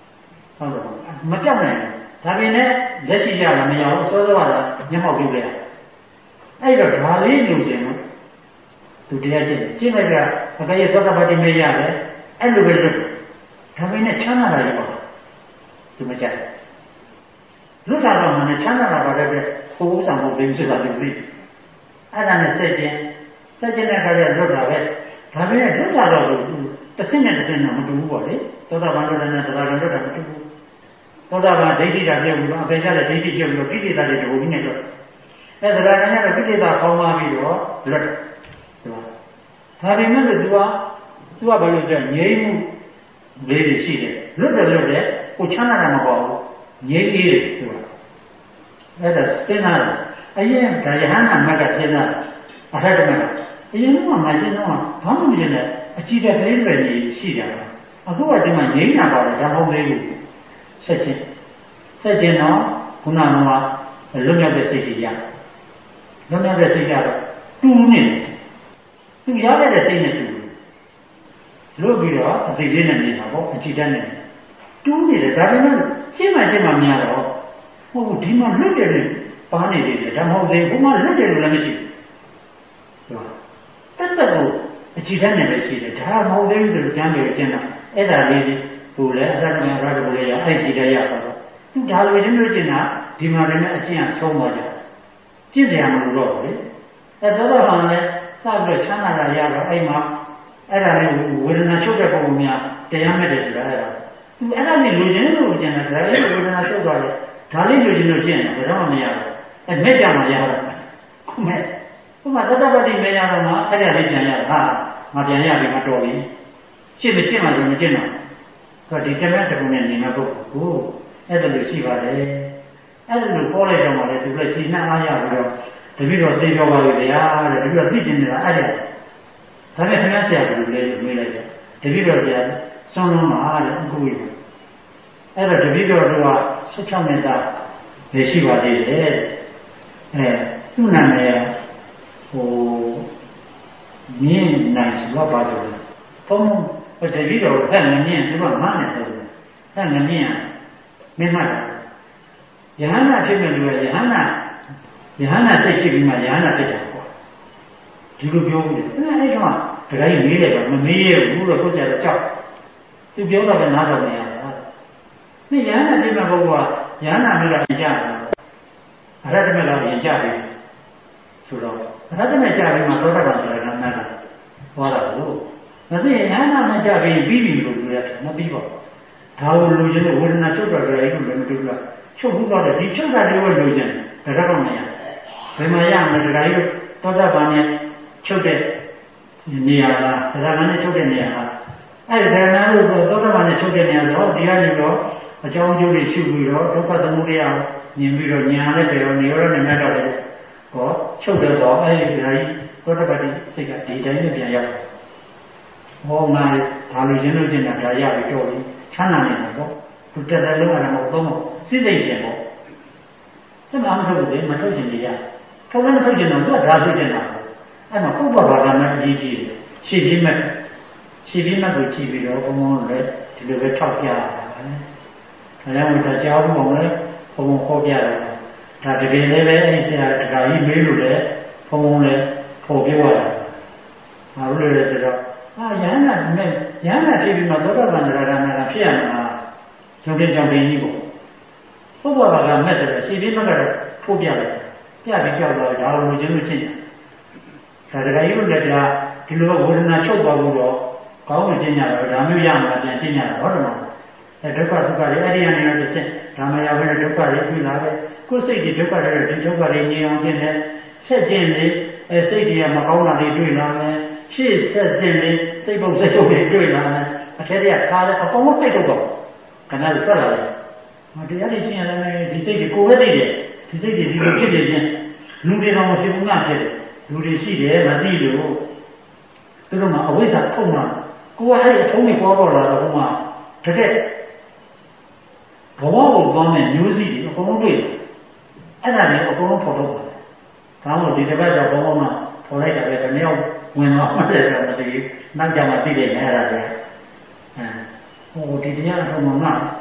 ဟုတ်တယ်မကြောက်နိုင်ဒါပေမဲ့လက်ရှိရတာမရဘူးစောစောကမျက်မှောက်ပြုလိုက်အဲ့တော့ဒါလေးလူချင်းသူတရားချင်းကျင့်လိုက်တာအကယ်၍သောတာပတိမေရတယ်အဲ့လိုပဲလွတ်ဒါပေမဲ့ချမ်းသာတာရပါသူမကြိုက်လွတ်တာတော့မှလည်းချမ်းသာတာပါတဲ့ဟိုဥစ္စာမဟုတ်ဘူးဆိုတာသူသိအဲ့ဒါနဲ့ဆက်ချင်းဆက်ချင်းတဲ့ခါကျလွတ်တာပဲဒါပေမဲ့လွတ်တာတော့သူတစ်စင်းနဲ့တစ်စင်းတော့မတူဘူးပေါ့လေသောတာပန်လွတ်တယ်နဲ့တရားလွတ်တာမတူဘူးသောတာပန်ဒိဋ္ဌိတာပြုတ်ပြီးတော့အပေကြတဲ့ဒိဋ္ဌိပြုတ်ပြီးတော့ကိလေသာတွေတူပြီးနေတော့အဲ့ဒါကလည်းကိလေသာပေါင်းသွားပြီးတော့လွတ်တယ်ဒါပေမဲ့သူကသူကဘာလို့ဆိုငြိမ်းမှုလေးတွေရှိတယ်လွတ်တယ်လွတ်တယ်ကိုချမ်းသာတာမပေါ့ဘူးငြိမ်းအေးတယ်သူကအဲ့ဒါစဉ်းစားတယ်အရင်ဒါယဟန္တာမကစဉ်းစားအထက်ကမကအရင်ကမှမစဉ်းစားဘာမှမဖြစ်နဲ့အကြည့်တဲ့လေးတွေရှိကြတာအခုကဒီမှာငြိမ်းတာပါတယ်ဒါမှမဟုတ်သေးဘူးဆက်ချင်းဆက်ချင်းတော့ခုနကလွတ်မြောက်တဲ့စိတ်ကြီးရလွတ်မြောက်တဲ့စိတ်ကတော့တူနေတယ်သူရတဲ့စိတ်နဲ့တူလွတ်ပြီးတော့အသိလေးနဲ့နေတာပေါ့အကြည့်တတ်နေတူးနေတယ်ဒါပေမဲ့ရှင်းမှရှင်းမှများတော့ဟုတ်ဘူးဒီမှာလွတ်တယ်လို့ပါနေတယ်ဒါမှမဟုတ်သေးဘူးဘုမလွတ်တယ်လို့လည်းမရှိဘူးတတ်တဲ့ကိုအကြည့်တတ်နေလည်းရှိတယ်ဒါမှမဟုတ်သေးဘူးဆိုတော့ကျမ်းတွေကျင်းတာအဲ့ဒါလေးကိုလည်းအရတ္တမရတ္တကိုလည်းရအဲ့ကြည့်တတ်ရပါတော့သူဒါလိုချင်းလို့ကျင်တာဒီမှာလည်းအကျင့်အဆုံးသွားကြကျင့်စရာမလိုတော့ဘူးလေအဲ့တော့တော့လည်းစပြီးတော့ချမ်းသာတာရတော့အဲ့မှာအဲ့ဒါနဲ့ဝေဒနာချုပ်တဲ့ပုံများတရားမဲ့တယ်ဆိုတာအဲ့ဒါသူအဲ့ဒါနဲ့လူချင်းလို့ကျင်တာဒါလေးဝေဒနာချုပ်သွားတယ်ဒါလေးလူချင်းလို့ကျင်တယ်ဘယ်တော့မှမရဘူးအဲ့မဲ့ကြမှာရတော့ခုမဲ့ခုမှသတ္တပတိမေရတော့မှအဲ့ဒါလေးပြန်ရဟာမပြန်ရပြီမတော်ပြီရှင်းမကျင့်မှဆိုမကျင့်တော့ဆိုဒီတမက်တခုနဲ့နေမှာပုဂ္ဂိုလ်ကိုအဲ့ဒါလိုရှိပါတယ်အဲ့ဒါလိုပေါ်လိုက်တော့မှလည်းသူလည်းချိန်နှံ့အားရပြီးတော့တပည့်တော်သိပြောပါလေဗျာတဲ့တပည့်တော်သိကျင်နေတာအဲ့ဒါဒါနဲ့ခင်ဗျားဆရာကလည်းမေးလိုက်တယ်တပည့်တော်ဆရာဆွမ်းလုံးမှာတဲ့အခုကြီးအဲ့တော့တပည့်တော်တို့ကဆက်ချောင်းနေတာနေရှိပါသေးတယ်အဲသူ့နာမည်ဟိုမြင်းနိုင်ဆိုပါဆိုတယ်ဘုံဘယ်တပည့်တော်ကလည်းမြင်းသူကမနဲ့ဆိုတယ်အဲ့ငမြင်းမင်းမတ်ယဟန္တာဖြစ်မဲ့လူကယဟန္တာယဟန္တာစိတ်ဖြစ်ပြီးမှယဟန္တာဖြစ်တာပေါ့ဒီလိုပြောဘူးလေအဲ့ဒါအဲ့တော့တခါကြီးမေးတယ်ကမမေးရဘူးလို့ကိုယ်ဆရာကကြောက်သူပြောတော့လည်းနားတော့မရဘူးนี่ယဟန္တာဖြစ်မဲ့ပုဂ္ဂိုလ်ကယဟန္တာမျိုးကရင်ကြတယ်အရဟတမေကရင်ကြတယ်ဆိုတော့အရဟတမေကြပြီးမှသောတာပန်ဆိုတာကနားတာဟောတာလို့မသိယဟန္တာမကြပြီးပြီးပြီလို့ပြောရတယ်မပြီးပါဘူးဒါကိုလူချင်းဝေဒနာချုပ်တော်တယ်လို့လည်းမတူဘူးလားချုပ်ဘူးတော့ဒီချုပ်တာတွေကိုလူချင်းဒါတော့မရဘယ်မှာရမလဲဒါကြီးသောတာပန်နဲ့ချုပ်တဲ့နေရာလားသရဏနဲ့ချုပ်တဲ့နေရာလားအဲ့ဒါသရဏလို့သောတာပန်နဲ့ချုပ်တဲ့နေရာဆိုတော့ဒီကနေ့တော့အကြောင်းကျိုးတွေရှုပြီးတော့ဒုက္ခသမုဒယမြင်ပြီးတော့ညာနဲ့တယ်ရောနေရောနဲ့မြတ်တော့တယ်ဟောချုပ်တယ်တော့အဲ့ဒီဒါကြီးသောတာပန်စိတ်ကဒီတိုင်းနဲ့ပြန်ရောက်ဟောမှာဒါလိုချင်းလို့ကျင်တာဒါရပြီးတော့ချမ်းသာနေတာပေါ့သူတက်တယ်လို့လည်းမဟုတ်တော့စိတ်စိတ်ရှင်ပေါ့စမမထုတ်ဘူးမထုတ်ချင်နေရထုတ်လည်းမထုတ်ချင်တော့သူကဒါထုတ်ချင်တာအဲ့မှာပုပ္ပဘာသာနဲ့အကြီးကြီးရှင်းပြီးမှရှင်းပြီးမှကိုကြည့်ပြီးတော့ဘုံဘုံလည်းဒီလိုပဲထောက်ပြရတာပဲဒါကြောင့်ဒါကြောင်းဘုံလည်းဘုံဘုံဟောပြတယ်ဒါတကယ်လည်းပဲအဲ့ဆရာတခါကြီးမေးလို့လည်းဘုံဘုံလည်းဟောပြရတာဘာလို့လဲဆိုတော့အာယန္တာနဲ့ယန္တာဖြစ်ပြီးမှသောတာပန်တရားကနာဖြစ်ရမှာကျောင်းကျောင်းပင်ကြီးပေါ့ပုပ္ပဘာကမဲ့တယ်ရှင်းပြီးမှကတော့ထိုးပြလိုက်ပြပြီးကြောက်တော့ဒါလိုချင်းလို့ချင်းဒါတကယ်ကြီးလို့လည်းဒါဒီလိုဝေဒနာချုပ်သွားလို့တော့ကောင်းမှကျင့်ကြတော့ဒါမျိုးရမှာပြန်ကျင့်ကြတာဟုတ်တယ်မဟုတ်အဲဒုက္ခဒုက္ခတွေအဲ့ဒီအနေနဲ့တစ်ချက်ဒါမှရပဲဒုက္ခတွေပြီးလာတယ်ကိုယ်စိတ်ဒီဒုက္ခတွေဒီဒုက္ခတွေငြိမ်အောင်ကျင့်တယ်ဆက်ကျင့်လေအဲစိတ်တွေကမကောင်းတာတွေတွေ့လာမယ်ရှေ့ဆက်ကျင့်လေစိတ်ပုတ်စိတ်ပုတ်တွေတွေ့လာမယ်အထက်တွေကခါတယ်အကုန်လုံးစိတ်ထုတ်တော့ခဏထွက်လာတယ်မတရားတွေကျင့်ရတယ်ဒီစိတ်တွေကိုယ်ပဲသိတယ်ဒီစိတ်တွေဒီလိုဖြစ်နေခြင်းလူတွေတော့မဖြစ်ဘူးငါဖြစ်တယ်လူတွေရှိတယ်မသိလို့သူတို့မှာအဝိဇ္ဇာထုံမှာကိုယ်ကအဲ့အထုံးတွေပေါ်ပေါ်လာတော့ဟိုမှာတကယ်ဘဝကိုသွားမဲ့မျိုးစီတွေအကုန်လုံးတွေ့တယ်အဲ့ဒါလည်းအကုန်လုံးဖော်ထုတ်ပါတယ်ဒါမှမဟုတ်ဒီတစ်ပတ်တော့ဘုံဘုံမှာဖော်လိုက်တာပဲတမျိုးဝင်သွားမှလည်းတော့မသိဘူးနောက်ကြမှာသိတယ်အဲ့ဒါလည်းအဲဟိုဒီတရားထုံမှာငါ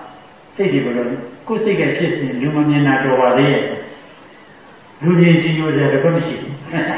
စိတ်ဒီဘလို့ကိုယ်စိတ်ကဖြစ်စဉ်လူမမြင်တာတော်ပါလေလူမြင်ကြည့်လို့လည်းတော့မရှိဘူး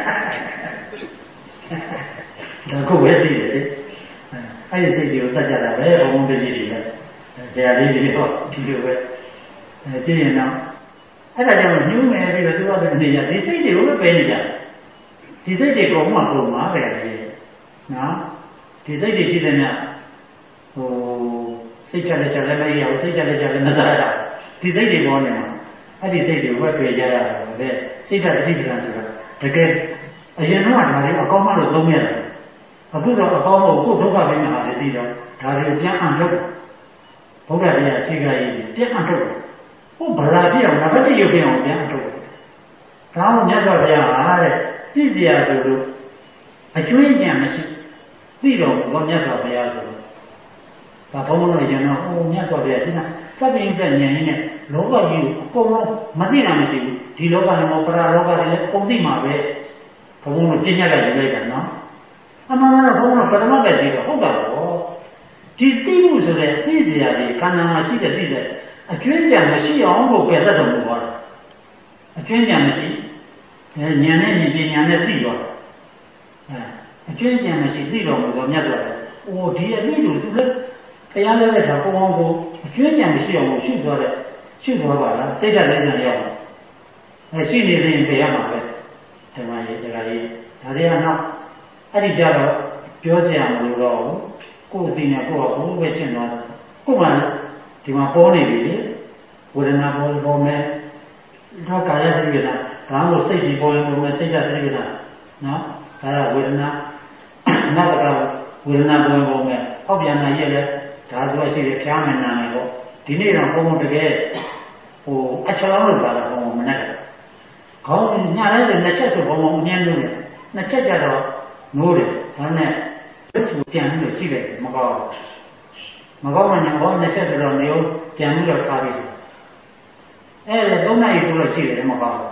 ဒါကိုပဲသိတယ်လေအဲ့ဒီစိတ်တွေကိုတတ်ကြတာပဲဘုံဘုံတည်းကြီးတွေဆရာလေးတွေဟောဒီလိုပဲအဲကြည့်ရင်တော့အဲ့ဒါကြောင့်ညှိုးမယ်ပြီးတော့သူကလည်းနေရဒီစိတ်တွေကိုပဲပေးနေကြဒီစိတ်တွေကောမှပုံမှာပဲလေနော်ဒီစိတ်တွေရှိတဲ့ညဟိုစိတ်ချလက်ချလည်းမရဘူးစိတ်ချလက်ချလည်းမစားရဒီစိတ်တွေပေါ်နေမှာအဲ့ဒီစိတ်တွေဝက်တွေ့ကြရတာပဲစိတ်ဓာတ်အဓိပ္ပာယ်ဆိုတာတကယ်အရင်တော့ဒါတွေအကောင်းမှလို့သုံးရတယ်အခုတော့အကောင်းမို့ကိုဒုက္ခပဲမှာလည်းသိတော့ဒါတွေပြန်အံ့ထုတ်ဘုရားတရားရှိခိုးရေးပြန်အံ့ထုတ်ဟိုဗလာပြအောင်ငါဘက်တရုပ်ပြအောင်ပြန်အံ့ထုတ်ဒါမှမြတ်စွာဘုရားဟာတဲ့သိစရာဆိုလို့အကျွင်းကြံမရှိသိတော့ဘောမြတ်စွာဘုရားဆိုလို့ဒါဘုံဘုံတို့ရင်တော့ဟိုမြတ်စွာဘုရားရှင်းတာသဗ္ဗညုတဉာဏ်ရင်းနဲ့လောကကြီးကိုအကုန်လုံးမသိတာမရှိဘူးဒီလောကနဲ့မောပရာလောကတွေလည်းပုံသိမှာပဲဘုံဘုံတို့ပြညတ်လိုက်ယူလိုက်တာနော်အမှန်တော့ဘုံဘုံပထမပဲသိတော့ဟုတ်တာပေါ့ဒီသိမှုဆိုတဲ့သိစရာတွေခန္ဓာမှာရှိတဲ့သိတဲ့အကျွင်းကြံမရှိအောင်ကိုပယ်တတ်တော်မူပါလားအကျွင်းကြံမရှိအဲဉာဏ်နဲ့ဉာဏ်ပညာနဲ့သိတော့အဲအကျွင်းကြံမရှိသိတော်မူတော့မြတ်စွာဘုရားအိုဒီအသိတို့သူလည်းတရားလဲတဲ့ခါပုံအောင်ကိုအကျွင်းကြံမရှိအောင်ရှုသွားတဲ့ရှုသွားပါလားစိတ်ဓာတ်လည်းဉာဏ်ရောက်အဲရှိနေရင်ပြရမှာပဲဒီမှာရေးတရားရေးဒါတွေကနောက်အဲ့ဒီကြတော့ပြောစရာမလိုတော့ဘူးကိုယ်အသိနဲ့ကိုယ်ကဘိုးပဲကျင့်သွားတယ်ကိုယ်မှဒီမှာပေါ်နေပြီလေဝေဒနာပေါ်ပေါ်မယ်တော့ကာယသတိကဒါမှမဟုတ်စိတ်ကြီးပေါ်ရင်ပေါ်မယ်စိတ်ဓာတ်သတိကနော်ဒါကဝေဒနာနောက်ကဝေဒနာပေါ်ပေါ်မယ်ဟောက်ပြန်နိုင်ရဲ့လေဒါဆိုရှိတယ်ဖျားမယ်နာမယ်ပေါ့ဒီနေ့တော့ဘုံဘုံတကယ်ဟိုအချောင်းလို့ပါတော့ဘုံဘုံမနဲ့ခေါင်းညလိုက်တဲ့နှစ်ချက်ဆိုဘုံဘုံအမြဲလို့တယ်နှစ်ချက်ကြတော့နိုးတယ်ဒါနဲ့သူပြန်ပြီးတော့ကြည့်လိုက်မကောင်းမကောင်းမှလည်းဘောနှစ်ချက်ဆိုတော့နေအောင်ပြန်ပြီးတော့ထားပြီးအဲ့ဒါသုံးနိုင်ဆိုတော့ရှိတယ်မကောင်း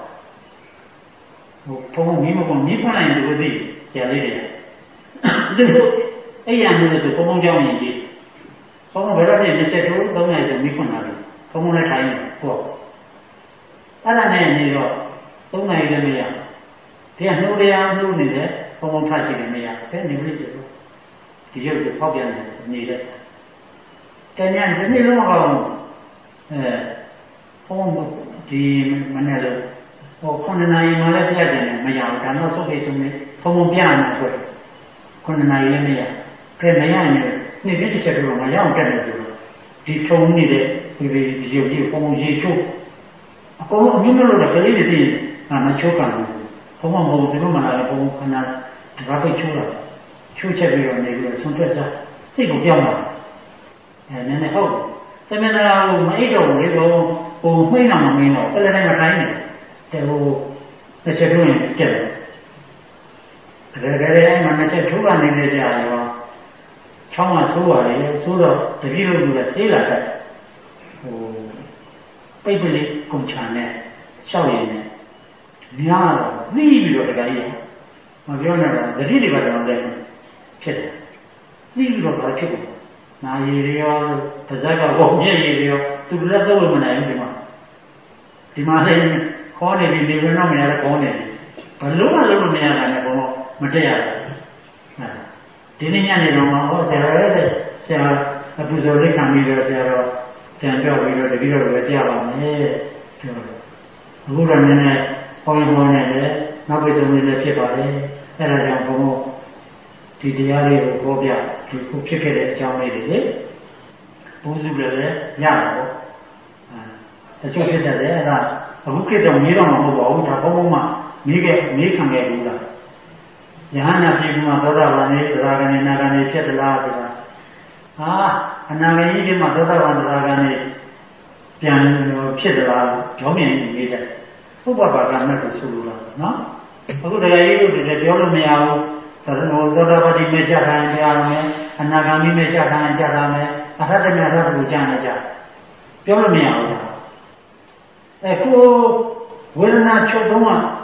ဘူးဟိုဘုံမီးမကုန်မီးဖွင့်လိုက်ရင်ဒီလိုသိဆရာလေးတွေသူတို့အဲ့ရမျိုးဆိုဘုံဘုံကြောင်းရင်ကြည့်ဘုံဘုံဘယ်တော့ပြည့်နှစ်ချက်တို့သုံးနိုင်ဆိုမီးဖွင့်လာပြီဘုံဘုံနဲ့ထိုင်ပေါ့အဲ့ဒါနဲ့နေတော့သုံးနိုင်လည်းမရဒီကနှိုးတရားနှိုးနေတယ်ဘုံဘုံထားကြည့်လည်းမရဘယ်နေလို့ဆိုဒီရုပ်ကိုဖောက်ပြန်နေတဲ့တဏှာဒီနေ့လုံးအောင်အဲဘုံဒီမနဲ့လို့ဟိုခုနှစ်နာရီမှလည်းပြကြတယ်မရဘူးဒါတော့သုတ်ပြေဆုံးနေဘုံဘုံပြရမှာဆိုခုနှစ်နာရီလည်းမရကဲမရရင်နေ့ပြတစ်ချက်တော့မရအောင်တက်တယ်ဆိုတော့ဒီထုံနေတဲ့ဒီဒီရုပ်ကြီးဘုံဘုံရေချိုးအကုန်လုံးအမျိုးမျိုးလို့ကလေးတွေသိရင်မချိုးကန်ဘူးဘုံဘုံဘုံဒီလိုမှလည်းဘုံခဏဒါပဲချိုးတာချိုးချက်ပြီးတော့နေပြီးတော့ဆုံးဖြတ်စားစိတ်ကိုပြောင်းလာအဲနည်းနည်းဟုတ်တယ်တမင်တော်ကိုမအိတ်တော့ဘူးလေတော့ဟိုမှိန်းတာမမင်းတော့အဲ့လည်းမတိုင်းနဲ့တဲ့ဟိုတစ်ချက်တွင်းကျက်တယ်ဒါကြတဲ့အဲ့မှာတစ်ချက်ထိုးကနေနေကြရောချောင်းကဆိုးပါတယ်ဆိုးတော့တပည့်တို့ကဆေးလာတတ်ဟိုပိတ်ပလိကုန်ချာနဲ့ရှောက်ရည်နဲ့များတော့သိပြီးတော့တခါကြီးမပြောနဲ့တော့တတိတွေကတော့လည်းဖြစ်တယ်သိပြီးတော့ဘာဖြစ်လဲနာရည်ရောပါဇက်ကဘုံပြည့်ရည်ရောသူလည်းသုံးလို့မနိုင်ဘူးဒီမှာဒီမှာလည်းခေါ်နေပြီနေဝင်တော့မရတော့ခေါ်နေတယ်ဘလို့မှလုံးလို့မရတာနဲ့ဘုံမတက်ရဘူးဒီနေ့ညနေတော့ဟောဆရာရဲ့ဆရာအပူဇော်လေးခံပြီးတော့ဆရာတော့ပြန်ပြောပြီးတော့တပည့်တော်လည်းကြားပါမယ်ပြောတော့အခုတော့နည်းနည်းပေါင်းပေါင်းနေတယ်နောက်ပိစုံလေးလည်းဖြစ်ပါလေအဲ့ဒါကြောင့်ဘုံဒီတရားလေးကိုပြောပြဒီခုဖြစ်ခဲ့တဲ့အကြောင်းလေးတွေလေဘုစုလည်းလည်းရတာပေါ့အဲတချို့ဖြစ်တတ်တယ်အဲ့ဒါအခုခေတ်တော့မေးတော့မဟုတ်ပါဘူးဒါဘုံဘုံမှမေးခဲ့မေးခံခဲ့ဘူးလားယဟနာဖြစ်မှာသောတာပန်နဲ့သရဂန်နဲ့နာဂန်နဲ့ဖြစ်သလားဆိုတာဟာအနာဂတ်ကြီးဒီမှာသောတာပန်သရဂန်နဲ့ပြန်ဖြစ်သလားကြောင်းမြင်နေတယ်ဥပပါကမဲ့ကိုဆိုလိုတာနော်အခုတရားရေးလို့တည်းပြောလို့မရဘူးသောတာပတိမဲ့ချက်ခံကြရမယ်အနာဂါမိမဲ့ချက်ခံကြရမယ်အထတ္တမြတ်ကိုကြားနေကြပြောလို့မရဘူးအခုဝေဒနာချုပ်တော့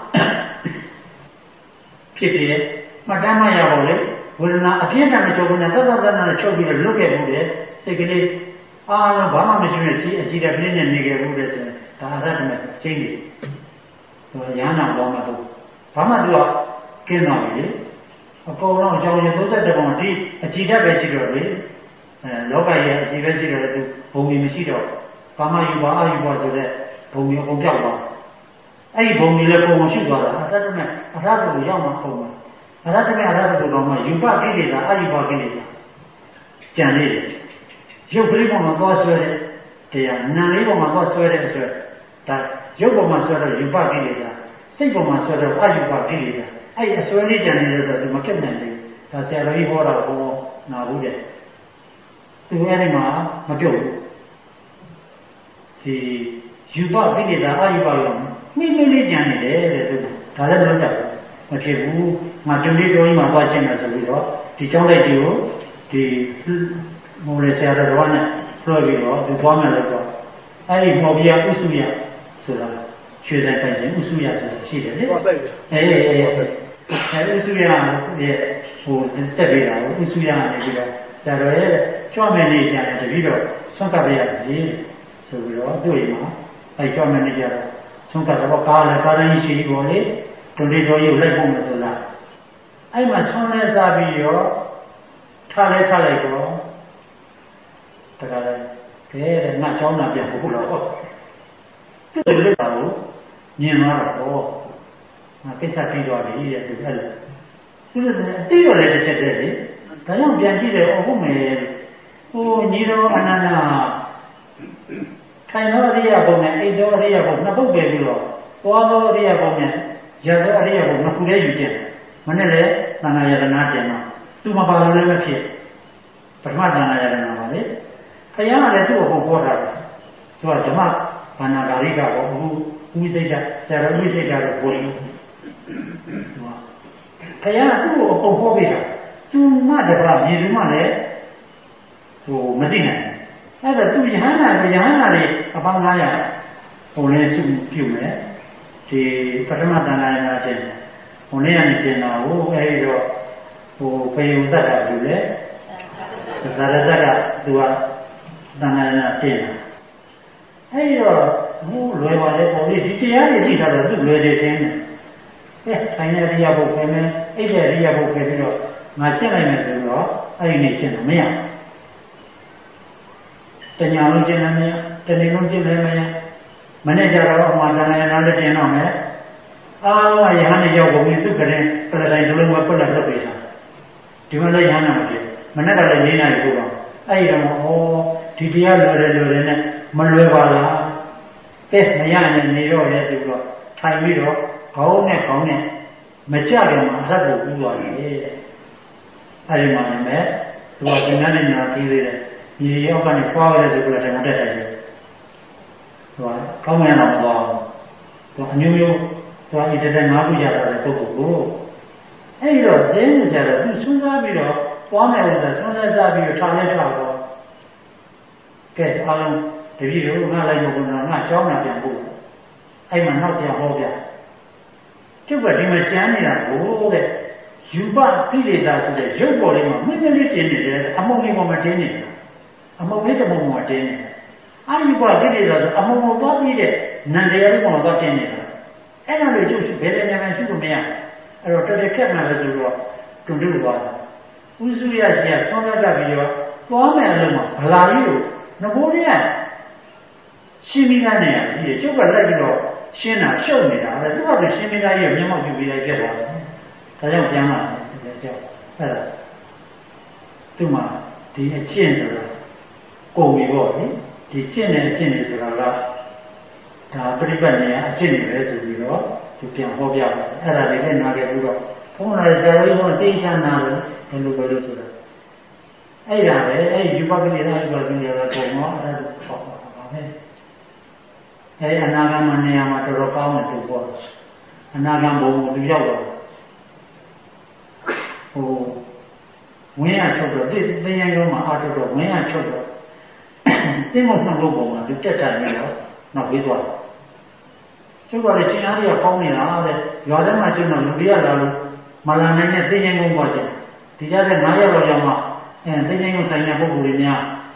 ဖြစ်ဖြစ်မတမ်းမရပါဘူးလေဝေဒနာအပြင်းထန်မချုပ်ဘူးနဲ့သတ်သတ်သတ်နဲ့ချုပ်ပြီးတော့လွတ်ခဲ့မှုလေစိတ်ကလေးအားလုံးဘာမှမရှိနဲ့ကြီးအကြည့်တဲ့ပြင်းနဲ့နေကြဘူးလေဆိုရင်ဒါအရတ်မဲ့ချင်းကြီးဟိုရဟန္တာပေါင်းမှာတော့ဘာမှသူကကင်းတော့ပြီအကုန်လုံးအကြောင်းရင်းသုံးဆက်တဲ့ပုံဒီအကြည့်တတ်ပဲရှိတော့လေအဲလောကရဲ့အကြည့်ပဲရှိတော့သူဘုံကြီးမရှိတော့ကာမယူပါအာယူပါဆိုတဲ့ဘုံကြီးအကုန်ပြောက်သွားအဲ့ဒီဘုံကြီးလည်းပုံမရှိသွားတာအရတ်မဲ့အရတ်ကိုရောက်မှပုံမှာအရတ်မဲ့အရတ်ကိုတော့မှယူပကိလေသာအာယူပါကိလေသာကြံနေတယ်ရုပ်ကလေးပေါ်မှာသွားဆွဲတဲ့တရားနာလေးပေါ်မှာသွားဆွဲတဲ့ဆိုဒါရုပ်ပေါ်မှာဆွဲတော့ယူပကိလေသာစိတ်ပေါ်မှာဆွဲတော့အယူပကိလေသာအဲ့အဆွဲလေးကြံနေလို့တော့ဒီမကက်နိုင်ဘူးဒါဆရာတော်ကြီးဟောတာဟောနာဘူးတဲ့သူအဲ့ဒီမှာမပြုတ်ဘူးဒီယူပကိလေသာအယူပရောမိမိလေးကြံနေတယ်တဲ့သူဒါလည်းမလုပ်တတ်ဘူးမဖြစ်ဘူးငါတို့လေးတော်ကြီးမှာသွားချင်းတယ်ဆိုပြီးတော့ဒီကြောင်းလိုက်ကြီးကိုဒီမိုးလေဆရာတော်ကနဲ့ပြောပြီးတော့သူသွားမယ်လို့တော့အဲ့ဒီမော်ပြဥစုရဆိုတာရွှေဆိုင်ပိုင်ရှင်ဥစုရဆိုတာရှိတယ်လေအေးအေးအေးအဲ့ဥစုရရဲ့ဟိုတက်ပြီးတာဥစုရနေပြီးတော့ဆရာတော်ရဲ့ကြွမယ်နေကြတယ်တပည့်တော့ဆွမ်းကပ်ရစီဆိုပြီးတော့တွေ့မှာအဲ့ကြွမယ်နေကြတော့ဆွမ်းကပ်တော့ကားလည်းကားရင်းရှိကြီးပေါ်လေဒုတိယတော်ကြီးကိုလိုက်ဖို့မဆိုလားအဲ့မှာဆွမ်းလဲစားပြီးတော့ထားလဲထားလိုက်တော့တခါလဲကဲတဲ့ငါချောင်းတာပြန်ဖို့လို့သူ့လက်တော်မြင်သွားတော့ငါကိစ္စပြီးသွားပြီတဲ့သူအဲ့လိုသူလည်းတိရလည်းတစ်ချက်တည်းလေဒါကြောင့်ပြန်ကြည့်တယ်အော်ဟုတ်မယ်ဟိုညီတော်အနန္ဒာထိုင်တော်အရိယဘုံနဲ့အိတ်တော်အရိယဘုံနှစ်ပုတ်ပဲပြီးတော့သွားတော်အရိယဘုံနဲ့ရတော်အရိယဘုံနှစ်ခုလေးယူကျင်မနဲ့လေသံဃာယတနာကျင်တော့သူမပါလို့လည်းမဖြစ်ပထမသံဃာယတနာပါလေခရကလည်းသူ့ကိုဟောတာသူကဓမ္မဘာနာဂါရိကပေါ့အခုဥိစိတ်ကဆရာတော်ဥိစိတ်ကတော့ဘုန်းကြီးခရကသူ့ကိုဟောပေးတာသူမတပါမြေသူမလည်းဟိုမသိနိုင်အဲ့ဒါသူယဟန္တာယဟန္တာတွေအပေါင်းငါးရာဟိုလည်းစုပြုမယ်ဒီပထမသံဃာယနာတင်ဟိုနေ့ကနေတင်တော့ဟိုအဲဒီတော့ဟိုဖေယုံတတ်တာသူလည်းဇာရတကသူကသံဃာယနာတင်တာအဲဒီတော့ဟိုလွယ်ပါလေပေါ်လေဒီတရားတွေကြည့်ထားတော့သူ့လွယ်တယ်တင်တယ်အဲဆိုင်ရရိယဘုတ်ပဲမယ်အိတ်ရရိယဘုတ်ပဲပြီးတော့ငါကျင့်လိုက်မယ်ဆိုတော့အဲ့ဒီနေ့ကျင့်တော့မရတညာလုံးကျင့်လည်းမရတနေ့လုံးကျင့်လည်းမရမနေ့ကျတော့အမှန်တရားနာလည်းကျင့်တော့မယ်အားလုံးရဟန်းနဲ့ရောက်ကုန်ပြီသူကလည်းပလတိုင်းတစ်လုံးပဲပုတ်လက်လုပ်ပေးတာဒီမှာလည်းရဟန်းနာမဖြစ်မနေ့ကလည်းနေနိုင်ကိုတော့အဲ့ဒီတော့ဟောဒီတရားလွယ်တယ်လွယ်တယ်နဲ့မလွယ်ပါလားကဲမရရင်နေတော့ရဲဆိုပြီးတော့ထိုင်ပြီးတော့ခေါင်းနဲ့ခေါင်းနဲ့မကြတယ်မှာအထက်ကိုပြီးသွားတယ်အဲ့ဒီမှာလည်းသူကသင်္ကန်းနဲ့ညာပြီးသေးတယ်ဒီရောက်ကနေဖွာရဲဆိုပြီးတော့တက်တက်တယ်သူကကောင်းမှန်းတော့တော့သူအမျိုးမျိုးသူကဒီတက်ငါးခုရတာတဲ့ပုဂ္ဂိုလ်ကိုအဲ့ဒီတော့ဒင်းနေကြတော့သူစဉ်းစားပြီးတော့ပွားမယ်လို့ဆိုဆွမ်းလဲစားပြီးတော့ထားလဲထားတော့ကဲအားလုံးတပည့်တို့ငါလိုက်လို့ကတော့ငါချောင်းတာပြန်ပို့အဲ့မှာနောက်ပြန်ဟောပြကျုပ်ကဒီမှာကျမ်းနေတာကိုတဲ့ယူပကိလေသာဆိုတဲ့ရုပ်ပေါ်လေးမှာမိမိလေးတင်နေတယ်အမုံလေးပေါ်မှာတင်နေတယ်အမုံလေးတစ်ပုံမှာတင်နေတယ်အာယူပကိလေသာဆိုအမုံပေါ်သွားပြီးတဲ့နန္တရားလေးပေါ်မှာသွားတင်နေတာအဲ့ဒါလေးကျုပ်ဘယ်လည်းများရှိလို့မရအဲ့တော့တော်တော်ခက်မှလည်းဆိုတော့တွန်တွန်းသွားတယ်ဥစုရရှိရဆွမ်းရတတ်ပြီးတော့သွားမယ်အလုံးမှာဗလာကြီးကိုငဘိုးလေးကရှင်းပြီးသားနေရတယ်ကျုပ်ကလိုက်ပြီးတော့ရှင်းတာရှုပ်နေတာအဲ့သူကသူရှင်းပြီးသားကြီးကိုမျက်မှောက်ပြုပြီးလိုက်ပြသွားတယ်ဒါကြောင့်ပြန်လာတယ်ဆိုတဲ့ကြောင့်အဲ့ဒါသူ့မှာဒီအကျင့်ဆိုတာကုန်ပြီပေါ့လေဒီကျင့်တဲ့အကျင့်တွေဆိုတာကဒါပြိပတ်နေရအကျင့်တွေပဲဆိုပြီးတော့သူပြန်ဟောပြတယ်အဲ့ဒါတွေလည်းနားခဲ့ပြီးတော့ဘုန်းတော်ဆရာတော်ကြီးကတေချာနာတယ်ဘယ်လိုပဲလို့ဆိုတာအဲ့ဒါပဲအဲ့ယူပကလေးနဲ့ယူပကလေးကတော့ပုံတော့အဲ့ဒါပေါ့ပါပဲအဲ့အနာဂတ်နေရာမှာတော်တော်ကောင်းတယ်သူပေါ့အနာဂတ်ဘုံကိုသူရောက်တော့ဟိုဝင်းရချုပ်တော့ဒီသင်္ယံရုံးမှာအားထုတ်တော့ဝင်းရချုပ်တော့တင်းမနှုတ်လို့ပုံမှာသူတက်တယ်ပြီးတော့နောက်ပြီးသွားကျုပ်ကလည်းချင်းအားရပေါင်းနေတာတဲ့ရွာထဲမှာကျုပ်တော့လူပြရလာလို့မလာနိုင်တဲ့သင်္ယံရုံးပေါ်ကျဒီကြတဲ့ငါးရက်တော့ရောက်မှအဲသင်္ယံရုံးဆိုင်တဲ့ပုဂ္ဂိုလ်တွေများ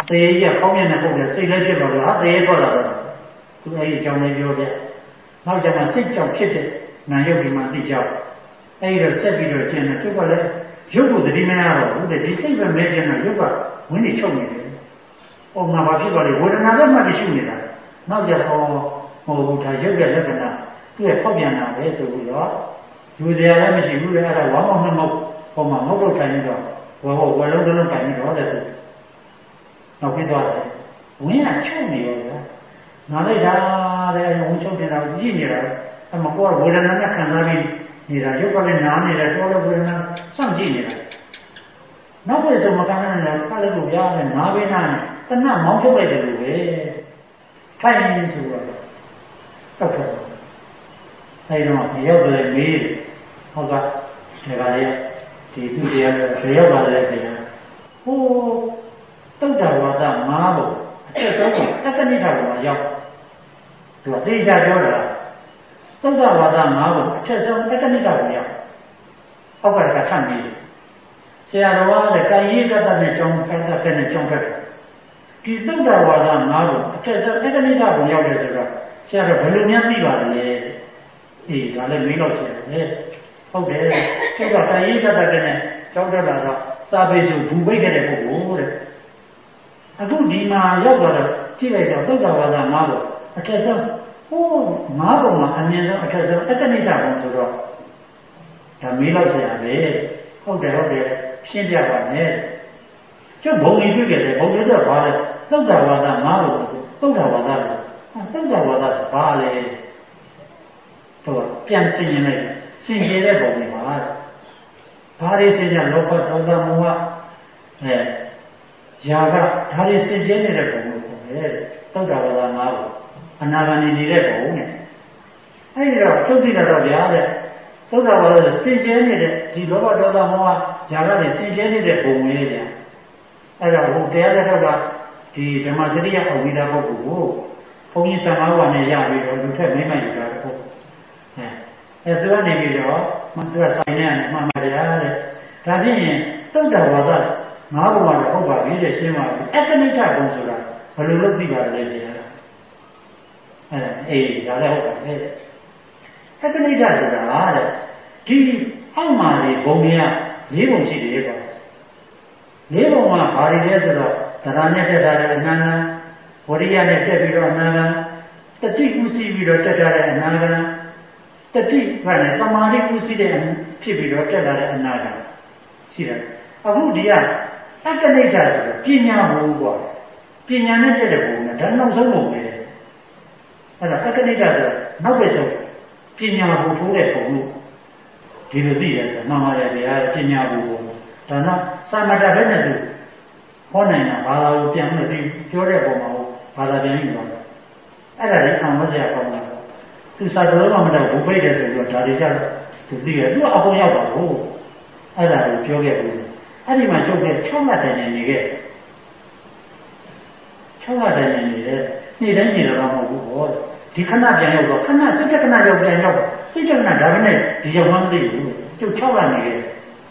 သေကြီးကကောင်းမြတ်တဲ့ပုဂ္ဂိုလ်စိတ်လည်းဖြစ်တော့လို့ဟာသေရတော့လာတော့သူအဲ့ဒီအကြောင်းလေးပြောပြနောက်ကျမှစိတ်ကြောင့်ဖြစ်တဲ့နာယုတ်ဒီမှာသိကြအဲ့ဒီတော့ဆက်ပြီးတော့ကျင်တယ်သူကလည်းရုပ်ကိုသတိမရတော့ဘူးတဲ့ဒီစိတ်ပဲမဲကျင်တော့ရုပ်ကဝင်းနေချုပ်နေတယ်။အော်ငါဘာဖြစ်သွားလဲဝေဒနာပဲမှမရှိနေတာနောက်ကျတော့ဟိုဘုရားရုပ်ရဲ့လက္ခဏာသူ့ရဲ့ဖောက်ပြန်တာပဲဆိုပြီးတော့ယူစရာလည်းမရှိဘူးလေအဲ့ဒါဝါမောင်းနှမောက်ဟိုမှာမဟုတ်တော့ထိုင်နေတော့ဝေဟောဝလုံးလုံးထိုင်နေတော့တဲ့သူနောက်ပြီးသွားတယ်ဝင်းကချုပ်နေရောဗျာနားလိုက်တာတဲ့ဝင်းချုပ်နေတာကြည့်နေတာအမကောဝေဒနာနဲ့ခံစားပြီးနေတာရုပ်ကလည်းနားနေတယ်တော်တော်ဝေဒနာစောင့်ကြည့်နေတာနောက်ပဲဆိုမကန်းနဲ့ခါလည်းကိုပြားနဲ့နားဘေးနားနဲ့တဏှမောင်းထုတ်လိုက်တယ်လို့ပဲထိုင်ဆိုတော့တောက်တယ်အဲတော့ဒီရောက်တယ်မေးဟုတ်ကဲ့ဒီကလေးဒီသူတရားတွေရောက်ပါလေခင်ဗျာဟိုတုတ်တော်ဝါဒမားဖို့အချက်ဆုံးကိုတက္ကနိဋ္ဌာကိုရောက်သူကသိချပြောတာသုဒ္ဓဝါဒမားဖို့အချက်ဆုံးတက္ကနိဋ္ဌာကိုရောက်အောက်ကတခါထပ်ပြီးဆရာတော်ကလည်းကာယိကတ္တနဲ့ကြောင်းဖတ်တဲ့နဲ့ကြောင်းဖတ်ဒီသုဒ္ဓဝါဒမားဖို့အချက်ဆုံးတက္ကနိဋ္ဌာကိုရောက်တယ်ဆိုတော့ဆရာတော်ဘယ်လိုများသိပါလဲအေးဒါလည်းမေးလို့ဆရာလေဟုတ်တယ်သူကကာယိကတ္တနဲ့ကြောင်းတက်လာတော့စာပေဆိုဘူပိတ်ခဲ့တဲ့ပုဂ္ဂိုလ်တဲ့အခုဒီမှာရောက်တော့ကြည့်လိုက်တော့သုဒ္ဓဝါဒမားဖို့အထက်ဆုံးဟိုးငါးပုံမှာအမြင့်ဆုံးအထက်ဆုံးအတ္တနိဋ္ဌာပုံဆိုတော့ဒါမေးလို့ဆရာလေဟုတ်တယ်ဟုတ်တယ်ရှင်းပြပါမယ်ကျုပ်ဘုံကြီးတွေ့ခဲ့တယ်ဘုံကြီးတော့ဘာလဲသုဒ္ဓဝါဒမားဖို့သုဒ္ဓဝါဒလို့သုဒ္ဓဝါဒဘာလဲတော့ပြန်ဆင်ရင်လည်းဆင်ကြတဲ့ပုံတွေပါဘာတွေဆင်ကြလောဘဒေါသမောဟအဲຢာကဒါတွေဆင်ကြနေတဲ့ပုံလို့ပြောတယ်သုဒ္ဓဝါဒမားဖို့အနာဂတ်နေတဲ့ပုံနဲ့အဲဒီတော့သုတိတော်ဗျာတဲ့သုဒ္ဓဝါဒဆင်ကြနေတဲ့ဒီလောဘဒေါသမောဟຢာကတွေဆင်ကြနေတဲ့ပုံလေးဗျာအဲ့တော့ဟိုတရားတစ်ခေါက်ကဒီဓမ္မစရိယအဝိဒါပုဂ္ဂိုလ်ကိုဘုန်းကြီးဆံဃာဝါနဲ့ရပြီးတော့လူထက်မိမ့်မှယူတာပေါ့အဲအဲသူကနေပြီးတော့သူကဆိုင်နေတယ်မှန်ပါဗျာတဲ့ဒါဖြင့်သုဒ္ဓဝါဒငါးဘုံကတော့ဟုတ်ပါပြီတဲ့ရှင်းပါပြီအတ္တနိဋ္ဌဘုံဆိုတာဘယ်လိုလုပ်သိပါလဲဗျာအဲအေးဒါလည်းဟုတ်ပါတယ်အတ္တနိဋ္ဌဆိုတာတဲ့ဒီအောက်မှာဒီဘုံတွေကလေးပုံရှိတယ်ပေါ့လေးပုံကဘာတွေလဲဆိုတော့သရဏနဲ့တက်တာတဲ့အနန္တဝရိယနဲ့တက်ပြီးတော့အနန္တတတိဥသိပြီးတော့တက်တာတဲ့အနန္တတတိကလည်းသမာဓိဥသိတဲ့ဖြစ်ပြီးတော့တက်လာတဲ့အနာဂတ်ရှိတယ်အခုဒီကအတ္တနိဋ္ဌဆိုတော့ပညာဘုံပေါ့ပညာနဲ့တက်တဲ့ဘုံကဒါနောက်ဆုံးဘုံပဲအဲ့ဒါအတ္တနိဋ္ဌဆိုတော့နောက်ပဲဆုံးပညာဘုံထိုးတဲ့ဘုံလို့ဒီလိုသိရတယ်မှန်ပါတယ်ဗျာပညာဘုံဒါတော့သာမတပဲနဲ့သူဟောနိုင်တာဘာသာကိုပြန်လို့ဒီပြောတဲ့ပုံမှာဘာသာပြန်ပြီးတော့အဲ့ဒါလည်းအောင်မစရာကောင်းတာသူစာတော်မှမတော့ဘူပိတ်တယ်ဆိုတော့ဒါတွေကြတော့သူသိရတယ်သူကအပေါ်ရောက်ပါဘူးအဲ့ဒါကိုပြောခဲ့ဘူးအဲ့ဒီမှာကျုပ်က၆လတိုင်နေနေခဲ့၆လတိုင်နေနေတဲ့နေ့တိုင်းနေတော့မဟုတ်ဘူးဟောဒီခဏပြန်ရောက်တော့ခဏစိတ်ကခဏရောက်ပြန်ရောက်စိတ်ကခဏဒါပဲနဲ့ဒီရောက်မှမသိဘူးကျုပ်၆လနေခဲ့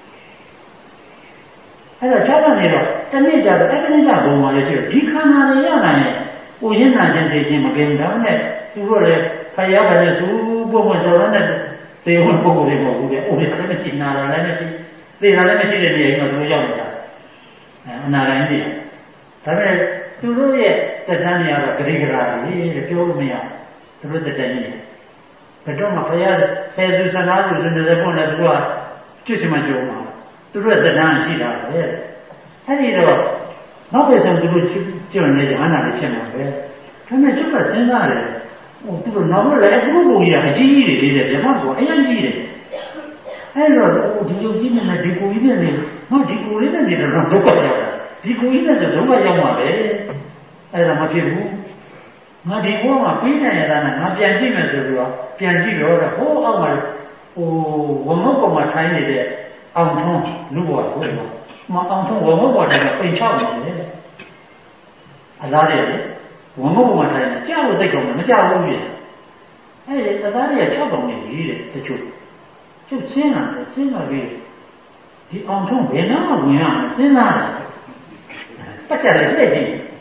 အဲ့တော့၆လနေတော့တနေ့ကျတော့အတ္တနိဋ္ဌဘုံမှာလည်းကျဒီခန္ဓာတွေရလာရင်ကိုရင်းနာခြင်းသိခြင်းမကင်းဒါနဲ့သူတို့လည်းဖယားပဲနဲ့စူးပုံပုံတော်တဲ့သေဝင်ပုံပုံတွေမဟုတ်ဘူးလေအိုးလည်းမရှိနာလည်းမရှိသေတာလည်းမရှိတဲ့နေရာမှာသူတို့ရောက်နေတာအနာဂတ်ကြီးဒါပေမဲ့သူတို့ရဲ့တက်တန်းတွေကတော့ဂရိဂရာကြီးပြောလို့မရသူတို့တက်တန်းကြီးဘယ်တော့မှဖယားဆယ်စုဆန္ဒစုဆိုနေတဲ့ပုံနဲ့သူကကျွတ်ချင်မှကြုံမှာသူတို့တက်တန်းရှိတာပဲအဲ့ဒီတော့နောက်ပဲဆုံးသူတို့ကျွတ်နေကြဟနာတွေဖြစ်မှာပဲဒါပေမဲ့ကျွတ်ကစဉ်းစားတယ်ဟိုသူတို့နောက်လည်းအခုပုံကြီးကအကြီးကြီးတွေလေးတယ်ဗျာဆိုအရင်ကြီးတယ်အဲ့တော့ဒီလိုကြီးနဲ့ဒီကိုကြီးနဲ့ဟောဒီကိုလေးနဲ့နေတော့ဒုက္ခရောက်တာဒီကိုကြီးနဲ့ဆိုဒုက္ခရောက်မှာပဲအဲ့ဒါမဖြစ်ဘူးငါဒီဘောမှာပြီးနိုင်ရတာနဲ့ငါပြန်ကြည့်မယ်ဆိုပြီးတော့ပြန်ကြည့်တော့ဟိုအောက်မှာဟိုဝမုတ်ပေါ်မှာထိုင်းနေတဲ့အောင်ထုံးလူဘွားဟိုမှာအောင်ထုံးဝမုတ်ပေါ်တဲ့ပိန်ချောက်နေတယ်အလားတဲ့ဝမုတ်ပေါ်မှာထိုင်းကြောက်လို့သိကုန်မကြောက်ဘူးလေအဲ့ဒီအသားတွေက၆ပေါင်နေပြီတဲ့တချို့ကျုပ်ရှင်းလာတယ်ရှင်းလာပြီဒီအောင်ထုံးဘယ်နာမှဝင်ရမစဉ်းစားတယ်ပတ်ကြတယ်လက်ကြည့်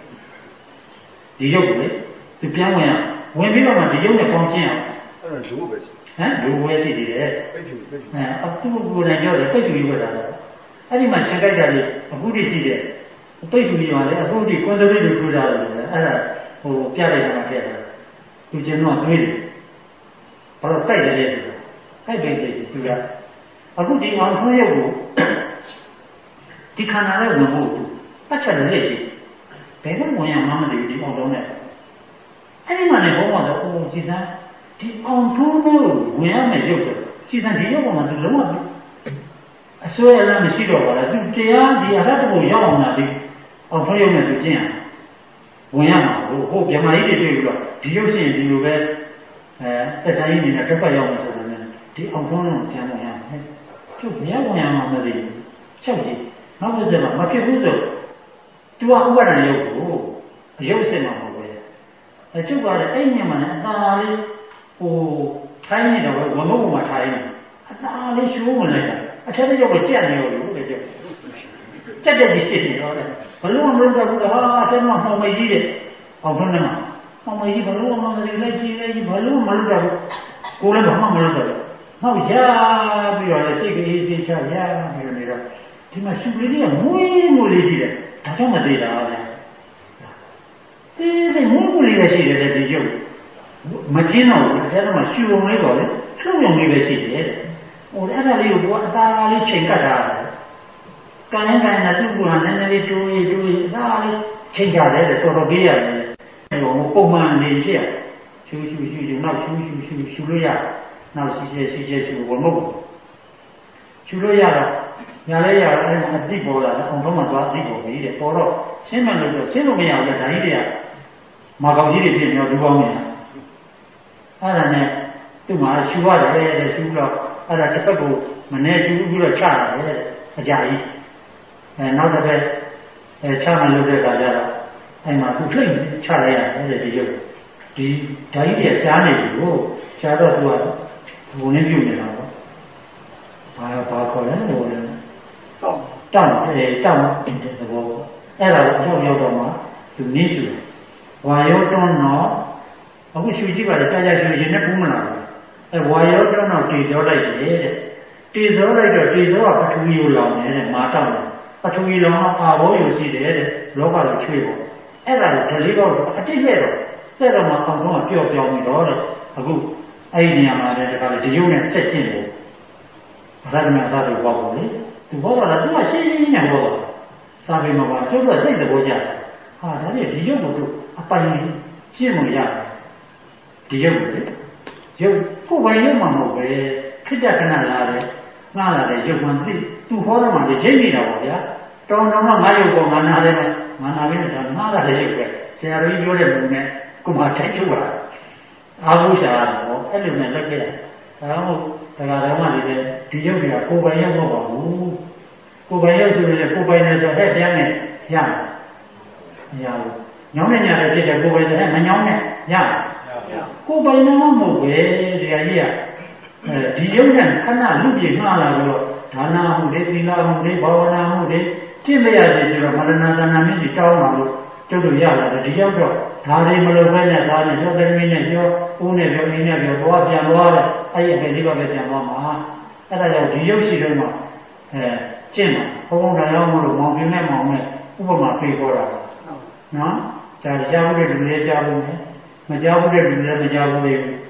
ဒီရုပ်ကိုလေသူပြန်ဝင်ရဝင်ပြီးတော့မှဒီရုပ်နဲ့ပေါင်းချင်းအောင်အဲ့ဒါလူပဲရှိဟမ်လူပဲရှိသေးတယ်ပိတ်ဖြူပိတ်ဖြူအဲအခုကိုယ်တိုင်ပြောတယ်ပိတ်ဖြူကြီးဝတ်တာအဲ့ဒီမှာခြံကြိုက်တာလေအခုတည်းရှိတယ်ပိတ်ဖြူကြီးပါလေအခုတည်းကွန်ဆယ်ဗေးတီဗ်ထူထားတယ်အဲ့ဒါဟိုပြလိုက်တာမှထည့်တာသူကျင်းတော့တွေးတယ်ဘာလို့တိုက်တယ်လဲဆိုတော့အဲ့ဒီကိစ္စသူကအခုဒီအောင်ထွန်းရုပ်ကိုဒီခန္ဓာနဲ့ဝင်ဖို့ပတ်ချက်လက်ကြည့်ဘယ်တော့ဝင်ရမှမသိဘူးဒီအောင်တော့နဲ့အဲ့ဒီမှာလည်းဘုံကတော့အိုးကြည်စမ်းဒီအောင်ထွန်းကိုဝင်ရမယ်ရုပ်ဆိုကြည်စမ်းဒီရုပ်ပေါ်မှာသူလုံးဝအစွဲအလမ်းမရှိတော့ပါလားသူတရားဒီအရတ္တကိုရောက်အောင်လာပြီးအောင်ထွန်းရုပ်နဲ့သူကျင့်ရဝင်ရမှာဟိုဟိုဗြဟ္မာကြီးတွေတွေ့ပြီးတော့ဒီရုပ်ရှင်ဒီလိုပဲအဲတက်တိုင်းနေနဲ့တစ်ပတ်ရောက်မှဆိုတာနဲ့ဒီအောင်ထွန်းကိုပြန်ဝင်ရမယ်သူဘယ်ဝင်ရမှာမသိဘူးချက်ကြည့်နောက်တစ်ချက်မှာမဖြစ်ဘူးဆိုသူကဥပါဒဏ်ရုပ်ကိုအယုတ်စစ်မှာမဟုတ်ဘူးအကျုပ်ကလည်းအဲ့ညမှာလည်းအသာလေးဟိုထိုင်းနေတော့ဝမုတ်မှာထိုင်းနေအသာလေးရှိုးဝင်လိုက်တာအထက်ရုပ်ကိုကြက်နေရောလို့လေကြက်ကြက်တဲ့ကြည့်နေတော့လေဘလို့မလို့တော့ဘူးဟာအထက်မှာမှောင်မကြီးတဲ့အောင်ထွန်းနေမှာမှောင်မကြီးဘလို့မှမသိလိုက်ကြည့်လိုက်ကြည့်ဘလို့မလို့တော့ဘူးကိုလည်းဘာမှမလို့တော့ဟုတ်ရပြီးတော့စိတ်ကလေးစိတ်ချရပြီးနေတော့ဒီမှာရှုပ်လေးကမွေးမွေးလေးရှိတယ်ဒါကြောင့်မသေးတာဗျာဒီဒီမွေးမွေးလေးပဲရှိတယ်ဒီရုပ်မကျင်းတော့ဘူးအဲဒါမှရှုုံလေးတော့လေထုံရုံလေးပဲရှိတယ်ဟိုအဲ့ဒါလေးကိုကအသာလေးချိန်ကတ်တာကံရင်ကံနဲ့သူ့ကနည်းနည်းလေးတိုးရေးတိုးရေးအသာလေးချိန်ကြတယ်တော်တော်ပေးရတယ်ဟိုပုံမှန်နေဖြစ်ရှူရှူရှူရှူနောက်ရှူရှူရှူရှူလို့ရနောက်ရှိချေရှိချေရှူဝမဟုတ်ရှူလို့ရတော့ညာလေးရအဲ့အတိပေါ်လာတယ်အောင်တော့မှသွားအတိပေါ်ပြီတဲ့ပေါ်တော့ဆင်းမလို့တော့ဆင်းလို့မရဘူးလေဓာကြီးတွေကမာကောက်ကြီးတွေဖြစ်နေတော့ဒီပေါင်းနေတာအဲ့ဒါနဲ့သူ့မှာရှူရတယ်တဲ့ရှူတော့အဲ့ဒါတစ်ပတ်ကိုမနေ့ရှူပြီးတော့ချရတယ်တဲ့အကြာကြီးအဲနောက်တစ်ပတ်အဲချမှလုပ်တဲ့အခါကျတော့အဲ့မှာသူထိတ်ချလိုက်ရတယ်တဲ့ဒီရုပ်ဒီဓာကြီးတွေကြားနေပြီကိုရှားတော့သူကဘုံနဲ့ပြုတ်နေတာပေါ့ဘာဘာခေါ်လဲဟိုလဲတောင်းတောင်းတယ်တောင်းတဲ့သဘောအဲ့ဒါကိုအရောက်ရောက်တော့မှသူနည်းစုဝါယောတွန်းတော့အခုရှူကြည့်ပါလေကြာကြာရှူရင်လည်းဘူးမလားအဲဝါယောတွန်းတော့တေဇောလိုက်တယ်တဲ့တေဇောလိုက်တော့တေဇောကပထဝီကိုလောင်တယ်တဲ့မာတောင်းတယ်ပထဝီလောင်တော့အာဘောယူရှိတယ်တဲ့လောကကိုချွေးပေါ့အဲ့ဒါကိုဒလေးတော့အတိတ်ရဲ့တော့တဲ့တော့မှအောင်တော့ပျော့ပြောင်းပြီးတော့တဲ့အခုအဲ့ဒီနေရာမှာလည်းဒါကလေဒီရုပ်နဲ့ဆက်ကျင့်တယ်ဗရဒမသာတို့ပေါ့လေသူဘောတော့သူကရှင်းရှင်းနဲ့ဘောတော့စာပေမှာပါသူကသိတဲ့ဘောကြဟာဒါနဲ့ဒီရုပ်ကိုသူအပိုင်ရှင်းမရတယ်ဒီရုပ်ကိုလေရုပ်ကိုယ်ပိုင်ရုပ်မှမဟုတ်ပဲခိတ္တခဏလာတယ်ငှားလာတယ်ရုပ်မှသိသူဟောတော့မှရိပ်နေတာပေါ့ဗျာတောင်းတောင်းတော့ငါရုပ်ပေါ်ငါနာတယ်ငါနာပြီးတော့ငှားလာတဲ့ရုပ်ပဲဆရာတော်ကြီးပြောတဲ့ပုံနဲ့ကိုမှထိုက်ချုပ်ပါအာဟုရှာတော့အဲ့လိုနဲ့လက်ခဲ့တယ်ဒါမှမဟုတ်ဒါကတော့မှဒီဒီရုပ်တွေကကိုယ်ပိုင်ရုပ်မဟုတ်ပါဘူးကိုယ်ပိုင်ရုပ်ဆိုရင်ကိုယ်ပိုင်တယ်ဆိုတော့တရားနဲ့ရမရဘူးညောင်းနေညာလည်းဖြစ်တယ်ကိုယ်ပိုင်တယ်မညောင်းနဲ့ရကိုယ်ပိုင်တော့မဟုတ်ပဲဒီဟာကြီးကအဲဒီရုပ်နဲ့ခဏလူပြေမှားလာတော့ဒါနာမှုတွေသီလမှုတွေဘာဝနာမှုတွေပြည့်မရသေးဆိုတော့မရဏတဏ္ဍမင်းကြီးတောင်းလာလို့ကျုပ်တို့ရလာတယ်ဒီရောက်တော့ဒါတွေမလုပ်ဘဲနဲ့ဒါနဲ့ကျောသမီးနဲ့ပြောဦးနဲ့ပြောနေနဲ့ပြောသွားပြန်သွားတယ်အဲ့ဒီအဖေလေးပါပဲပြန်သွားမှာအဲ့ဒါကြောင့်ဒီရုပ်ရှိတော့မှအဲကျင့်မှာဘုံဘုံတော်ရောက်မလို့မောင်ပြင်းနဲ့မောင်နဲ့ဥပမာပြေပေါ်တာနော်ဒါကြားဘူးတဲ့လူတွေကြားဘူးနဲ့မကြားဘူးတဲ့လူတွေလည်းမကြားဘူးလေ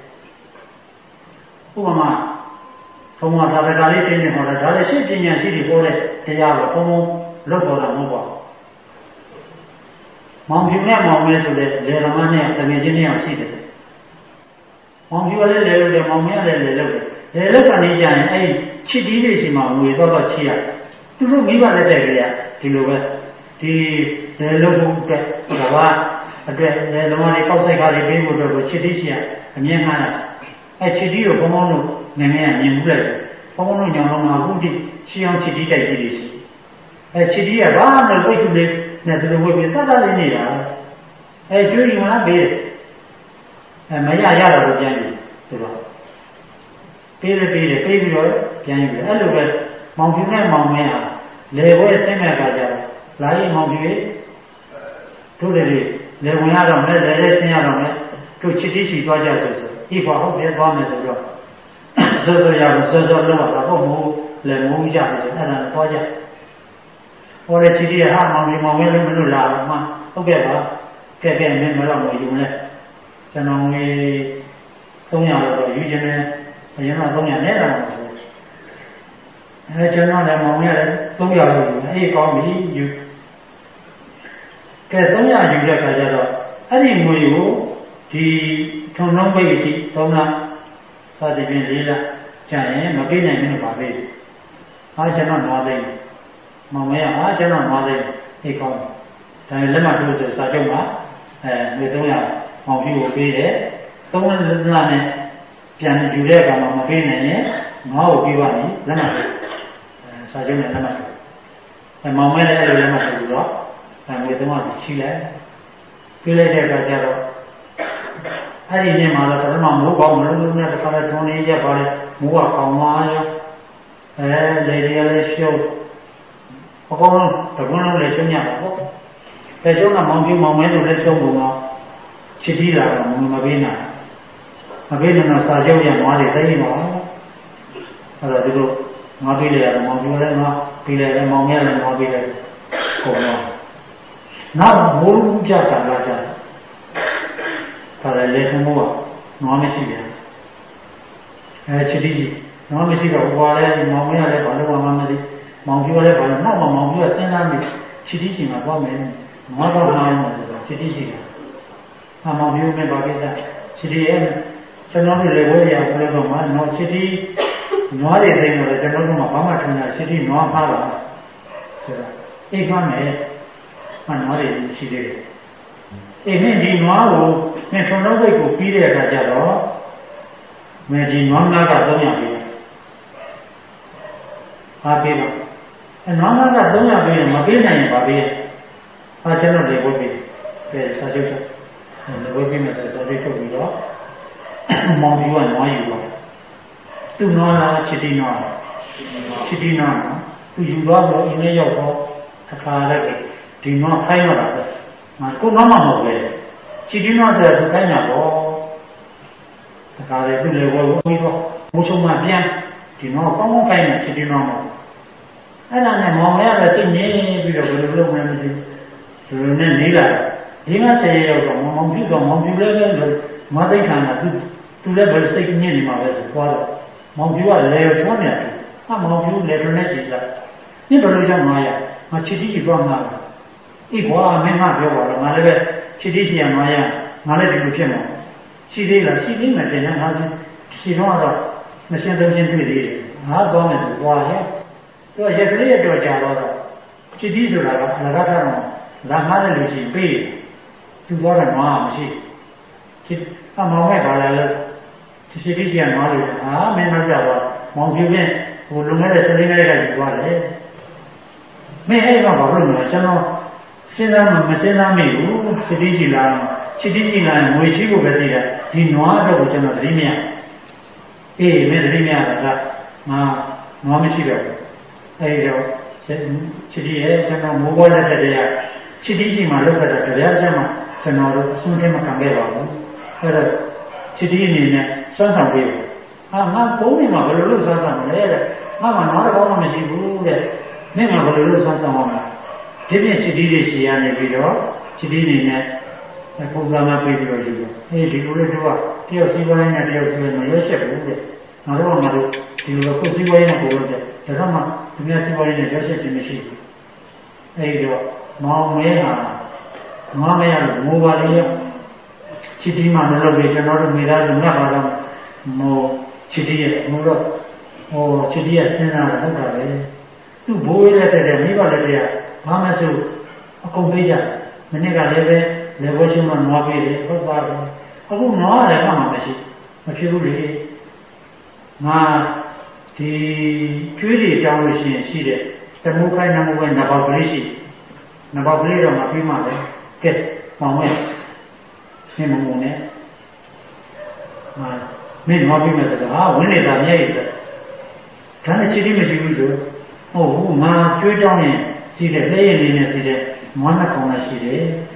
ဥပမာဘုံမှာသာဝကလေးတင်းနေဟောတာဒါလည်းရှင်းပညာရှိတွေဟောတဲ့တရားကိုဘုံဘုံလွတ်တော်တာမဟုတ်ပါဘူးမောင်ပြင်းနဲ့မောင်မဲဆိုတဲ့လေတော်မနဲ့တမင်ချင်းနဲ့ရှိတယ်မောင်ပြင်းလည်းလေလို့တယ်မောင်မဲလည်းလေလို့တယ်လေလို့ကနေကြရင်အဲ့ချစ်တီးလေးရှိမှငွေတော့တော့ချစ်ရသူတို့မိဘလက်တဲ့ကလေးကဒီလိုပဲဒီလေလို့ဘုကဒါကအတွက်လေတော်မတွေပေါက်ဆိုင်ကားတွေပေးဖို့တော့ချစ်တီးရှိရအမြဲမှန်းတာအဲ့ချစ်တီးကိုဘုံဘုံတို့နည်းနည်းမြင်မှုလိုက်ဘုံဘုံတို့ညောင်းတော့မှအခုဒီရှင်းအောင်ချစ်တီးတိုက်ကြီးတွေရှိအဲ့ချစ်တီးကဘာမှမပိတ်ဘူးလေနဲ့သူတို့ဝိပ္ပသတ္တလေးနေတာအဲကျွေးမှာပေးတယ်အဲမရရတော့ပြန်ပြီသူတော့ပေးတယ်ပေးတယ်ပေးပြီးတော့ပြန်ပြီအဲ့လိုပဲမောင်ပြင်းနဲ့မောင်မင်းဟာလေဘွဲဆင်းမဲ့အခါကျတော့လာရင်မောင်ပြင်းတို့တွေလေဝင်ရတော့မယ်လေလေဆင်းရတော့မယ်တို့ချစ်တိရှိသွားကြဆိုဆိုဤဘာဟုတ်တယ်သွားမယ်ဆိုတော့စောစောရအောင်စောစောလောက်တာဟုတ်မဟုတ်လေမုန်းကြတယ်ဆိုအဲ့ဒါသွားကြဟောတဲ့ချစ်တိရဟာမောင်မောင်ဝဲလို့မလို့လာတော့မှဟုတ်ကဲ့ပါကဲကဲမင်းမတော့မယူလဲကျွန်တော်ငွေသုံးရာတော့ယူခြင်းနဲ့အရင်ကသုံးရာနဲ့တော့အဲကျွန်တော်လည်းမောင်ရတယ်သုံးရာလို့ယူအေးကောင်းပြီယူကဲသုံးရာယူတဲ့အခါကျတော့အဲ့ဒီငွေကိုဒီထုံလုံးပိတ်အထိသုံးလားစသည်ဖြင့်လေးလားကြာရင်မပြေးနိုင်ဘူးပါပဲအားကျွန်တော်နွားသိမ်းမောင်မရအားကျွန်တော်နွားသိမ်းအေးကောင်းဒါလက်မှတ်ထိုးဆိုစာချုပ်မှာအဲငွေသုံးရာမောင်ကြီးကိုပေးတယ်သုံးလနဲ့ပြန်ယူတဲ့အခါမှာမပေးနိုင်ရင်ငါ့ကိုပြီးပါပြီလက်မှတ်အဲစာချုပ်နဲ့လက်မှတ်အဲမောင်မဲလည်းအဲ့လိုလက်မှတ်ထိုးပြီးတော့အဲငွေသုံးရာချီလိုက်ပြေးလိုက်တဲ့အခါကျတော့အဲ့ဒီနေ့မှာတော့ပထမမိုးကောင်းမလို့လို့နဲ့တခါလဲထုံနေရပါလေမိုးကကောင်းသွားရောအဲလေတွေလည်းရှုပ်အကုန်လုံးတကွန်းလုံးလည်းရှုံးရပါပေါ့แต่ช่วงนั้นมองพี่มองไม่ดูเลยช่วงผมเนาะชิดที่ละมันมาเป็นน่ะมาเป็นน่ะสาเจ้าอย่างว่าได้ได้เนาะအဲ့ဒါတို့ငါပြေးလေရတယ်မောင်ပြေးလေငါပြေးလေမောင်မြလည်းငါပြေးလေကုန်တော့နောက်မိုးကြတာလာကြဒါလည်းလေထုံးမိုးကငါမရှိပြန်အဲချစ်တီကြီးငါမရှိတော့ဟွာလဲမောင်မြလည်းဘာလို့မှမသိမောင်ပြေးလည်းဘာလို့နောက်မှမောင်ပြေးစဉ်းစားပြီးချစ်တီကြီးမှာသွားမယ်ငါတော့နိုင်မှာဆိုတော့ချစ်တီရှိတာအမောင်မျိုးနဲ့ပါကိစ္စချစ်တီရဲ့ကျွန်တော်တို့လည်းဝေးရဘယ်လိုတော့မှတော့ချစ်တီနွားတွေသိနေတော့ကျွန်တော်တို့ကဘာမှထုံတာချစ်တီနွားဖားပါဆိုတော့အိတ်ဖားမယ်မှနွားတွေရှိသေးတယ်အိမ်နဲ့ဒီနွားကိုနဲ့ထုံတော့ဘိတ်ကိုပြီးတဲ့အခါကျတော့မယ်ဒီနွားနာကသုံးရပြီအားပေးပါအဲနွားနာကသုံးရပြီမပေးနိုင်ရင်ပါပေးအားကျွန်တော်လေဝတ်ပြီးပဲစာချုပ်ချက်လေဝတ်ပြီးမှစာချုပ်ထုတ်ပြီးတော့မောင်ကြီးကနွားယူတော့သူ့နွားလားချစ်တီနွားချစ်တီနွားသူယူတော့တော့အင်းလေးရောက်တော့အခါလိုက်ဒီနွားခိုင်းရတာပဲငါကိုနွားမဟုတ်ပဲချစ်တီနွားဆိုသူခိုင်းတာပေါ့အခါလေးသူ့လေဝတ်ပြီးတော့မိုးချုံမှပြန်ဒီနွားကောင်းကောင်းခိုင်းတယ်ချစ်တီနွားမဟုတ်အဲ့ဒါနဲ့မောင်ရလည်းစိတ်ငြိမ်ပြီးတော့ဘယ်လိုလုပ်မှန်းမသိဘူးဒီလိုနဲ့နေလာဒီမှာဆယ်ရောက်တော့မောင်ပြတော့မောင်ပြလည်းပဲမသိခံတာသူသူလည်းပဲစိတ်ညစ်နေမှာပဲဆိုသွားတော့မောင်ပြကလည်းချောနေတယ်ဟာမောင်ပြလည်းတော့နဲ့ကြည့်လိုက်ညဘယ်လိုကြောင့်မှာရငါချစ်တီးရှိသွားမှာအေးကွာမင်းမပြောပါတော့ငါလည်းပဲချစ်တီးရှိရမှာရငါလည်းဒီလိုဖြစ်မှာရှိသေးလားရှိသေးမှတင်နေငါရှိတော့တော့မရှင်းသုံးရှင်းတွေ့သေးတယ်ငါသွားမယ်ဆိုသွားရဲ့သူကရက်ကလေးရတော့ကြာတော့ချစ်တီးဆိုတာကအလကားထားတော့လာငါလည်းလို့ရှိရင်ပေးသူသွားတယ်မှာမရှိချစ်အမောင်မဲ့ပါလာလို့ချစ်တီးရှိရမှာလို့ဟာမင်းတော့ကြတော့မောင်ပြင်းပြဟိုလုံခဲ့တဲ့ဆင်းလေးလေးကသွားတယ်မင်းအဲ့တော့ဘာလို့လဲကျွန်တော်စဉ်းစားမှမစဉ်းစားမိဘူးချစ်တီးရှိလာချစ်တီးရှိလာငွေရှိဖို့ပဲသိတာဒီနွားတော့ကိုကျွန်တော်သတိမရအေးမင်းသတိမရတာကငါနွားမရှိတော့အဲ့တော့ချစ်တီးရဲ့ကျွန်တော်မိုးပေါ်လက်တဲ့ရချစ်တီးရှိမှလောက်ခဲ့တာတရားချက်မှကျွန်တော်တို့အဆုံးထိမခံခဲ့ပါဘူးအဲ့တော့ချစ်တီးအနေနဲ့စွမ်းဆောင်ပေးဟာငါပုံးနေမှာဘယ်လိုလုပ်စွမ်းဆောင်မလဲတဲ့ငါမှနွားတော့မှမရှိဘူးတဲ့မင်းကဘယ်လိုလုပ်စွမ်းဆောင်အောင်လဲဒီပြင်ချစ်တီးတွေရှိရနေပြီးတော့ချစ်တီးအနေနဲ့ပုံစံမှပေးပြီးတော့ယူတယ်အေးဒီလိုလေးတော့တယောက်စီးပွားရေးနဲ့တယောက်စီးပွားရေးမရွှေ့ချက်ဘူးတဲ့ငါတို့ကငါတို့ဒီလိုကိုစီးပွားရေးနဲ့ပုံလို့တဲ့ဒါကမှဒီများစီးပွားရေးနဲ့ရွှေ့ချက်ခြင်းမရှိဘူးအဲဒီတော့မောင်မဲဟာငါမရလို့ငိုပါလေချစ်တီးမှမလုပ်လေကျွန်တော်တို့မိသားစုငတ်ပါတော့မို့ချစ်တီးရဲ့မို့တော့ဟိုချစ်တီးရဲ့စဉ်းစားတာဟုတ်တာပဲသူ့ဘိုးရဲ့တဲ့တဲ့မိဘလည်းတရားဘာမှဆိုအကုန်ပေးကြမနေ့ကလည်းပဲလေဘိုးချင်းမှနွားပေးတယ်ဟုတ်ပါဘူးအခုနွားလည်းမှမရှိမဖြစ်ဘူးလေငါဒီကျွေးတွေတောင်းလို့ရှိရင်ရှိတယ်တမိုးခိုင်းနမိုးပဲနဘောက်ကလေးရှိနဘောက်ကလေးတော့မပြီးမှလည်းကဲမောင်မဲရှင်းမုံနဲ့ဟာမင်းနွားပြီးမယ်ဆိုတော့ဟာဝင်းနေတာမြဲရည်တယ်ဒါနဲ့ချစ်ပြီးမရှိဘူးဆိုဟုတ်ဘူးငါကျွေးတောင်းရင်ရှိတယ်လက်ရည်လေးနဲ့ရှိတယ်နွားနှစ်ကောင်လည်းရှိတယ်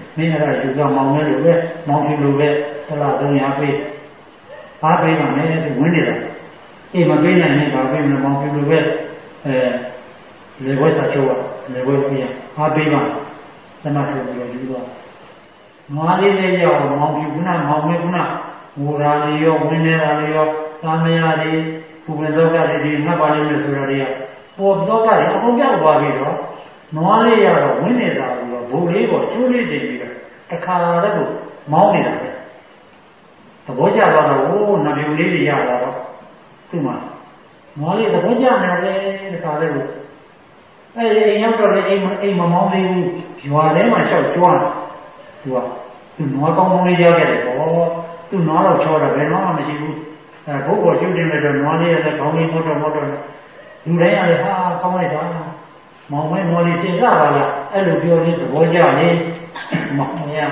မင်းအဲ့ဒါယူကမောင်မဲလို့ပဲမောင်ပြလို့ပဲတလားသုံးရာပေးဘာပေးမှလဲသူဝင်နေတာအေးမပေးနိုင်ရင်ဘာပေးမလဲမောင်ပြလို့ပဲအဲလေဝဲစာချိုးလေဝဲပြရဘာပေးမှသမတ်ထုတ်ပြီးတော့ယူတော့ငါလေးလေးရောက်မောင်ပြခုနမောင်မဲခုနငိုရာလေးရောဝင်နေတာလေးရောသာမယာလေးပူပင်သောကလေးဒီမှတ်ပါလိမ့်မယ်ဆိုတာတွေကပေါ်သောကတွေအကုန်ပြောက်သွားပြီးတော့နွားလေးရတော့ဝင်နေတာပြီးတော့ဘိုးလေးပေါ်ကျိုးလေးတင်ပြီးတော့တခါတည်းကိုမောင်းနေတာပဲသဘောကျသွားတော့ဟိုးနဗျူလေးတွေရလာတော့သူ့မှာနွားလေးသဘောကျနေတယ်တခါတည်းကိုအဲအိမ်ရောက်တော့လေအိမ်အိမ်မမောင်းသေးဘူးရွာထဲမှာလျှောက်ကြွားသူကသူနွားကောင်းကောင်းလေးရောက်ခဲ့တယ်ပေါ့သူနွားတော့ချောတာဘယ်တော့မှမရှိဘူးအဲဘိုးပေါ်ကျုပ်တင်လိုက်တော့နွားလေးရဲ့ခေါင်းလေးမော့တော့မော့တော့လူတိုင်းကလည်းဟာကောင်းလိုက်တာမောင်မဲနွားလေးတင်ကြပါလားအဲ့လိုပြောနေသဘောကျနေမောင်မရ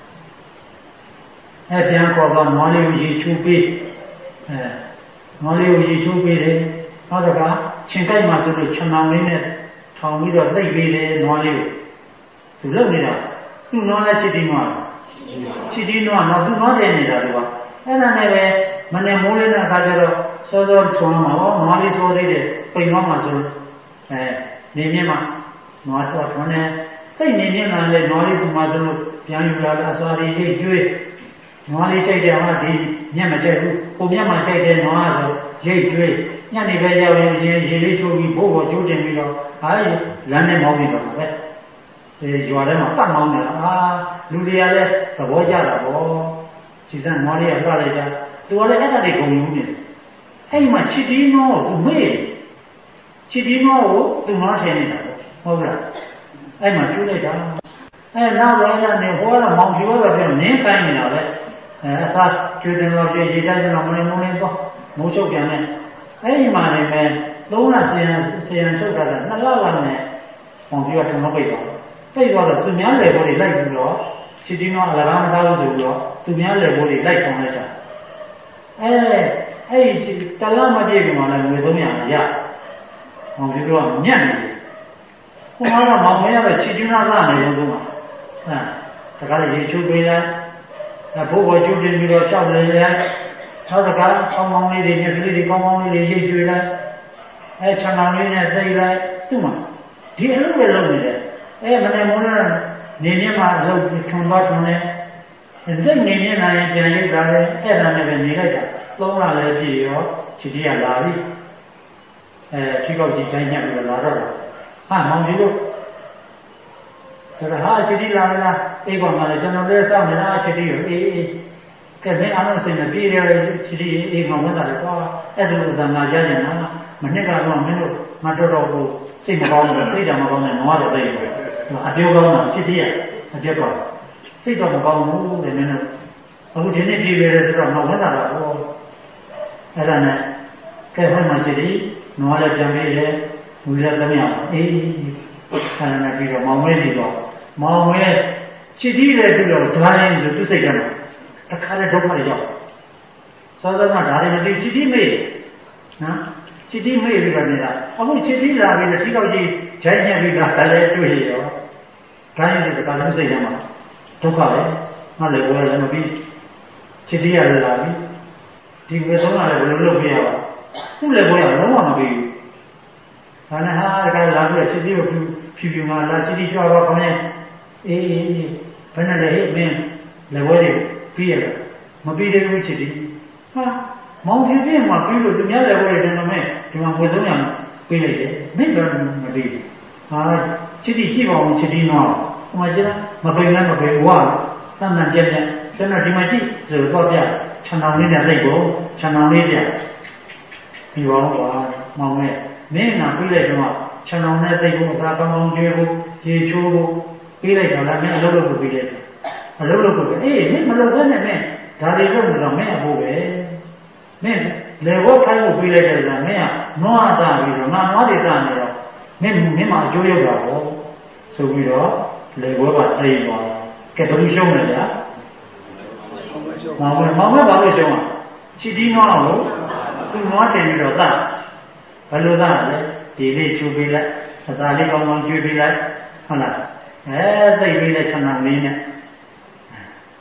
အဲပြန်ခေါ်တော့နွားလေးကိုရေချိုးပေးအဲနွားလေးကိုရေချိုးပေးတယ်နောက်တစ်ခါချင်းတိုက်မှဆိုလို့ခြံနောင်လေးနဲ့ထောင်ပြီးတော့သိပ်ပေးတယ်နွားလေးကိုသူလုံနေတာသူ့နွားနဲ့ချစ်တီးနွားချစ်တီးနွားတော့သူ့နွားတယ်နေတာသူကအဲ့ဒါနဲ့ပဲမနေ့မိုးလေးနဲ့အခါကျတော့စောစောထုံမှာဟောနွားလေးစိုးသေးတယ်ပိန်သွားမှာဆိုလို့အဲနေမြင့်မှာနွားတော့ထွန်းနေစိတ်နေမြင့်လာလေနွားလေးကမှဆိုလို့ပြန်ယူလာတာအစာလေးရိတ်ကျွေးနွားလေးကြိုက်တယ်ဟာဒီညက်မကြိုက်ဘူးပုံမျက်မှာကြိုက်တယ်နွားဆိုရိတ်ကျွေးညနေပဲရောက်ရင်ရေရေလေးချိုးပြီးဘိုးပေါ်ကျိုးတင်ပြီးတော့ဟာလမ်းနဲ့မောင်းနေတော့ပဲဒီရွာထဲမှာပတ်မောင်းနေတာအာလူတွေကလည်းသဘောကျတာပေါ့ခြေစမ်းနွားလေးကလှလိုက်တာသူကလည်းအဲ့ဒါတွေဂုံယူနေတယ်အဲ့ဒီမှာချစ်တီးနောကိုမေ့ချစ်တီးနောကိုသူနွားထင်နေတာဟုတ်လားအဲ့မှာကျိုးလိုက်တာအဲ့နောက်တော့လည်းဟောတော့မောင်ကျော်တော့ပြန်နင်းပိုင်းနေတာပဲအဲအစားကျွေးတယ်လို့ကြည့်ရေးတိုင်းတော့မနေမနေတော့မိုးချုပ်ပြန်နေအဲ့ဒီမှာလည်းပဲသုံးလဆင်ဆင်ချုပ်တာကနှစ်လလောက်နဲ့မောင်ကျော်ကထုံတော့ပိတ်သွားပိတ်သွားတော့သူများလေဘိုးတွေလိုက်ပြီးတော့ချစ်တီးနောအလကားမထားဘူးဆိုတော့သူများလေဘိုးတွေလိုက်ဆောင်လိုက်တာအဲအဲ့ဒီတလားမကြည့်ဘူးမှလည်းငွေသုံးရာမရမောင်ကျော်ကညံ့နေတယ်ခုနကတော့မောင်မရပဲချစ်တီးနောကနေလို့တော့ဟာတခါလေရေချိုးပေးလိုက်အဲဘိုးဘကျူးတင်ပြီးတော့ရှောက်လေလိုက်နောက်တခါကောင်းကောင်းလေးတွေညက်ကလေးတွေကောင်းကောင်းလေးတွေရိတ်ကျွေးလိုက်အဲခြံတော်လေးနဲ့သိလိုက်သူ့မှာဒီအလုပ်ပဲလုပ်နေတယ်အဲမနေ့မိုးနဲ့နေနေမှာလုပ်ထွန်သွားထွန်နေစိတ်နေနေလာရင်ပြန်ရိတ်တာလေအဲ့ဒါနဲ့ပဲနေလိုက်တာသုံးလလည်းပြည့်ရောချစ်တီးကလာပြီအဲထိကောက်ကြီးတိုင်းညက်ပြီးတော့လာတော့တာဟာမောင်ကြီးတို့ဆိုတော့ဟာချစ်တီးလာမလားအေးပါမလားကျွန်တော်လည်းစောင့်နေတာချစ်တီးကိုအေးအေးကဲမင်းအားလုံးစိတ်နဲ့ပြေးရတယ်ချစ်တီးအေးမှဝင်တာလေကွာအဲ့ဒါလိုသာငါရကြမှာမနှစ်ကတော့မင်းတို့မတော်တော့ဘူးစိတ်မကောင်းဘူးစိတ်ဓာတ်မကောင်းတဲ့နွားတော့သိတယ်အပြောကောင်းတာချစ်တီးရအပြောကောင်းစိတ်တော့မကောင်းဘူးတဲ့မင်းတို့အခုဒီနေ့ပြေးရတယ်ဆိုတော့ငါဝင်တာတော့အဲ့ဒါနဲ့ကဲဟောမှချစ်တီးနွားလည်းပြန်ပြေးတယ်ဝီရသမီးအေးဆန္ဒနဲ့ပြီးတော့မောင်မဲစီတော့မောင်မဲချစ်တီးတဲ့သူတော့ဓာရင်ဆိုသူစိတ်ကမှာတခါလေဒုက္ခတွေရောက်စောစောကဓာရင်မသိချစ်တီးမေးနော်ချစ်တီးမေးပြီးတော့နေတာအခုချစ်တီးလာပြီးတော့ဒီတော့ကြီးဂျိုင်းညက်ပြီးတော့ဒါလည်းတွေ့ရရောဓာရင်ဆိုတခါလုံးစိတ်ကမှာဒုက္ခပဲငါလည်းဘယ်လိုလဲမပြီးချစ်တီးရလာပြီဒီဝေဆုံးကလည်းဘယ်လိုလုပ်ပြရပါခုလည်းဘယ်လုံးဝမပြီးဘူးဒါနဲ့ဟာတခါလာပြီးချစ်တီးကိုဖြူဖြူမှလာချစ်တီးကြွတော့ခေါင်းနဲ့အေးအေးအေးဘယ်နဲ့လဲဟဲ့မင်းလေဝဲတွေပြီးရတော့မပြီးသေးဘူးချစ်တီးဟာမောင်ဖြူပြင်းမှာပြီးလို့သူများလေဝဲတွေတော့မဲဒီမှာဝေဆုံးရပြီးလိုက်တယ်မင်းတော့မပြီးဟာချစ်တီးကြည့်ပါဦးချစ်တီးနော်ဟိုမှာကျတော့မပိန်လည်းမပိန်ဝါတန်တန်ပြက်ပြက်ကျွန်တော်ဒီမှာကြည့်ဆိုတော့ပြခြံတော်လေးနဲ့လိုက်ဖို့ခြံတော်လေးပြဒီဘောကွာမောင်မဲမင်းကပြီးလိုက်တော့ခြံတော်နဲ့သိဖို့အစားကောင်းကောင်းကျွေးဖို့ရေချိုးဖို့ပြီးလိုက်တော့လည်းမင်းအလုပ်လုပ်ဖို့ပြီးလိုက်တယ်အလုပ်လုပ်ဖို့အေးမင်းမလုပ်ဘဲနဲ့မင်းဒါတွေလုပ်နေတော့မင်းအဖို့ပဲမင်းလေဝတ်ခိုင်းဖို့ပြီးလိုက်တယ်ဆိုတော့မင်းကနွားသားပြီးတော့ငါနွားတွေသားနေတော့မင်းမင်းမအကျိုးရောက်တာပေါ့ဆိုပြီးတော့လေဝတ်ကသိသွားကဲဘယ်လိုရှုံးလဲဗျာမောင်မောင်မောင်ဘာလို့ရှုံးอ่ะချစ်တီးနွားကိုသူ့နွားတင်ပြီးတော့သားဘယ်လိုသားလဲဒီလေးချူပေးလိုက်အသာလေးကောင်းကောင်းကျွေးပေးလိုက်ဟုတ်လားအဲသိပြီးလဲချမ်းသာလေးနဲ့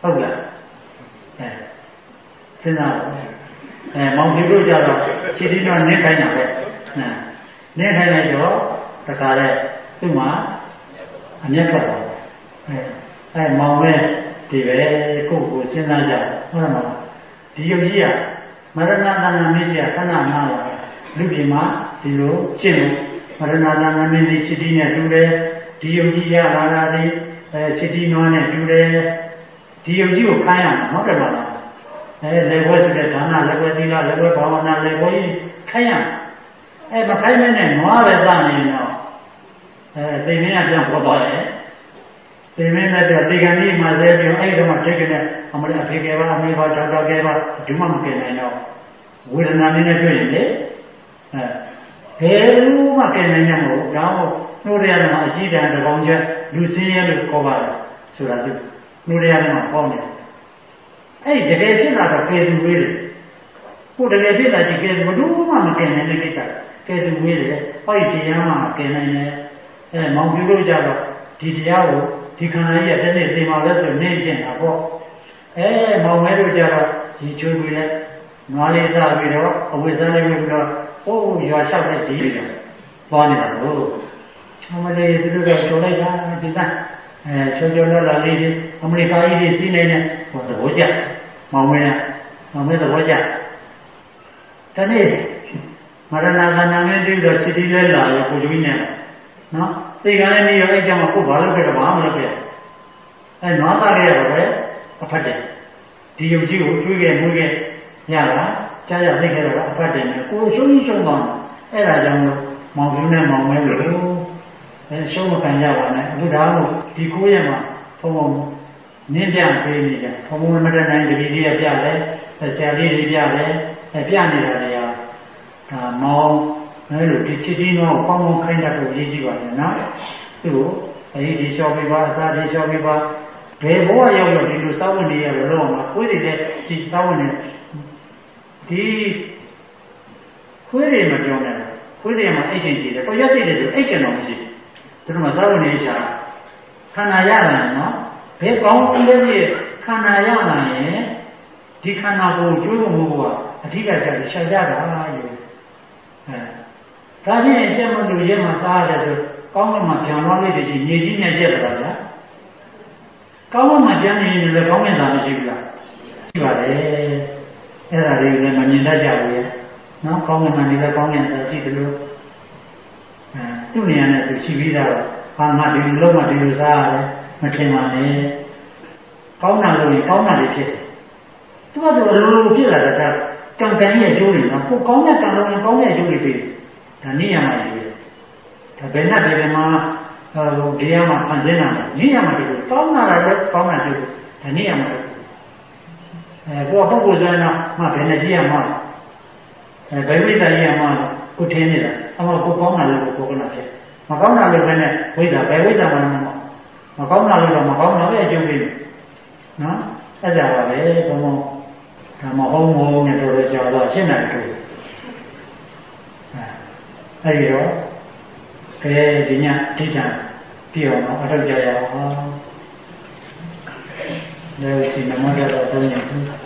ဟုတ်လားအဲစဉ်းစားအဲမောင်ကြီးတို့ကြတော့ခြေတီးတော့နင်းခိုင်းတာပဲနင်းခိုင်းလိုက်တော့တခါလဲသူ့မှာအမျက်ထွက်သွားအဲအဲမောင်ပဲဒီပဲကိုယ့်ကိုစဉ်းစားကြဟုတ်တယ်မလားဒီယုတ်ကြီးကမရဏတဏ္ဍာမရှိခဏနာလာလူပြည်မှာဒီလိုကျင့်လို့မရဏတဏ္ဍာမင်းကြီးခြေတီးနဲ့တူတယ်ဒီယုတ်ကြီးရလာတာဒီအဲခြေတီးနွားနဲ့တူတယ်ဒီယုတ်ကြီးကိုခိုင်းရမှာဟုတ်တယ်မလားအဲလေဘွဲဆိုတဲ့ဒါနလေဘွဲသီလလေဘွဲဘာဝနာလေဘွဲကြီးခိုင်းရအဲမခိုင်းမဲနဲ့နွားပဲသနေတော့အဲသိမင်းကပြန်ပေါ်သွားတယ်သိမင်းနဲ့တော့ဒီကနေ့မှလည်းပြောအဲ့ဒီမှာထိတ်ကနေအမလေးအဖေကပါအမေပါတောက်တောက်ကပါဒီမှမကင်နိုင်တော့ဝေဒနာနည်းနဲ့တွေ့ရင်လေအဲဘယ်လိုမှကင်နိုင်မှာမဟုတ်ဒါမှမဟုတ်နှိုးရတယ်မှာအကြည့်တန်တစ်ကောင်ချက်လူစင်းရဲလို့ခေါ်ပါတယ်ဆိုတာသူနှိုးရတယ်မှာပေါင်းတယ်အဲ့ဒီတကယ်ဖြစ်လာတော့ကဲသူဝေးတယ်ကိုတကယ်ဖြစ်လာကြည့်ကဲဘယ်သူမှမကင်နိုင်တဲ့ကိစ္စကဲသူဝေးတယ်ဟောဒီတရားမှကင်နိုင်တယ်အဲမောင်ပြလို့ကြတော့ဒီတရားကိုဒီခန္ဓာကြီးကတနေ့သိမှာလဲဆိုနေကျင်တာပေါ့အဲမောင်မဲတို့ကြတော့ဒီချိုးပြီးလဲနွားလေးစားပြီးတော့အဝိဇ္ဇာလေးပြီးတော့ဟိုးရွာလျှောက်တဲ့ဒီတွေသွားနေတာလို့အမလေးသူတို့ကချိုးလိုက်တာဒီကအဲချိုးချိုးလောလာလေးတွေအမလေးကာကြီးတွေစီးနေနေဟိုသဘောကျမောင်မဲကမောင်မဲသဘောကျတနေ့မရဏခန္ဓာနဲ့တွေ့တော့ခြေတီးလဲလာရောကိုကျွေးနေနော်သိကလည်းနေရောအဲ့ကြမှာကိုဘာလို့ခဲ့တော့ဘာမှမလုပ်ခဲ့အဲနွားသားရတော့ပဲအဖတ်တယ်ဒီယုတ်ကြီးကိုကျွေးခဲ့မှုခဲ့ရတာကြားရသိခဲ့တော့အဖတ်တယ်ကိုရှုံးရှုံးသွားအဲ့ဒါကြောင့်လို့မောင်ပြင်းနဲ့မောင်မဲလို့အဲရှုံးမခံကြပါနဲ့အခုဒါလို့ဒီကိုးရက်မှာဘုံဘုံနင်းပြပေးနေကြဘုံဘုံမတတ်နိုင်တတိလေးပြတယ်ဆရာလေးတွေပြတယ်အဲပြနေတာတွေကဒါမောင်အဲလိုဒီချစ်ကြီးတော့ပေါင်းပေါင်းခိုင်းတတ်ဖို့ရေးကြည့်ပါနဲ့နော်သူ့ကိုအဲဒီဒီလျှော်ပြပါအစားဒီလျှော်ပြပါဘယ်ဘဝရောက်တော့ဒီလိုစောင့်နေရလို့တော့မှာခွေးတွေလည်းဒီစောင့်နေဒီခွေးတွေမပြောနဲ့ခွေးတွေမှာအိတ်ချင်ကြည့်တယ်ကိုရက်စိတ်တွေဆိုအိတ်ချင်တော့မရှိဘူးသူတို့မှာစောင့်နေချာခန္ဓာရလာနော်ဘယ်ကောင်းလေးပြခန္ဓာရလာရင်ဒီခန္ဓာကိုကျွေးဖို့မို့ကအဓိကကျတယ်ရှာကြတာယူအဲဒါဖြင့်ကျက်မလို့ရဲမှာစားရတယ်ဆိုကောင်းကင်မှာပြန်သွားလို့တည်းကြီးမြေကြီးနဲ့ကျက်တယ်ပါဗျာကောင်းကင်မှာကျန်နေရင်လည်းကောင်းကင်သာမရှိဘူးလားရှိပါတယ်အဲ့ဒါလေးလည်းမမြင်တတ်ကြဘူးရဲ့နော်ကောင်းကင်မှာနေလည်းကောင်းကင်သာရှိတယ်လို့အဲသူ့နေရာနဲ့သူရှိပြီးသားဟာငါဒီလိုလုံးမဒီလိုစားရတယ်မထင်ပါနဲ့ကောင်းတာလို့ရင်ကောင်းတာလေးဖြစ်တယ်သူကတော့လိုလိုဖြစ်လာတာကံကံရဲ့အကျိုးတွေနော်ကိုကောင်းတဲ့ကံလုံးရင်ကောင်းတဲ့အကျိုးတွေဖြစ်ဒါနေရမှာရှိတယ်ဒါဘယ်နဲ့ဘယ်မှာဟိုဒီရမှာဖန်ဆင်းတာနေရမှာဒီလိုကောင်းတာလည်းကောင်းတာကျိုးဒါနေရမှာအဲကိုပုဂ္ဂိုလ်ဆိုရင်တော့မှဘယ်နဲ့ကြည့်ရမှာအဲဘယ်ဝိဇ္ဇာကြီးရမှာကိုထင်းနေတာအမှကိုကောင်းတာလည်းကိုကောင်းတာဖြစ်မကောင်းတာလည်းပဲနဲ့ဝိဇ္ဇာဘယ်ဝိဇ္ဇာမှမဟုတ်မကောင်းတာလည်းတော့မကောင်းတာပဲအကျိုးပေးတယ်နော်အဲ့ဒါပါပဲဘုံဘုံဒါမဟုတ်မဟုတ်နဲ့တော့ကြာတော့ရှင်းတယ်တူအဲ့ဒီတော့ကဲဒီညဒိဋ္ဌာပြည့်အောင်တော့အထောက်ကြရအောင်ဒါရှိနမောရတော့သုံးည